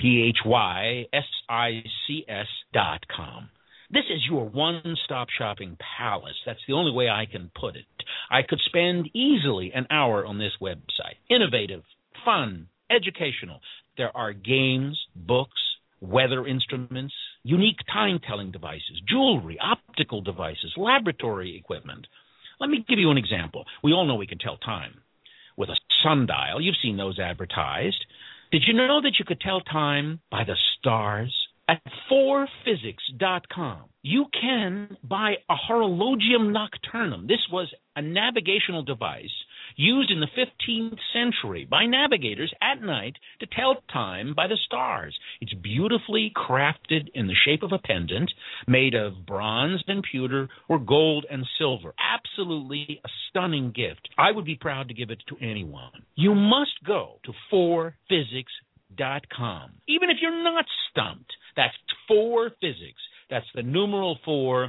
PHYSICS.com. This is your one-stop shopping palace. That's the only way I can put it. I could spend easily an hour on this website. Innovative, fun, educational. There are games, books, weather instruments, unique time-telling devices, jewelry, optical devices, laboratory equipment. Let me give you an example. We all know we can tell time with a sundial. You've seen those advertised. Did you know that you could tell time by the stars? At 4physics.com, you can buy a horologium nocturnum. This was a navigational device used in the 15th century by navigators at night to tell time by the stars. It's beautifully crafted in the shape of a pendant made of bronze and pewter or gold and silver. Absolutely a stunning gift. I would be proud to give it to anyone. You must go to 4physics.com. Even if you're not stumped, that's 4physics. That's the numeral 4,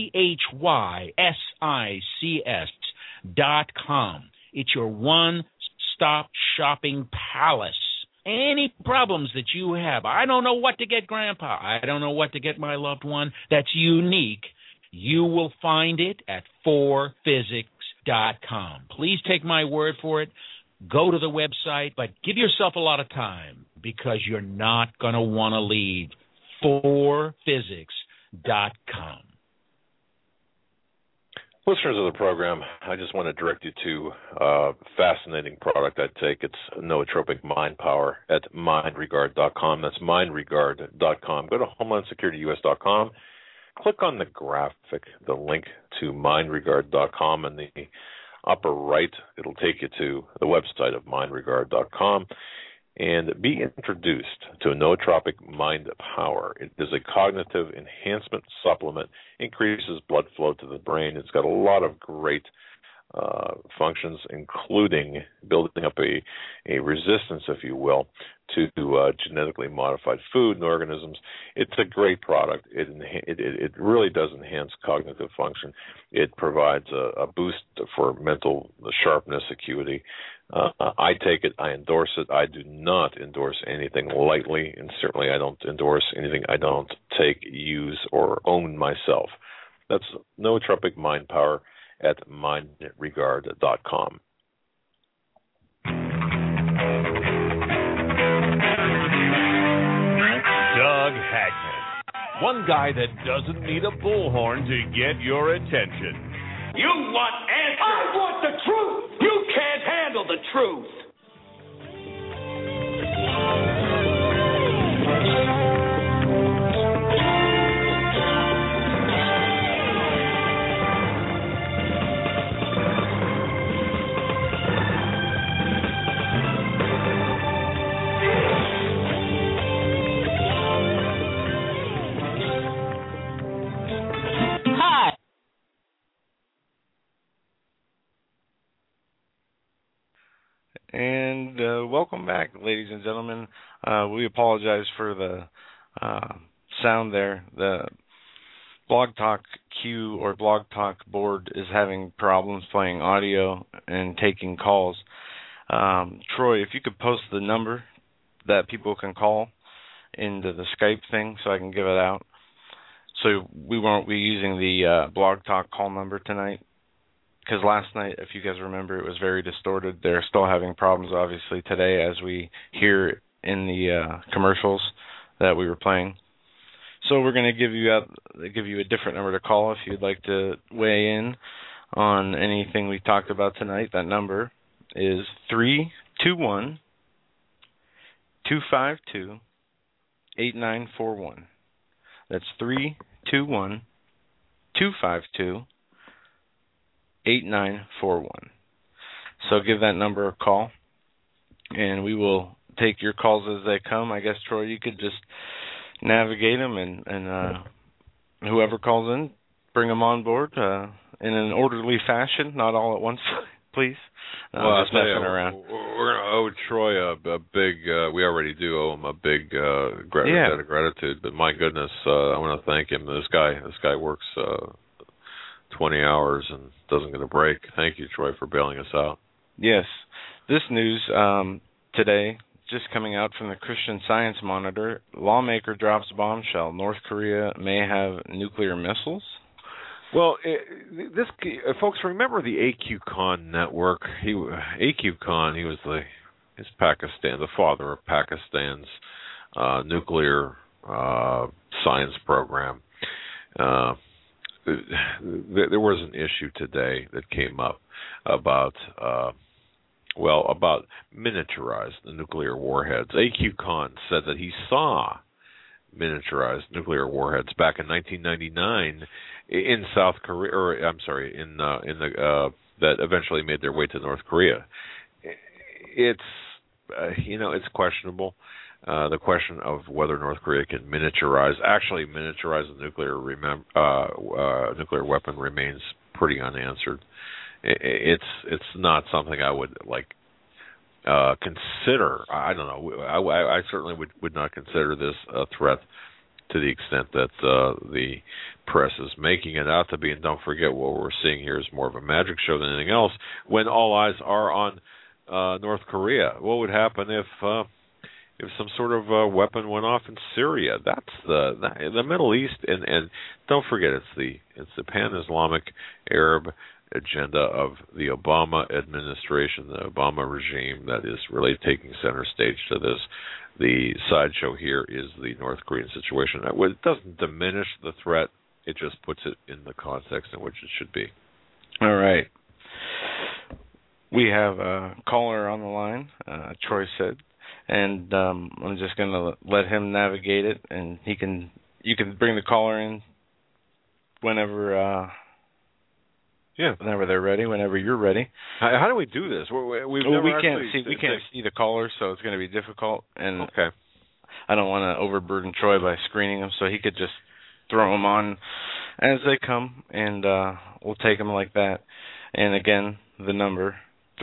PHYSICS.com. It's your one-stop shopping palace. Any problems that you have, I don't know what to get Grandpa, I don't know what to get my loved one, that's unique, you will find it at 4physics.com. Please take my word for it. Go to the website, but give yourself a lot of time, because you're not going to want to leave. 4physics.com. Listeners of the program, I just want to direct you to a fascinating product I take. It's Nootropic Mind Power at mindregard.com. That's mindregard.com. Go to HomelandSecurityUS.com. Click on the graphic, the link to mindregard.com. In the upper right, it'll take you to the website of mindregard.com. And be introduced to Nootropic Mind Power. It is a cognitive enhancement supplement, increases blood flow to the brain. It's got a lot of great functions, including building up a resistance, if you will, to genetically modified food and organisms. It's a great product. It really does enhance cognitive function. It provides a boost for mental sharpness, acuity. I take it. I endorse it. I do not endorse anything lightly, and certainly I don't endorse anything I don't take, use, or own myself. That's Nootropic Mind Power at mindregard.com. Doug Hagmann, one guy that doesn't need a bullhorn to get your attention. You want answers. I want the truth. You can't handle the truth. And welcome back, ladies and gentlemen. We apologize for the sound there. The Blog Talk queue or Blog Talk board is having problems playing audio and taking calls. Troy, if you could post the number that people can call into the Skype thing so I can give it out. So we won't be using the Blog Talk call number tonight. Because last night, if you guys remember, it was very distorted. They're still having problems, obviously, today, as we hear in the commercials that we were playing. So we're going to give you a different number to call if you'd like to weigh in on anything we talked about tonight. That number is 321-252-8941. That's 321-252-8941. So give that number a call, and we will take your calls as they come. I guess, Troy, you could just navigate them, and whoever calls in, bring them on board in an orderly fashion, not all at once, please. Well, just messing around. We're going to owe Troy a big, we already do owe him a big debt of gratitude, but my goodness, I want to thank him. This guy works 20 hours and doesn't get a break. Thank you, Troy, for bailing us out. Yes. This news today, just coming out from the Christian Science Monitor, lawmaker drops bombshell. North Korea may have nuclear missiles. Well, folks, remember the A.Q. Khan network? A.Q. Khan, he was the father of Pakistan's nuclear science program. There was an issue today that came up about miniaturized nuclear warheads. A.Q. Khan said that he saw miniaturized nuclear warheads back in 1999 in South Korea, that eventually made their way to North Korea. It's questionable. The question of whether North Korea can actually miniaturize a nuclear weapon remains pretty unanswered. It's not something I would consider. I don't know. I certainly would not consider this a threat to the extent that the press is making it out to be. And don't forget, what we're seeing here is more of a magic show than anything else. When all eyes are on North Korea, what would happen if some sort of weapon went off in Syria? That's the Middle East, and don't forget, it's the pan-Islamic Arab agenda of the Obama administration, the Obama regime, that is really taking center stage to this. The sideshow here is the North Korean situation. It doesn't diminish the threat, it just puts it in the context in which it should be. All right. We have a caller on the line, Troy said, and I'm just going to let him navigate it, and you can bring the caller in whenever whenever they're ready, whenever you're ready. How do we do this? We can't see the caller, so it's going to be difficult. And okay, I don't want to overburden Troy by screening him, so he could just throw them on as they come, and we'll take them like that. And again, the number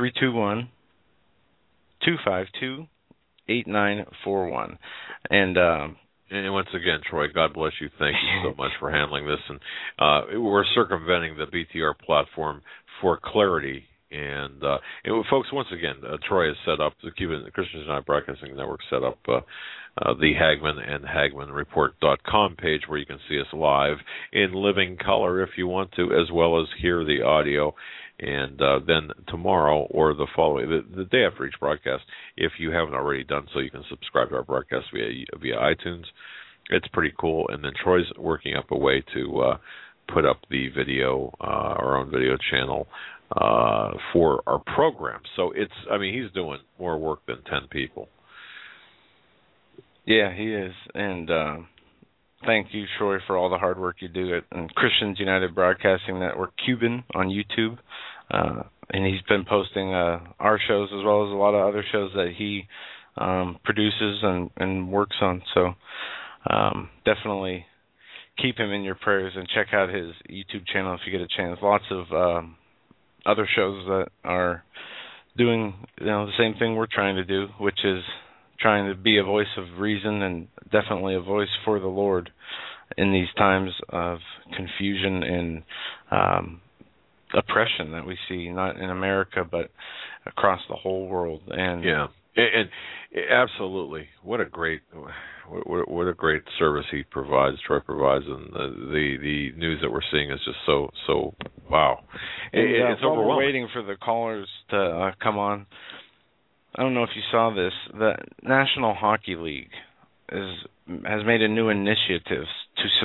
321-252-8941. And once again, Troy, God bless you. Thank you so much for handling this. And we're circumventing the BTR platform for clarity. And folks, once again, Troy has set up, the Christian United Broadcasting Network set up the Hagmann and HagmannReport.com page where you can see us live in living color if you want to, as well as hear the audio. And then tomorrow or the following, the day after each broadcast, if you haven't already done so, you can subscribe to our broadcast via iTunes. It's pretty cool. And then Troy's working up a way to put up the video, our own video channel for our program. So he's doing more work than 10 people. Yeah, he is. And thank you, Troy, for all the hard work you do at Christians United Broadcasting Network Cuban on YouTube. And he's been posting our shows as well as a lot of other shows that he produces and works on. So definitely keep him in your prayers and check out his YouTube channel if you get a chance. Lots of other shows that are doing the same thing we're trying to do, which is trying to be a voice of reason and definitely a voice for the Lord in these times of confusion and oppression that we see, not in America but across the whole world. And and absolutely, what a great service Troy provides, and the news that we're seeing is just so wow. It's overwhelming. We're waiting for the callers to come on. I don't know if you saw this. The National Hockey League has made a new initiative to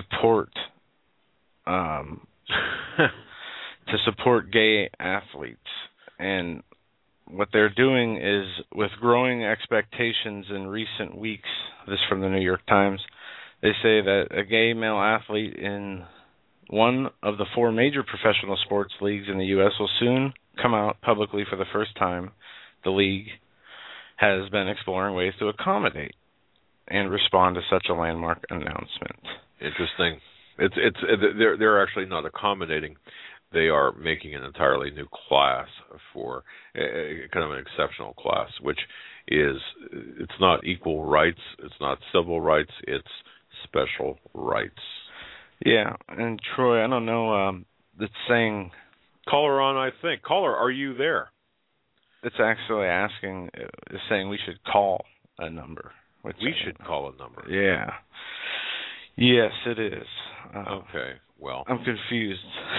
support gay athletes, and what they're doing is, with growing expectations in recent weeks, this from the New York Times, they say that a gay male athlete in one of the 4 major professional sports leagues in the U.S. will soon come out publicly for the first time. The league has been exploring ways to accommodate and respond to such a landmark announcement. Interesting. They're actually not accommodating. They are making an entirely new class for kind of an exceptional class, which is, it's not equal rights, it's not civil rights, it's special rights. Yeah, and Troy, I don't know, it's saying... Caller on, I think. Caller, are you there? It's actually asking, it's saying we should call a number. We should call a number. Yeah. Yes, it is. Okay, well. I'm confused.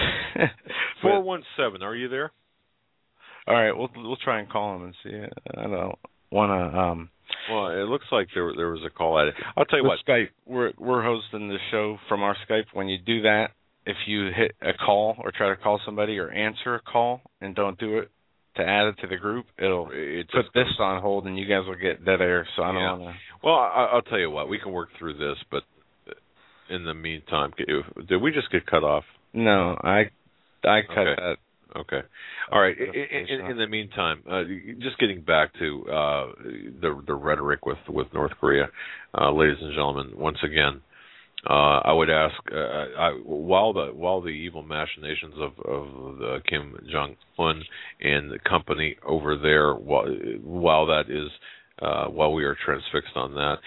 417, are you there? All right, we'll try and call him and see. I don't want to... Well, it looks like there was a call at it. I'll tell you what. Skype, we're hosting the show from our Skype. When you do that, if you hit a call or try to call somebody or answer a call and don't do it to add it to the group, it'll put this on hold and you guys will get dead air. So I don't want to... Well, I'll tell you what. We can work through this, but in the meantime, did we just get cut off? No, I cut that. Okay. All right. In the meantime, just getting back to the rhetoric with North Korea, ladies and gentlemen, once again, I would ask, while the evil machinations of the Kim Jong-un and the company over there, while that is, while we are transfixed on that,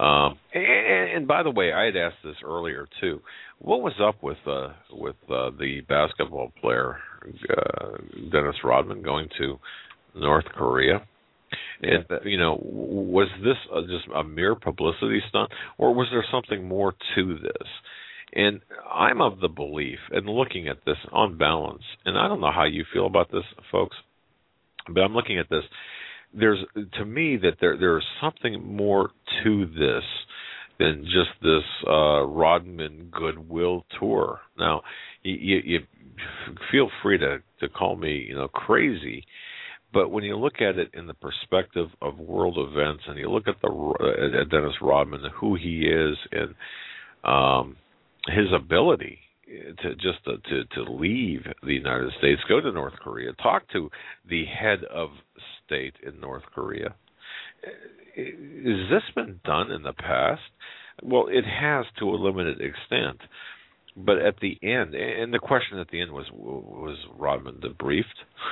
and by the way, I had asked this earlier too. What was up with the basketball player Dennis Rodman going to North Korea? And was this just a mere publicity stunt, or was there something more to this? And I'm of the belief, and looking at this on balance, and I don't know how you feel about this, folks, but I'm looking at this. To me, that there's something more to this than just this Rodman goodwill tour. Now, you feel free to call me, crazy, but when you look at it in the perspective of world events, and you look at at Dennis Rodman, who he is, and his ability to leave the United States, go to North Korea, talk to the head of state in North Korea. Has this been done in the past? Well, it has to a limited extent. But at the end, and the question at the end was Rodman debriefed?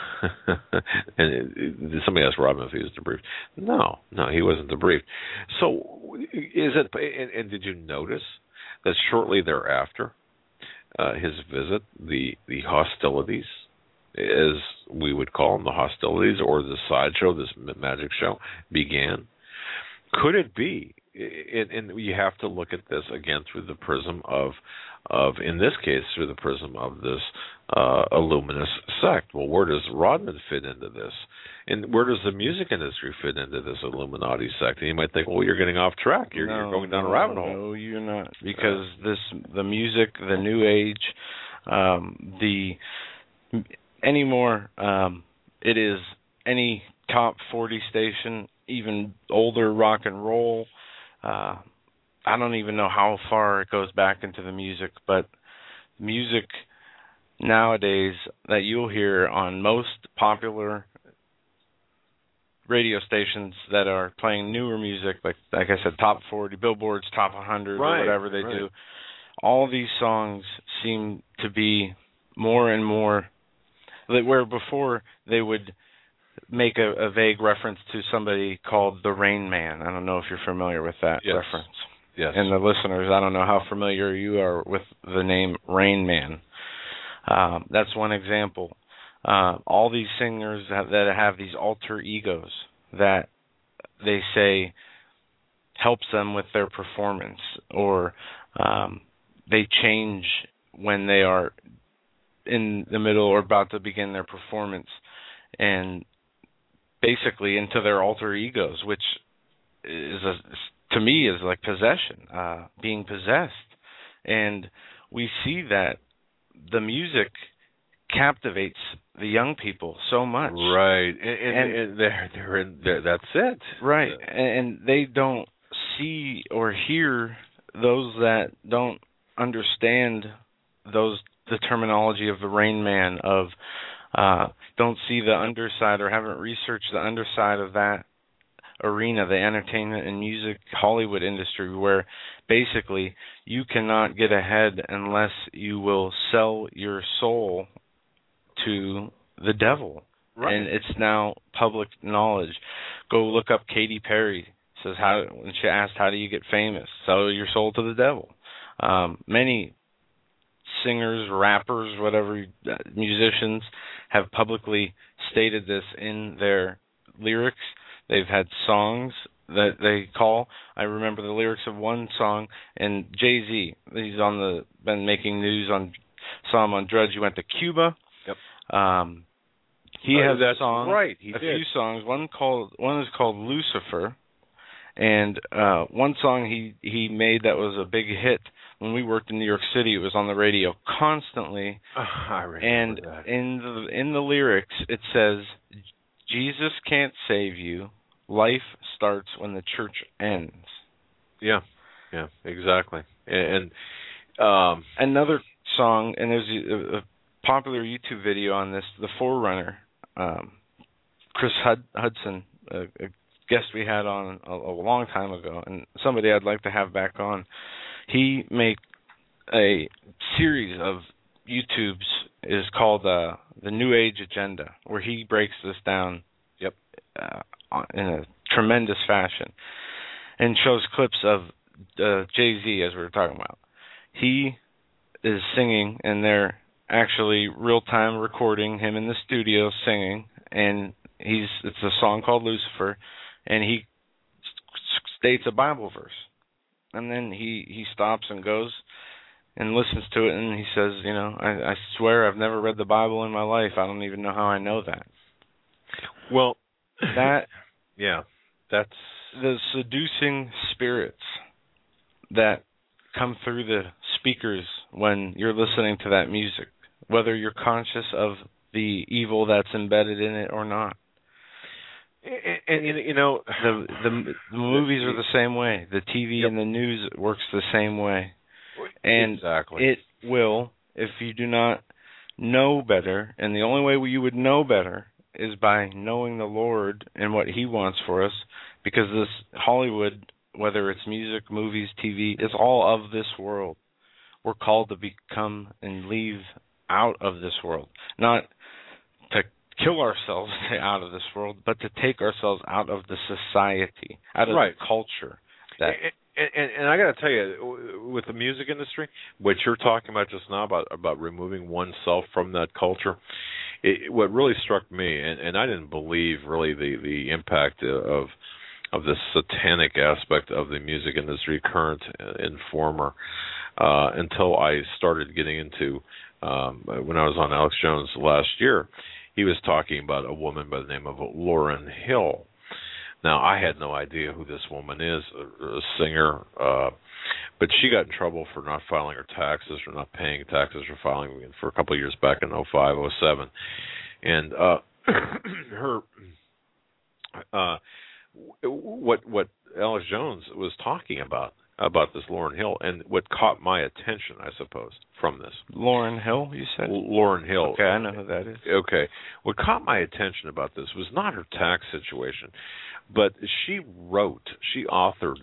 And somebody asked Rodman if he was debriefed. No, he wasn't debriefed. So is it? And did you notice that shortly thereafter, his visit, the hostilities, as we would call them, the hostilities, or the sideshow, this magic show, began? Could it be? And you have to look at this again through the prism of in this case, through the prism of this Illuminist sect. Well, where does Rodman fit into this? And where does the music industry fit into this Illuminati sect? And you might think, well, you're getting off track. You're going down a rabbit hole. No, you're not. Because the music, the new age, it is any top 40 station, even older rock and roll. I don't even know how far it goes back into the music, but music nowadays that you'll hear on most popular radio stations that are playing newer music, like I said, top 40, Billboard's top 100, or whatever they do, all these songs seem to be more and more, where before they would make a vague reference to somebody called the Rain Man. I don't know if you're familiar with that reference. Yes. And the listeners, I don't know how familiar you are with the name Rain Man. That's one example. All these singers that have these alter egos that they say helps them with their performance, or they change when they are in the middle or about to begin their performance, and basically into their alter egos, which is to me is like possession, being possessed. And we see that the music captivates the young people so much, right? And they're in there. That's it, right? And they don't see or hear those that don't understand the terminology of the Rain Man, of don't see the underside or haven't researched the underside of that arena, the entertainment and music Hollywood industry, where basically you cannot get ahead unless you will sell your soul to the devil. Right. And it's now public knowledge. Go look up Katy Perry. Says when she asked, how do you get famous? Sell your soul to the devil. Many singers, rappers, whatever, musicians have publicly stated this in their lyrics. They've had songs that they call. I remember the lyrics of one song, and Jay-Z, he's been making news on, saw him on Drudge. He went to Cuba. Yep. He has a song, right? Few songs. One is called Lucifer, and one song he made that was a big hit when we worked in New York City. It was on the radio constantly. I remember that. In the lyrics it says, "Jesus can't save you. Life starts when the church ends." Yeah, exactly. And another song, and there's a popular YouTube video on this, The Forerunner. Chris Hudson, a guest we had on a long time ago, and somebody I'd like to have back on. He made a series of YouTubes, is called the New Age Agenda, where he breaks this down in a tremendous fashion and shows clips of Jay-Z, as we were talking about. He is singing, and they're actually real-time recording him in the studio singing, and it's a song called Lucifer, and he states a Bible verse. And then he stops and goes and listens to it, and he says, I swear I've never read the Bible in my life. I don't even know how I know that. Well, that's the seducing spirits that come through the speakers when you're listening to that music, whether you're conscious of the evil that's embedded in it or not. And the movies are the same way. The TV and the news works the same way. And exactly. It will, if you do not know better, and the only way you would know better is by knowing the Lord and what He wants for us, because this Hollywood, whether it's music, movies, TV, it's all of this world. We're called to become and leave out of this world, not to kill ourselves out of this world, but to take ourselves out of the society, out of the culture. And I got to tell you, with the music industry, what you're talking about just now about removing oneself from that culture, what really struck me, and I didn't believe really the impact of the satanic aspect of the music industry, current and former, until I started getting into when I was on Alex Jones last year. He was talking about a woman by the name of Lauryn Hill. Now, I had no idea who this woman is, a singer, but she got in trouble for not filing her taxes, or not paying taxes, or filing for a couple of years back in 05, 07. And her, what Alex Jones was talking about this Lauryn Hill, and what caught my attention, I suppose, from this. Lauryn Hill, you said? Lauryn Hill. Okay, I know who that is. Okay. What caught my attention about this was not her tax situation, but she authored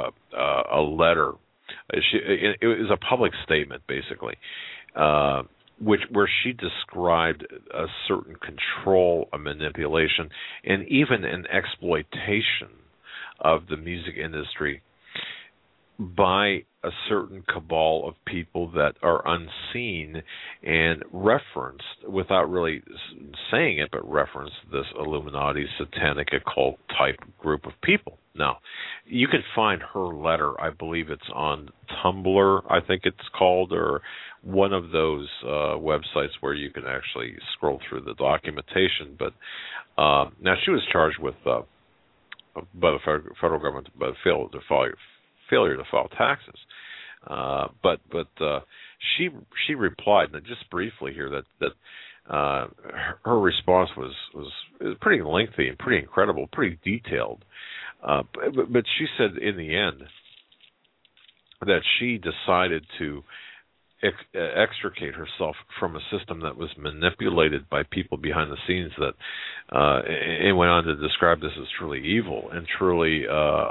a letter. It was a public statement, basically, where she described a certain control, a manipulation, and even an exploitation of the music industry by a certain cabal of people that are unseen and referenced, without really saying it, but referenced this Illuminati, satanic, occult type group of people. Now, you can find her letter, I believe it's on Tumblr, I think it's called, or one of those websites where you can actually scroll through the documentation. But now she was charged with, by the federal government, by failure to file taxes. But she replied, and just briefly here, that her response was pretty lengthy and pretty incredible, pretty detailed. But she said in the end that she decided to extricate herself from a system that was manipulated by people behind the scenes, that and went on to describe this as truly evil and truly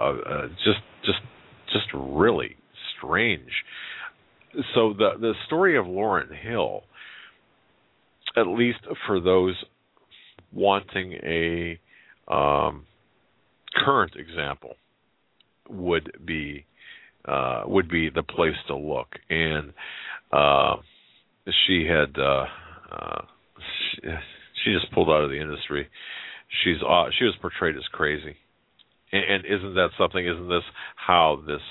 just really strange. So the story of Lauryn Hill, at least for those wanting a current example, would be the place to look. And she just pulled out of the industry. She was portrayed as crazy. And isn't that something? Isn't this how this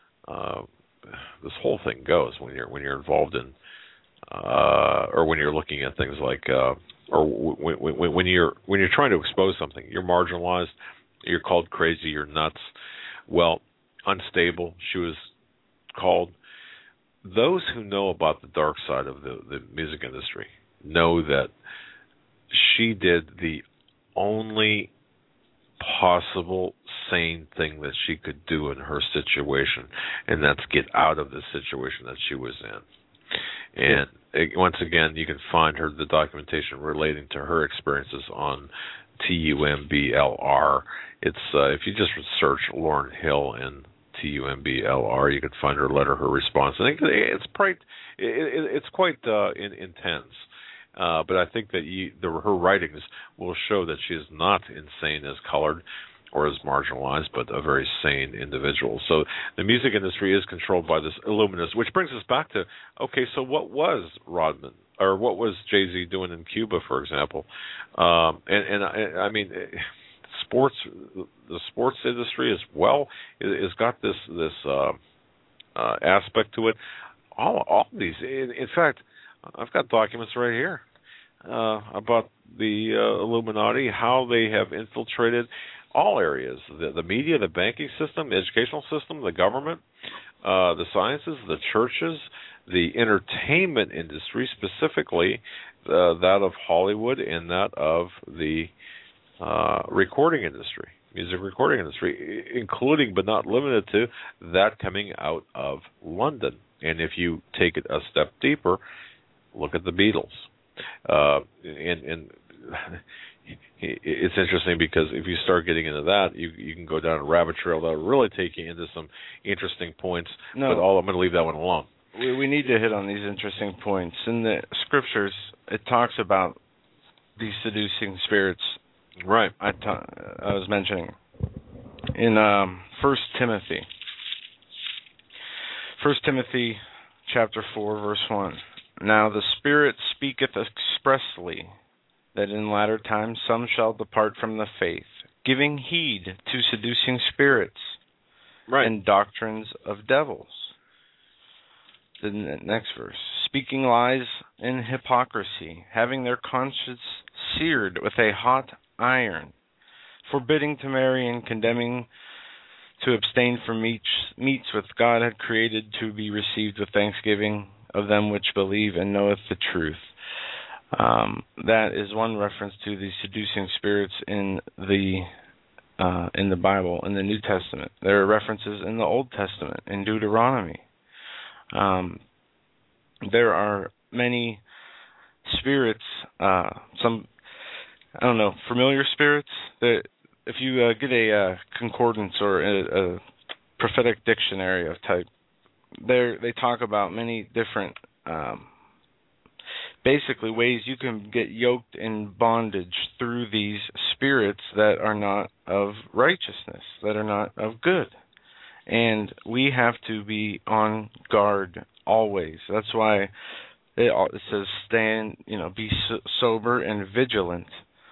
whole thing goes when you're involved in, or when you're looking at things like, or when you're trying to expose something, you're marginalized, you're called crazy, you're nuts. Well, unstable, she was called. Those who know about the dark side of the music industry know that she did the only possible sane thing that she could do in her situation, and that's get out of the situation that she was in. And once again, you can find the documentation relating to her experiences on TUMBLR. It's if you just search Lauryn Hill and TUMBLR, you can find her letter, her response. I think it's quite intense. But I think that her writings will show that she is not insane as colored or as marginalized, but a very sane individual. So the music industry is controlled by this Illuminist, which brings us back to, okay, so what was Rodman, or what was Jay-Z doing in Cuba, for example? And I mean, the sports industry as well has got this aspect to it. All these, in fact, I've got documents right here about the Illuminati, how they have infiltrated all areas: the media, the banking system, the educational system, the government, the sciences, the churches, the entertainment industry, specifically that of Hollywood and that of the recording industry, music recording industry, including but not limited to that coming out of London. And if you take it a step deeper, look at the Beatles. And it's interesting because if you start getting into that, you can go down a rabbit trail that will really take you into some interesting points. No. But I'm going to leave that one alone. We need to hit on these interesting points. In the scriptures, it talks about these seducing spirits. Right. I was mentioning in 1 Timothy. 1 Timothy chapter 4, verse 1. Now the Spirit speaketh expressly that in latter times some shall depart from the faith, giving heed to seducing spirits, right, and doctrines of devils. The next verse. Speaking lies in hypocrisy, having their conscience seared with a hot iron, forbidding to marry and condemning to abstain from meats which God had created to be received with thanksgiving of them which believe and knoweth the truth. That is one reference to the seducing spirits in the Bible, in the New Testament. There are references in the Old Testament, in Deuteronomy. There are many spirits, some, I don't know, familiar spirits, that if you get a concordance or a prophetic dictionary of type, they talk about many different basically ways you can get yoked in bondage through these spirits that are not of righteousness, that are not of good. And we have to be on guard always. That's why it says stand, be sober and vigilant.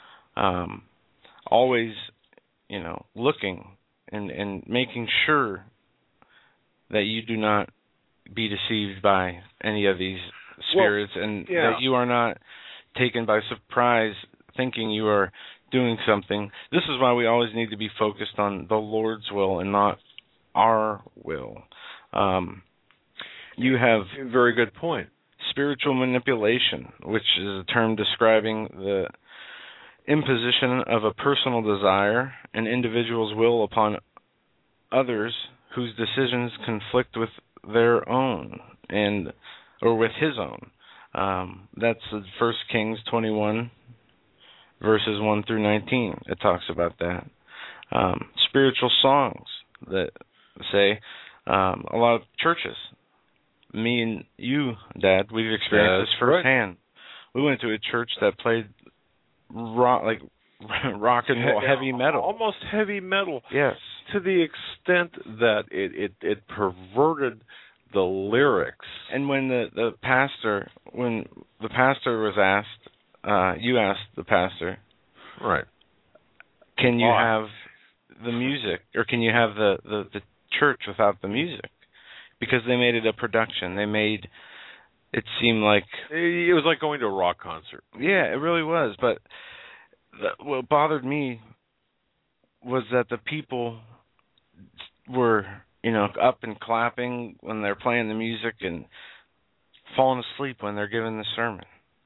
Always, looking and making sure that you do not be deceived by any of these spirits, that you are not taken by surprise thinking you are doing something. This is why we always need to be focused on the Lord's will and not our will. You have a very good point. Spiritual manipulation, which is a term describing the imposition of a personal desire, an individual's will upon others whose decisions conflict with their own or with his own. That's 1 Kings 21, verses 1 through 19. It talks about that. Spiritual songs that say a lot of churches, me and you, Dad, we've experienced this firsthand. Right. We went to a church that played rock and roll, heavy metal. Almost heavy metal. Yes. To the extent that it perverted the lyrics. And when the pastor was asked, you asked the pastor, right? Can you have the music, or can you have the church without the music? Because they made it a production. They made it seem like it was like going to a rock concert. Yeah, it really was. But what bothered me was that the people were, up and clapping when they're playing the music and falling asleep when they're giving the sermon.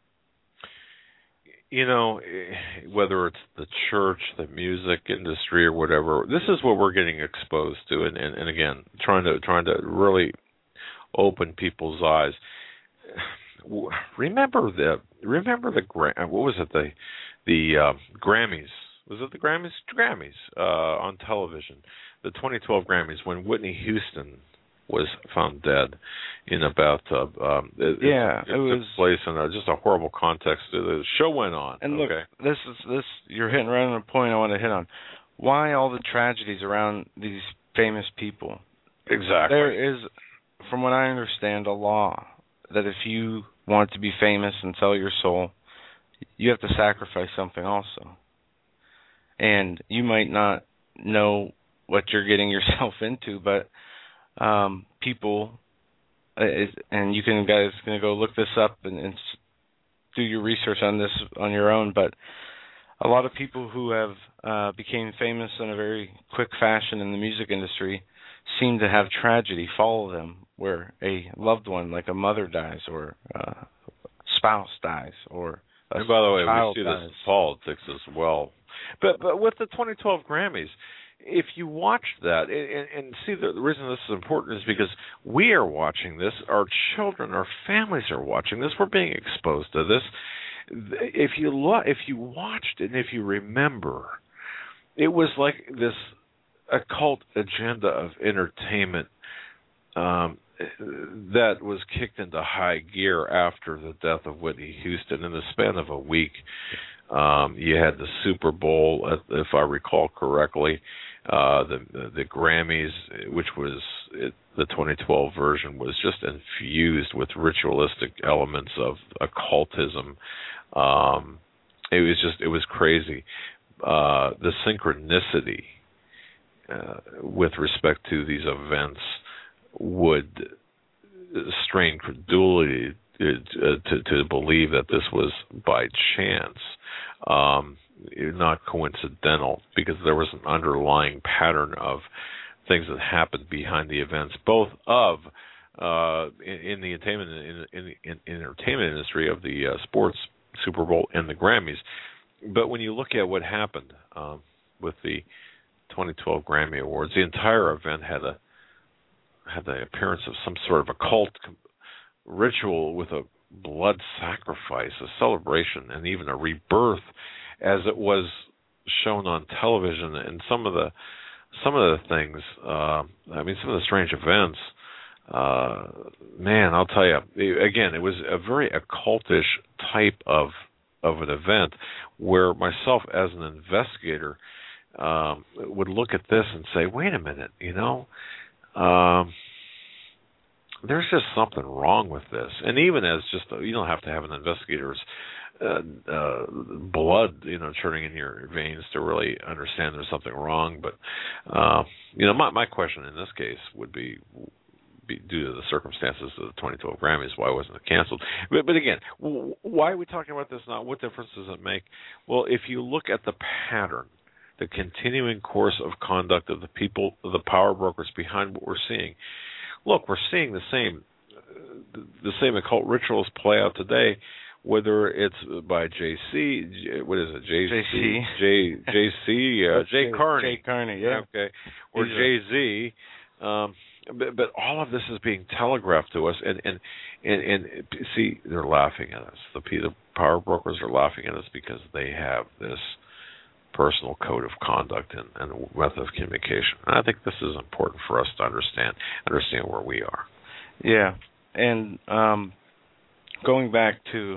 Whether it's the church, the music industry, or whatever, this is what we're getting exposed to, and again, trying to really open people's eyes. Remember the what was it, the Grammys? Was it the Grammys? Grammys on television, the 2012 Grammys, when Whitney Houston was found dead in about it took place in just a horrible context. The show went on. And look, this you're hitting right on the point I want to hit on. Why all the tragedies around these famous people? Exactly. There is, from what I understand, a law that if you want to be famous and sell your soul, you have to sacrifice something also. And you might not know what you're getting yourself into, but people, and you guys can go look this up and do your research on this on your own, but a lot of people who have became famous in a very quick fashion in the music industry seem to have tragedy follow them, where a loved one, like a mother, dies, or a spouse dies, or a and by the way, child we see dies. this in politics as well. But with the 2012 Grammys, if you watch that, and see, the reason this is important is because we are watching this, our children, our families are watching this, we're being exposed to this. If you watched it, and if you remember, it was like this occult agenda of entertainment that was kicked into high gear after the death of Whitney Houston. In the span of a week, you had the Super Bowl, if I recall correctly, the Grammys, which was the 2012 version, was just infused with ritualistic elements of occultism. It was crazy. The synchronicity with respect to these events would strain credulity to believe that this was by chance, not coincidental, because there was an underlying pattern of things that happened behind the events, both of in the entertainment industry of the sports Super Bowl and the Grammys. But when you look at what happened with the 2012 Grammy Awards, the entire event had the appearance of some sort of occult ritual with a blood sacrifice, a celebration, and even a rebirth, as it was shown on television. And some of the things, some of the strange events man, I'll tell you, again, it was a very occultish type of an event where myself as an investigator would look at this and say, wait a minute, there's just something wrong with this. And even as just, you don't have to have an investigator's blood, churning in your veins to really understand there's something wrong. But, my question in this case would be due to the circumstances of the 2012 Grammys, why wasn't it canceled? But again, why are we talking about this now? What difference does it make? Well, if you look at the pattern, the continuing course of conduct of the people, the power brokers behind what we're seeing, look, we're seeing the same occult rituals play out today, whether it's by JC, what is it, Jay Carney. Jay Carney, yeah. Okay. Or Jay-Z. But all of this is being telegraphed to us, and see, they're laughing at us. The power brokers are laughing at us because they have this personal code of conduct and method of communication. And I think this is important for us to understand where we are. Yeah, and going back to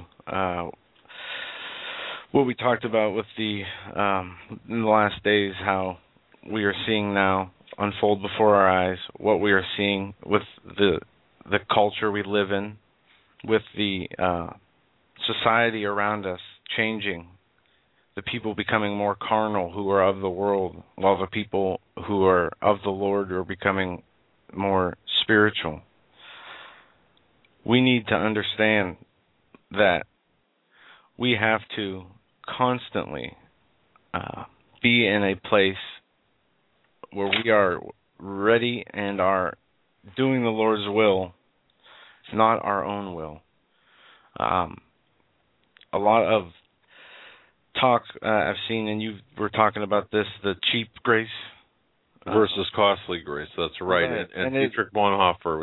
what we talked about with in the last days, how we are seeing now unfold before our eyes, what we are seeing with the culture we live in, with the society around us changing, the people becoming more carnal who are of the world, while the people who are of the Lord are becoming more spiritual. We need to understand that we have to constantly be in a place where we are ready and are doing the Lord's will, not our own will. A lot of talk I've seen, and you were talking about this, the cheap grace versus costly grace. That's right. And Dietrich Bonhoeffer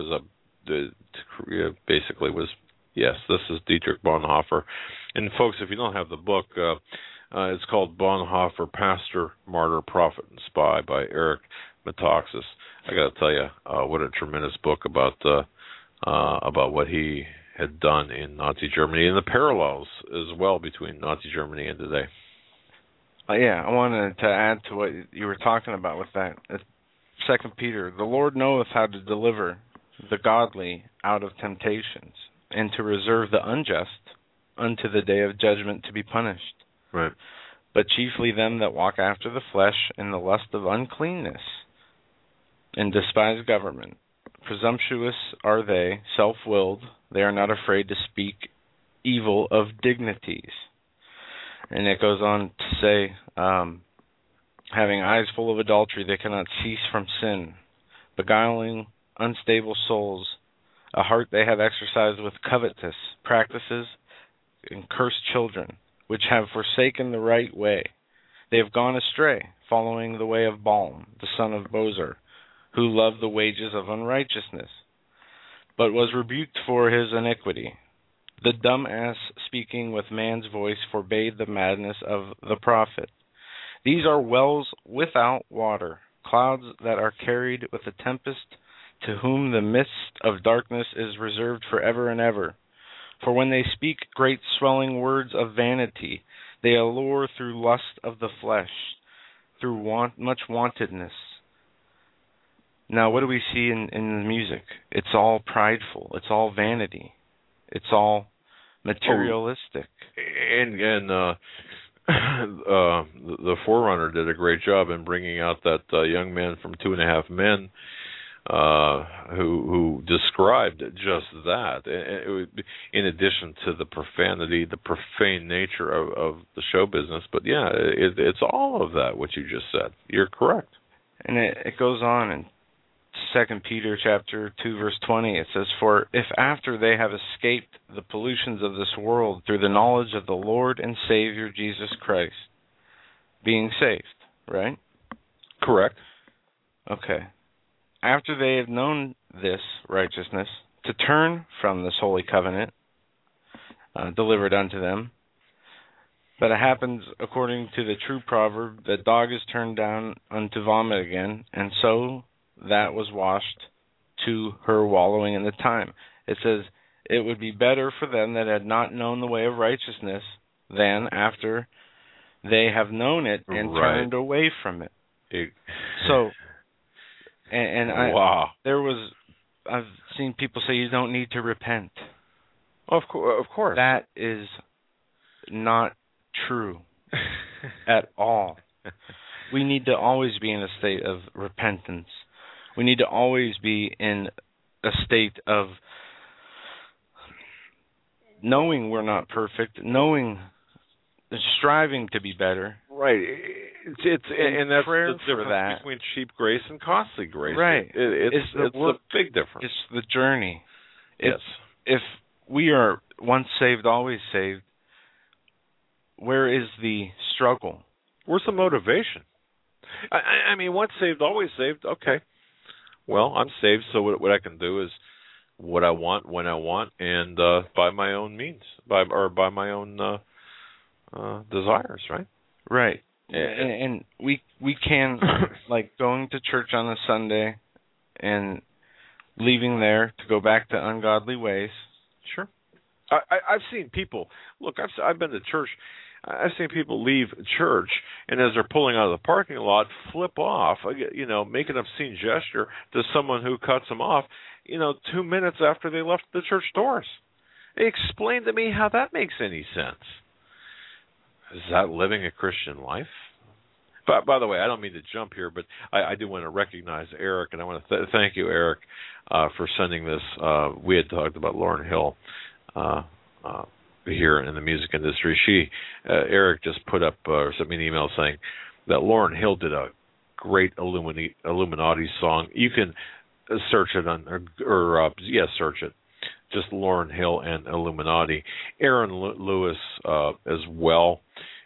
yes, this is Dietrich Bonhoeffer. And folks, if you don't have the book, it's called Bonhoeffer, Pastor, Martyr, Prophet, and Spy by Eric Metaxas. I got to tell you, what a tremendous book about what he had done in Nazi Germany and the parallels as well between Nazi Germany and today. I wanted to add to what you were talking about with that. 2 Peter, the Lord knoweth how to deliver the godly out of temptations, and to reserve the unjust unto the day of judgment to be punished. Right. But chiefly them that walk after the flesh in the lust of uncleanness, and despise government. Presumptuous are they, self-willed, they are not afraid to speak evil of dignities. And it goes on to say, having eyes full of adultery, they cannot cease from sin, beguiling unstable souls, a heart they have exercised with covetous practices, and cursed children, which have forsaken the right way. They have gone astray, following the way of Balaam, the son of Bosor, who loved the wages of unrighteousness, but was rebuked for his iniquity. The dumb ass, speaking with man's voice, forbade the madness of the prophet. These are wells without water, clouds that are carried with a tempest, to whom the mist of darkness is reserved forever and ever. For when they speak great swelling words of vanity, they allure through lust of the flesh, through much wantedness. Now, what do we see in the music? It's all prideful. It's all vanity. It's all materialistic. The Forerunner did a great job in bringing out that young man from 2.5 Men who described just that. In addition to the profanity, the profane nature of the show business. But yeah, it's all of that, what you just said. You're correct. And it goes on in 2 Peter chapter 2, verse 20, it says, for if after they have escaped the pollutions of this world through the knowledge of the Lord and Savior Jesus Christ, being saved, right? Correct. Okay. After they have known this righteousness, to turn from this holy covenant delivered unto them, but it happens according to the true proverb, that dog is turned down unto vomit again, and so that was washed to her wallowing in the time. It says, it would be better for them that had not known the way of righteousness than after they have known it and turned away from it. So, I've seen people say you don't need to repent. Of course. That is not true at all. We need to always be in a state of repentance. We need to always be in a state of knowing we're not perfect, striving to be better. Right. And that's the difference between cheap grace and costly grace. Right. It's a big difference. It's the journey. Yes. If we are once saved, always saved, where is the struggle? Where's the motivation? I mean, once saved, always saved. Okay. Well, I'm saved, so what I can do is what I want, when I want, and by my own means, by my own desires, right? Right. And we can, like going to church on a Sunday and leaving there to go back to ungodly ways. Sure. I've seen people, look, I've been to church, I've seen people leave church, and as they're pulling out of the parking lot, flip off, make an obscene gesture to someone who cuts them off, 2 minutes after they left the church doors. Explain to me how that makes any sense. Is that living a Christian life? By the way, I don't mean to jump here, but I do want to recognize Eric, and I want to thank you, Eric, for sending this. We had talked about Lauryn Hill here in the music industry. Eric just put up or sent me an email saying that Lauryn Hill did a great Illuminati song. You can search it search it. Just Lauryn Hill and Illuminati. Aaron Lewis as well.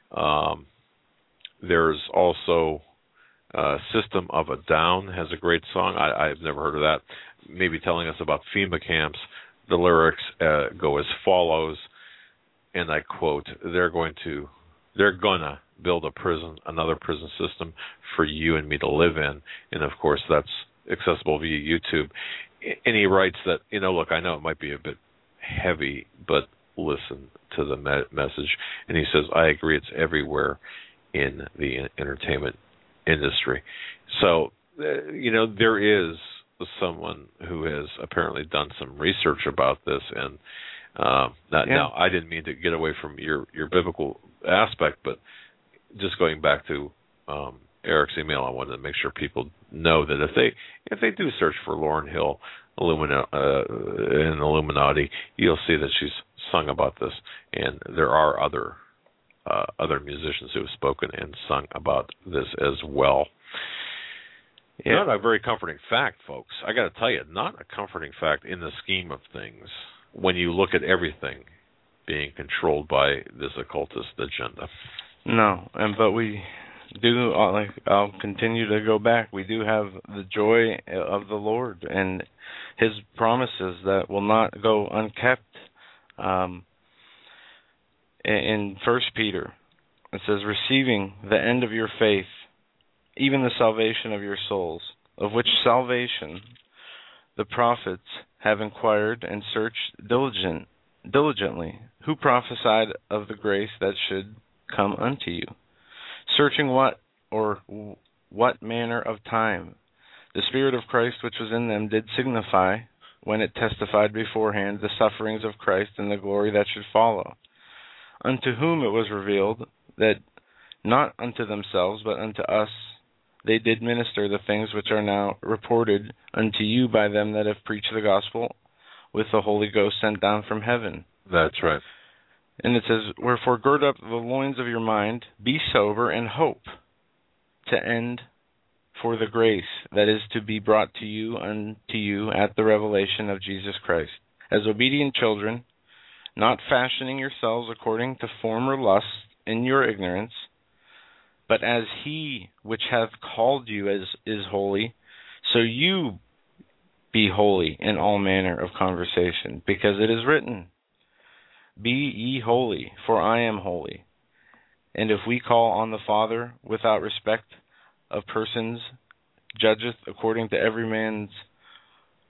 There's also System of a Down has a great song. I've never heard of that. Maybe telling us about FEMA camps. The lyrics go as follows, and I quote, they're gonna build another prison system for you and me to live in. And of course that's accessible via YouTube. And he writes that, look, I know it might be a bit heavy, but listen to the message. And he says, I agree, it's everywhere in the entertainment industry. So, there is someone who has apparently done some research about this. And now, I didn't mean to get away from your biblical aspect, but just going back to Eric's email, I wanted to make sure people know that if they do search for Lauryn Hill and Illuminati, you'll see that she's sung about this, and there are other musicians who have spoken and sung about this as well. Yeah. Not a very comforting fact, folks. I got to tell you, not a comforting fact in the scheme of things when you look at everything being controlled by this occultist agenda. No, but we do, I'll continue to go back, we do have the joy of the Lord and His promises that will not go unkept. In 1 Peter, it says, receiving the end of your faith, even the salvation of your souls, of which salvation the prophets have inquired and searched diligently, who prophesied of the grace that should come unto you, searching what manner of time the Spirit of Christ which was in them did signify, when it testified beforehand the sufferings of Christ and the glory that should follow, unto whom it was revealed that not unto themselves but unto us they did minister the things which are now reported unto you by them that have preached the gospel with the Holy Ghost sent down from heaven. That's right. And it says, wherefore gird up the loins of your mind, be sober, and hope to end for the grace that is to be brought to you unto you at the revelation of Jesus Christ, as obedient children, not fashioning yourselves according to former lusts in your ignorance, but as He which hath called you is holy, so you be holy in all manner of conversation, because it is written, be ye holy, for I am holy. And if we call on the Father without respect of persons, judgeth according to every man's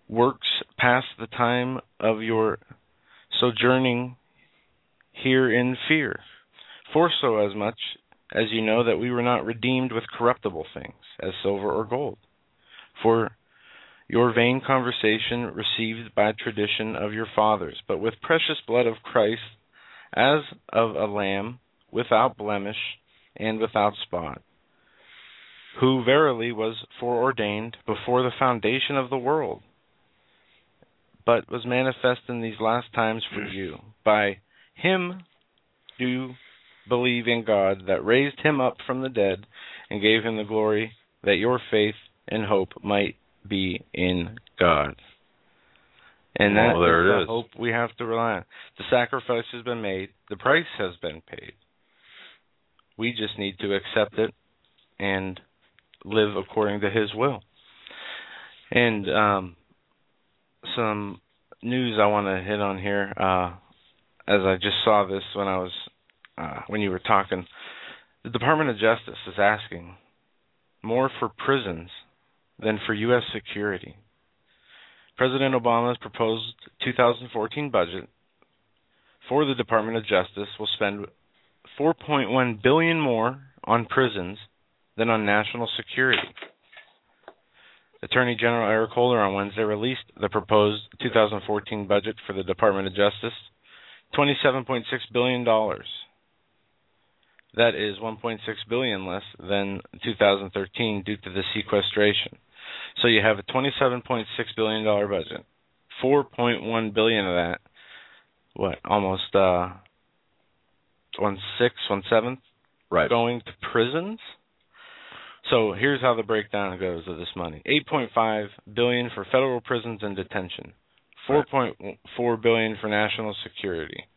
works past the time of your sojourning here in fear. For so as much as you know that we were not redeemed with corruptible things, as silver or gold, for your vain conversation received by tradition of your fathers, but with precious blood of Christ, as of a lamb, without blemish and without spot, who verily was foreordained before the foundation of the world, but was manifest in these last times for you. By him do believe in God, that raised him up from the dead and gave him the glory, that your faith and hope might be in God. And that is the hope we have to rely on. The sacrifice has been made. The price has been paid. We just need to accept it and live according to his will. And some news I want to hit on here, as I just saw this when you were talking. The Department of Justice is asking more for prisons than for U.S. security. President Obama's proposed 2014 budget for the Department of Justice will spend $4.1 billion more on prisons than on national security. Attorney General Eric Holder on Wednesday released the proposed 2014 budget for the Department of Justice, $27.6 billion. That is $1.6 billion less than 2013 due to the sequestration. So you have a $27.6 billion budget. $4.1 billion of that, almost 1/7, right, going to prisons? So here's how the breakdown goes of this money. $8.5 billion for federal prisons and detention. $4.4 billion for national security.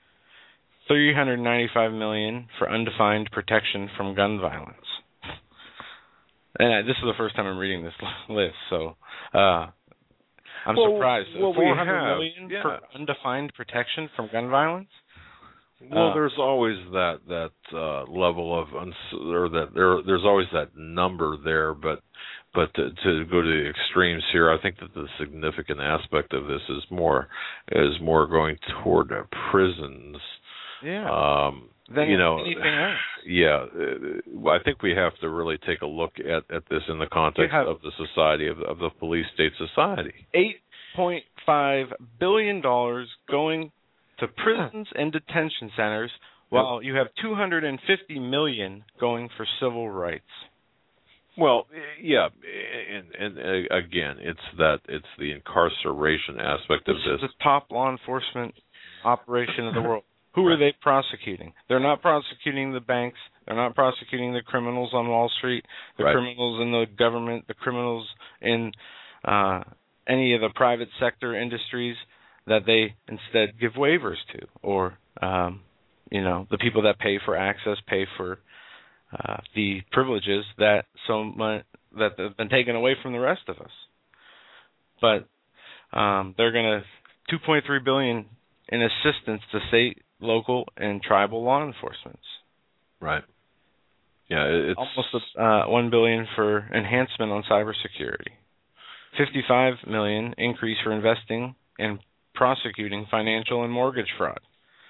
$395 million for undefined protection from gun violence. And this is the first time I'm reading this list, so I'm surprised. $400 million for undefined protection from gun violence? Well, there's always that level of there's always that number there, but to go to the extremes here, I think that the significant aspect of this is more going toward prisons. Yeah. Than anything else. Yeah, I think we have to really take a look at this in the context of the society of the police state society. $8.5 billion going to prisons and detention centers, while you have $250 million going for civil rights. Well, yeah, and again, it's the incarceration aspect of this. This is the top law enforcement operation in the world. Who are they prosecuting? They're not prosecuting the banks. They're not prosecuting the criminals on Wall Street, the criminals in the government, the criminals in any of the private sector industries that they instead give waivers to, or the people that pay for access, pay for the privileges that that have been taken away from the rest of us. But they're going to $2.3 billion in assistance to state, local, and tribal law enforcement. Right. Yeah, it's almost $1 billion for enhancement on cybersecurity. $55 million increase for investing and prosecuting financial and mortgage fraud.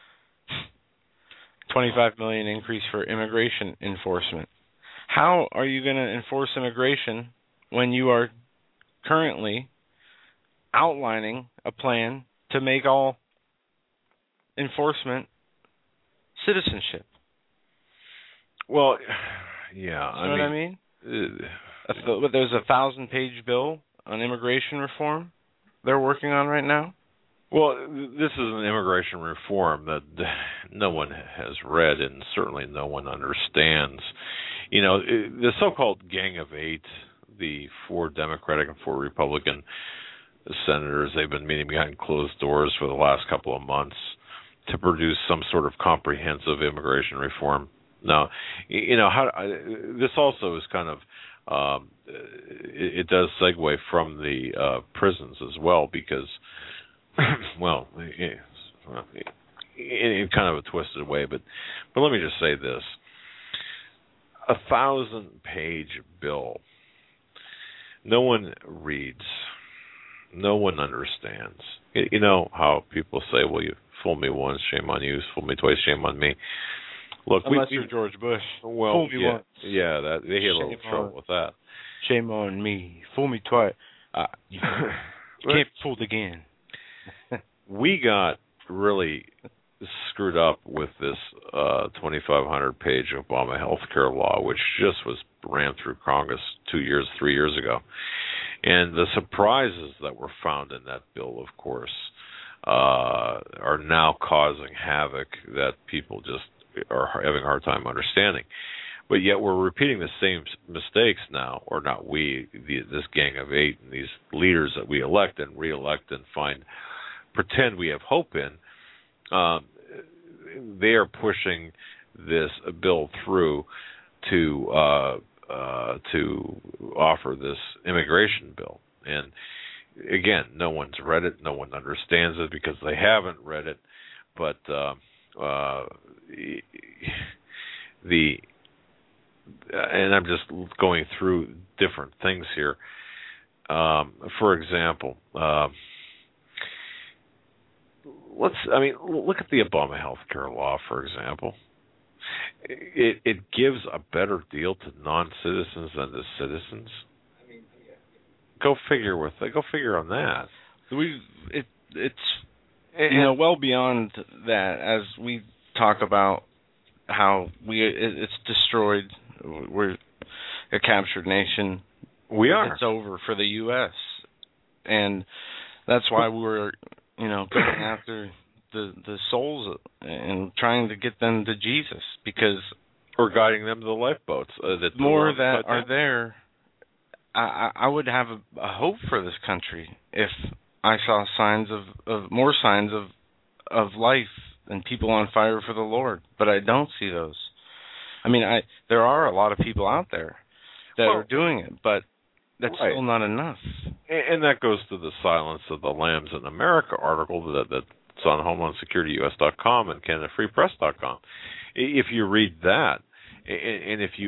$25 million increase for immigration enforcement. How are you going to enforce immigration when you are currently outlining a plan to make all enforcement citizenship? Well, yeah. You know what I mean? There's a 1,000-page bill on immigration reform they're working on right now. Well, this is an immigration reform that no one has read and certainly no one understands. The so-called Gang of Eight, the 4 Democratic and 4 Republican senators, they've been meeting behind closed doors for the last couple of months to produce some sort of comprehensive immigration reform. Now, this also is kind of, it does segue from the prisons as well, because, well, in kind of a twisted way, but let me just say this. A 1,000-page bill. No one reads No one understands. You know how people say, well, you fool me once, shame on you. Fool me twice, shame on me. Look, unless you're George Bush. Well, fool me once. Yeah, that they had a little trouble with that. Shame on me. Fool me twice. You can't be fooled again. We got really screwed up with this 2,500-page Obama health care law, which just ran through Congress 3 years ago. And the surprises that were found in that bill, of course, are now causing havoc that people just are having a hard time understanding. But yet we're repeating the same mistakes now, or not we, this gang of 8 and these leaders that we elect and re-elect and pretend we have hope in. They are pushing this bill through to offer this immigration bill. And again, no one's read it, no one understands it because they haven't read it. But and I'm just going through different things here. For example, look at the Obama health care law, for example. It gives a better deal to non-citizens than to citizens. Go figure on that. It's well beyond that. As we talk about how it's destroyed, we're a captured nation. We are. It's over for the U.S. and that's why we're going after the souls and trying to get them to Jesus, because or guiding them to the lifeboats. More that are there. I would have a hope for this country if I saw more signs of life and people on fire for the Lord, but I don't see those. I mean, there are a lot of people out there that are doing it, but that's still not enough. And that goes to the Silence of the Lambs in America article that's on HomelandSecurityUS.com and CanadaFreePress.com. If you read that, and if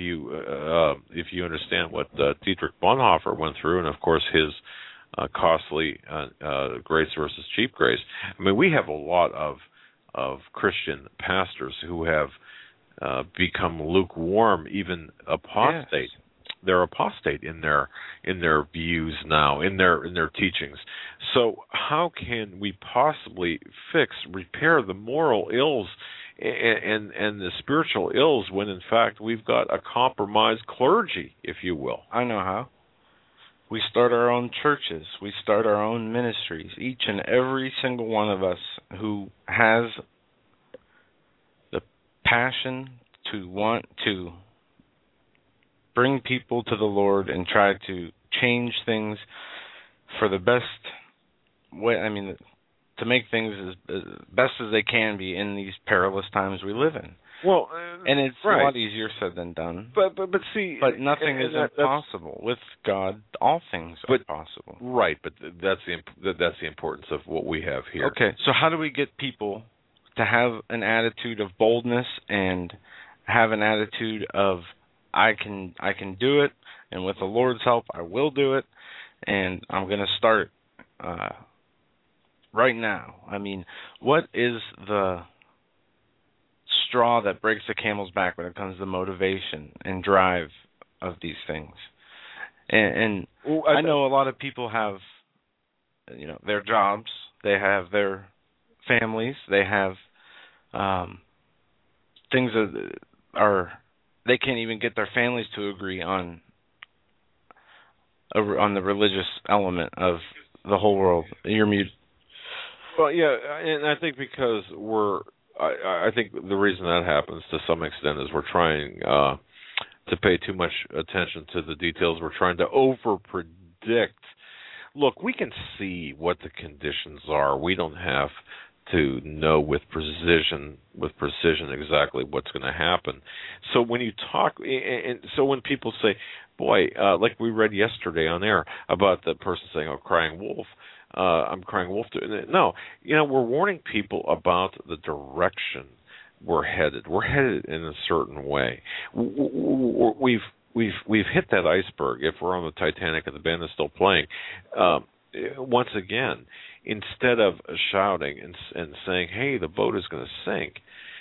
you understand what Dietrich Bonhoeffer went through, and of course his costly grace versus cheap grace. I mean, we have a lot of Christian pastors who have become lukewarm, even apostate. Yes. They're apostate in their views now, in their teachings. So how can we possibly repair the moral ills and the spiritual ills when in fact we've got a compromised clergy, if you will? I know how. We start our own churches. We start our own ministries. Each and every single one of us who has the passion to want to bring people to the Lord and try to change things for the best way. I mean, to make things as best as they can be in these perilous times we live in. Well, and it's a lot easier said than done. But nothing is impossible with God. All things are possible. Right, but that's the importance of what we have here. Okay, so how do we get people to have an attitude of boldness and have an attitude of I can do it, and with the Lord's help, I will do it, and I'm going to start right now. I mean, what is the straw that breaks the camel's back when it comes to motivation and drive of these things? And I know a lot of people have, their jobs, they have their families, they have things that are. They can't even get their families to agree on the religious element of the whole world. You're mute. Well, yeah, and I think because I think the reason that happens to some extent is we're trying to pay too much attention to the details. We're trying to over-predict. Look, we can see what the conditions are. We don't have to know with precision exactly what's going to happen. So when you talk, and so when people say, boy, like we read yesterday on air about the person saying, oh, crying wolf, I'm crying wolf. No, we're warning people about the direction we're headed. We're headed in a certain way. We've hit that iceberg. If we're on the Titanic and the band is still playing, once again, instead of shouting and saying, "Hey, the boat is going to sink,"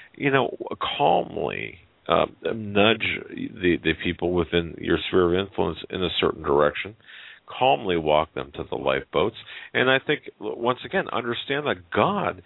calmly nudge the people within your sphere of influence in a certain direction. Calmly walk them to the lifeboats, and I think once again understand that God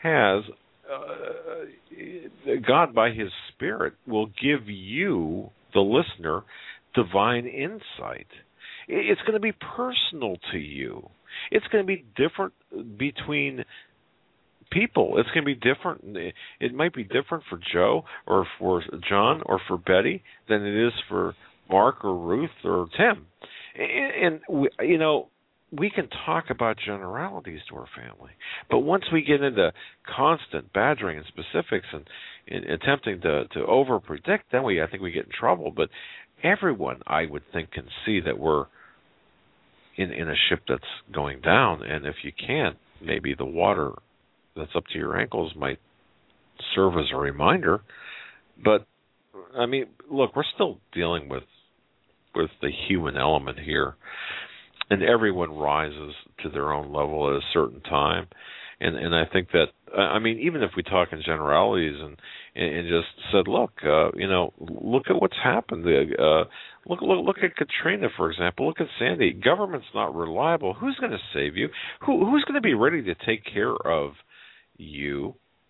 by His Spirit will give you, the listener, divine insight. It's going to be personal to you. It's going to be different between people. It's going to be different. It might be different for Joe or for John or for Betty than it is for Mark or Ruth or Tim. And we can talk about generalities to our family, but once we get into constant badgering and specifics and attempting to over-predict, then I think we get in trouble. But everyone, I would think, can see that we're in a ship that's going down, and if you can't, maybe the water that's up to your ankles might serve as a reminder. But, I mean, look, we're still dealing with the human element here, and everyone rises to their own level at a certain time. And I think that, I mean, even if we talk in generalities and just said, look at what's happened. Look at Katrina, for example. Look at Sandy. Government's not reliable. Who's going to save you? Who's going to be ready to take care of you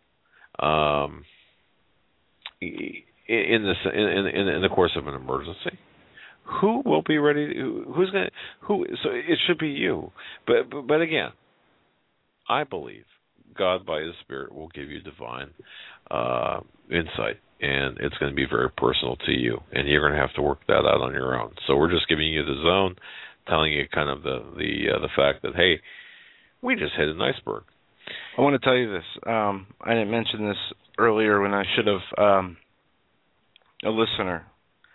in the course of an emergency? Who will be ready? So it should be you. But again, I believe God by His Spirit will give you divine insight, and it's going to be very personal to you, and you're going to have to work that out on your own. So we're just giving you the zone, telling you kind of the fact that, hey, we just hit an iceberg. I want to tell you this. I didn't mention this earlier when I should have. A listener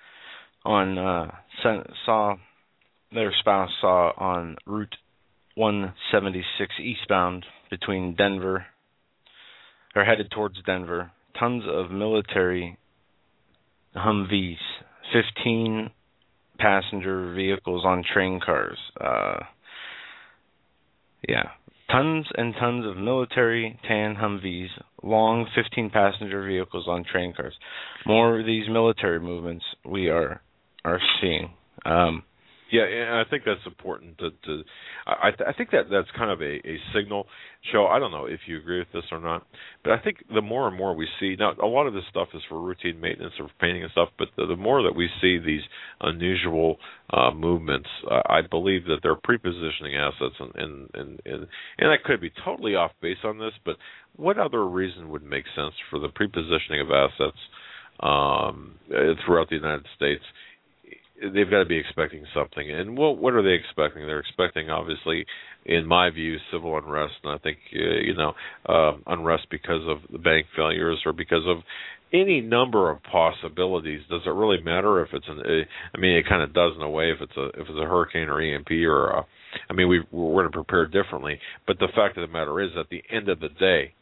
their spouse saw on Route 176 eastbound between Denver, or headed towards Denver, tons of military Humvees, 15 passenger vehicles on train cars. Tons and tons of military tan Humvees, long 15 passenger vehicles on train cars. More of these military movements we are seeing. And I think that's important. I think that's kind of a signal. Joe, I don't know if you agree with this or not, but I think the more and more we see, now a lot of this stuff is for routine maintenance or painting and stuff, but the more that we see these unusual movements, I believe that they're prepositioning assets, and I could be totally off base on this, but what other reason would make sense for the prepositioning of assets throughout the United States? They've got to be expecting something. And what are they expecting? They're expecting, obviously, in my view, civil unrest. And I think, unrest because of the bank failures or because of any number of possibilities. Does it really matter if it's it kind of does in a way if it's a hurricane or EMP or we're going to prepare differently. But the fact of the matter is, at the end of the day,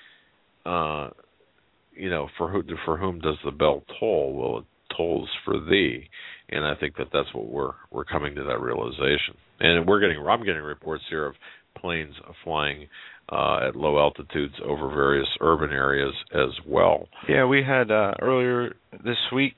for whom does the bell toll? Well, it tolls for thee. And I think that's what we're coming to, that realization. And I'm getting reports here of planes flying at low altitudes over various urban areas as well. Yeah, we had earlier this week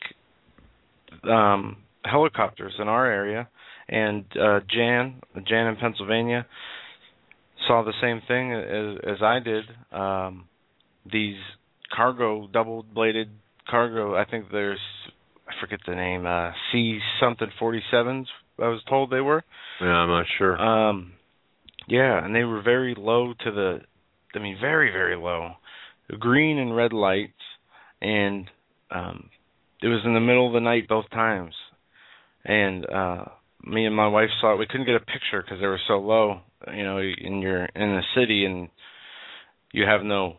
helicopters in our area, and Jan in Pennsylvania saw the same thing as I did. These double-bladed cargo, I think I forget the name, C-something 47s, I was told they were. Yeah, I'm not sure. And they were very low very, very low. Green and red lights, and it was in the middle of the night both times. And me and my wife saw it. We couldn't get a picture because they were so low. You're in the city and you have no...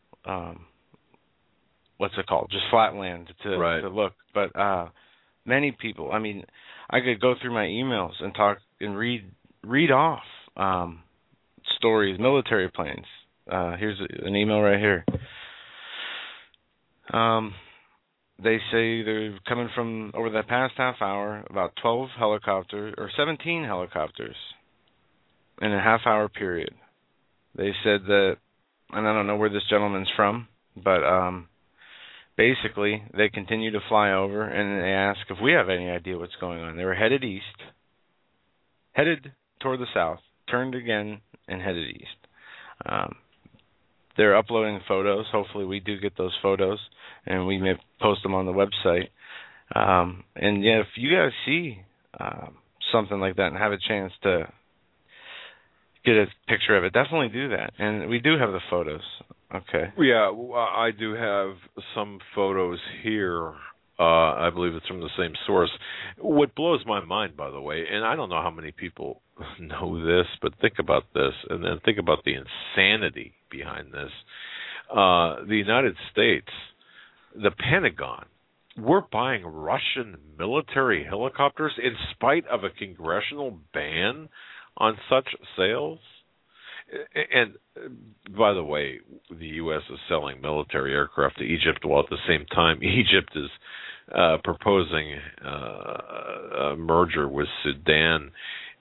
what's it called? Just flat land to look. But many people, I could go through my emails and talk and read off stories, military planes. Here's an email right here. They say they're coming from, over the past half hour, about 17 helicopters in a half-hour period. They said that, and I don't know where this gentleman's from, but basically they continue to fly over and they ask if we have any idea what's going on. They were headed east, headed toward the south, turned again and headed east. They're uploading photos. Hopefully we do get those photos and we may post them on the website. And yeah, if you guys see something like that and have a chance to get a picture of it, definitely do that. And we do have the photos. Okay. Yeah, I do have some photos here. I believe it's from the same source. What blows my mind, by the way, and I don't know how many people know this, but think about this, and then think about the insanity behind this. The United States, the Pentagon, we're buying Russian military helicopters in spite of a congressional ban on such sales. And by the way, the U.S. is selling military aircraft to Egypt, while at the same time Egypt is proposing a merger with Sudan,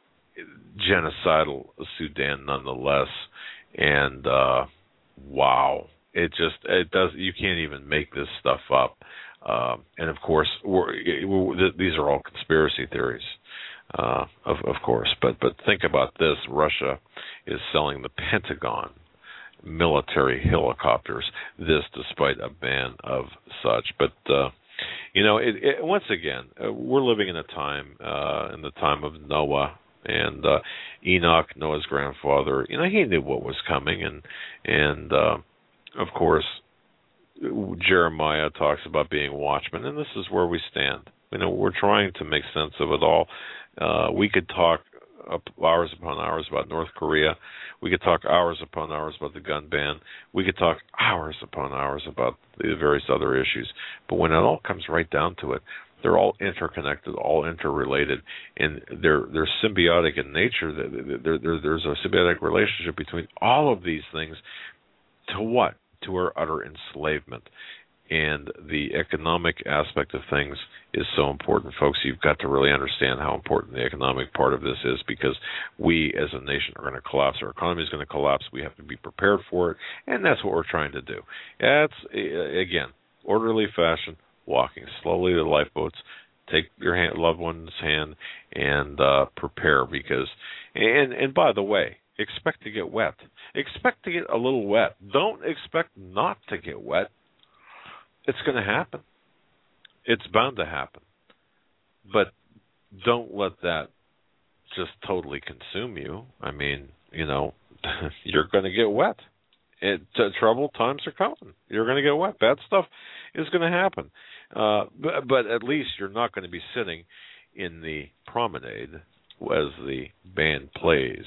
genocidal Sudan nonetheless. And wow, it does. You can't even make this stuff up. And of course, these are all conspiracy theories. Of course, but think about this: Russia is selling the Pentagon military helicopters. This, despite a ban of such. But once again, we're living in a time, in the time of Noah and Enoch, Noah's grandfather. He knew what was coming, and of course, Jeremiah talks about being watchmen, and this is where we stand. We're trying to make sense of it all. We could talk hours upon hours about North Korea. We could talk hours upon hours about the gun ban. We could talk hours upon hours about the various other issues. But when it all comes right down to it, they're all interconnected, all interrelated, and they're symbiotic in nature. There's a symbiotic relationship between all of these things. To what? To our utter enslavement. And the economic aspect of things is so important, folks. You've got to really understand how important the economic part of this is, because we as a nation are going to collapse. Our economy is going to collapse. We have to be prepared for it, and that's what we're trying to do. That's, again, orderly fashion, walking slowly to the lifeboats. Take your loved one's hand and prepare, because, and by the way, expect to get wet. Expect to get a little wet. Don't expect not to get wet. It's going to happen. It's bound to happen. But don't let that just totally consume you. I mean, you're going to get wet. Troubled times are coming. You're going to get wet. Bad stuff is going to happen. But at least you're not going to be sitting in the promenade as the band plays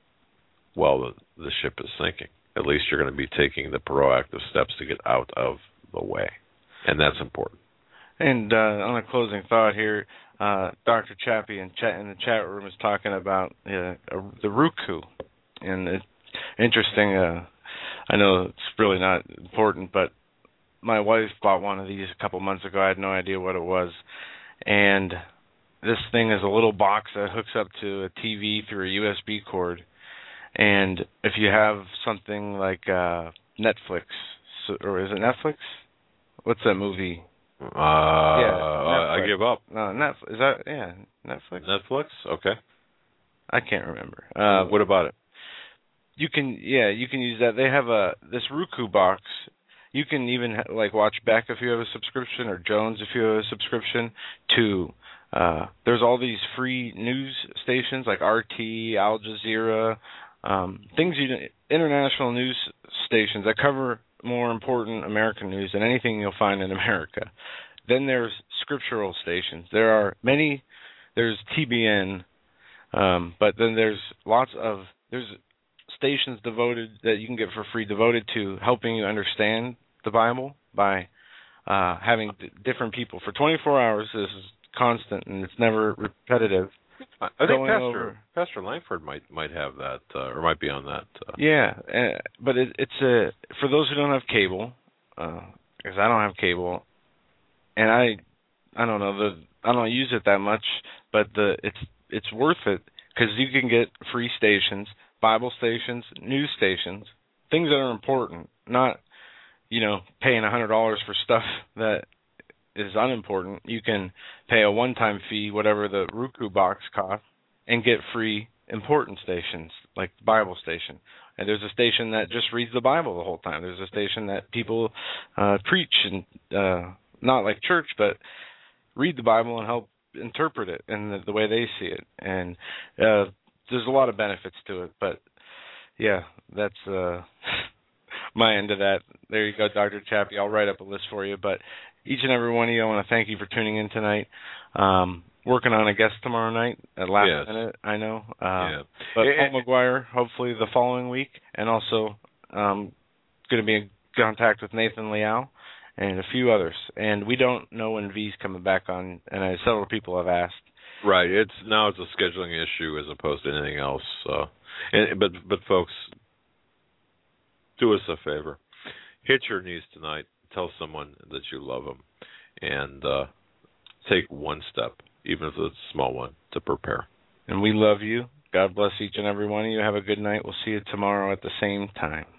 while the ship is sinking. At least you're going to be taking the proactive steps to get out of the way. And that's important. And on a closing thought here, Dr. Chappie in the chat room is talking about the Roku. And it's interesting. I know it's really not important, but my wife bought one of these a couple months ago. I had no idea what it was. And this thing is a little box that hooks up to a TV through a USB cord. And if you have something like Netflix, or is it Netflix? What's that movie? I give up. No, Netflix. Is that Netflix? Netflix? Okay. I can't remember. What about it? You can use that. They have this Roku box. You can even watch Beck if you have a subscription, or Jones if you have a subscription. There's all these free news stations like RT, Al Jazeera, international news stations that cover more important American news than anything you'll find in America. Then there's scriptural stations. There are many. There's TBN, but then there's stations devoted that you can get for free, devoted to helping you understand the Bible by having different people for 24 hours. This is constant and it's never repetitive. I think Pastor Langford might have that, or might be on that. But it's for those who don't have cable, because I don't have cable, and I don't know, I don't use it that much, but it's worth it, because you can get free stations, Bible stations, news stations, things that are important, not, paying $100 for stuff that is unimportant. You can pay a one-time fee, whatever the Roku box costs, and get free important stations, like the Bible station. And there's a station that just reads the Bible the whole time. There's a station that people preach, and not like church, but read the Bible and help interpret it in the way they see it. And there's a lot of benefits to it. But, yeah, that's my end of that. There you go, Dr. Chappie. I'll write up a list for you. But each and every one of you, I want to thank you for tuning in tonight. Working on a guest tomorrow night at last minute, I know. But Paul McGuire, hopefully the following week, and also going to be in contact with Nathan Liao and a few others. And we don't know when V's coming back on, and several people have asked. Right. It's a scheduling issue as opposed to anything else. But folks, do us a favor. Hit your knees tonight. Tell someone that you love them, and take one step, even if it's a small one, to prepare. And we love you. God bless each and every one of you. Have a good night. We'll see you tomorrow at the same time.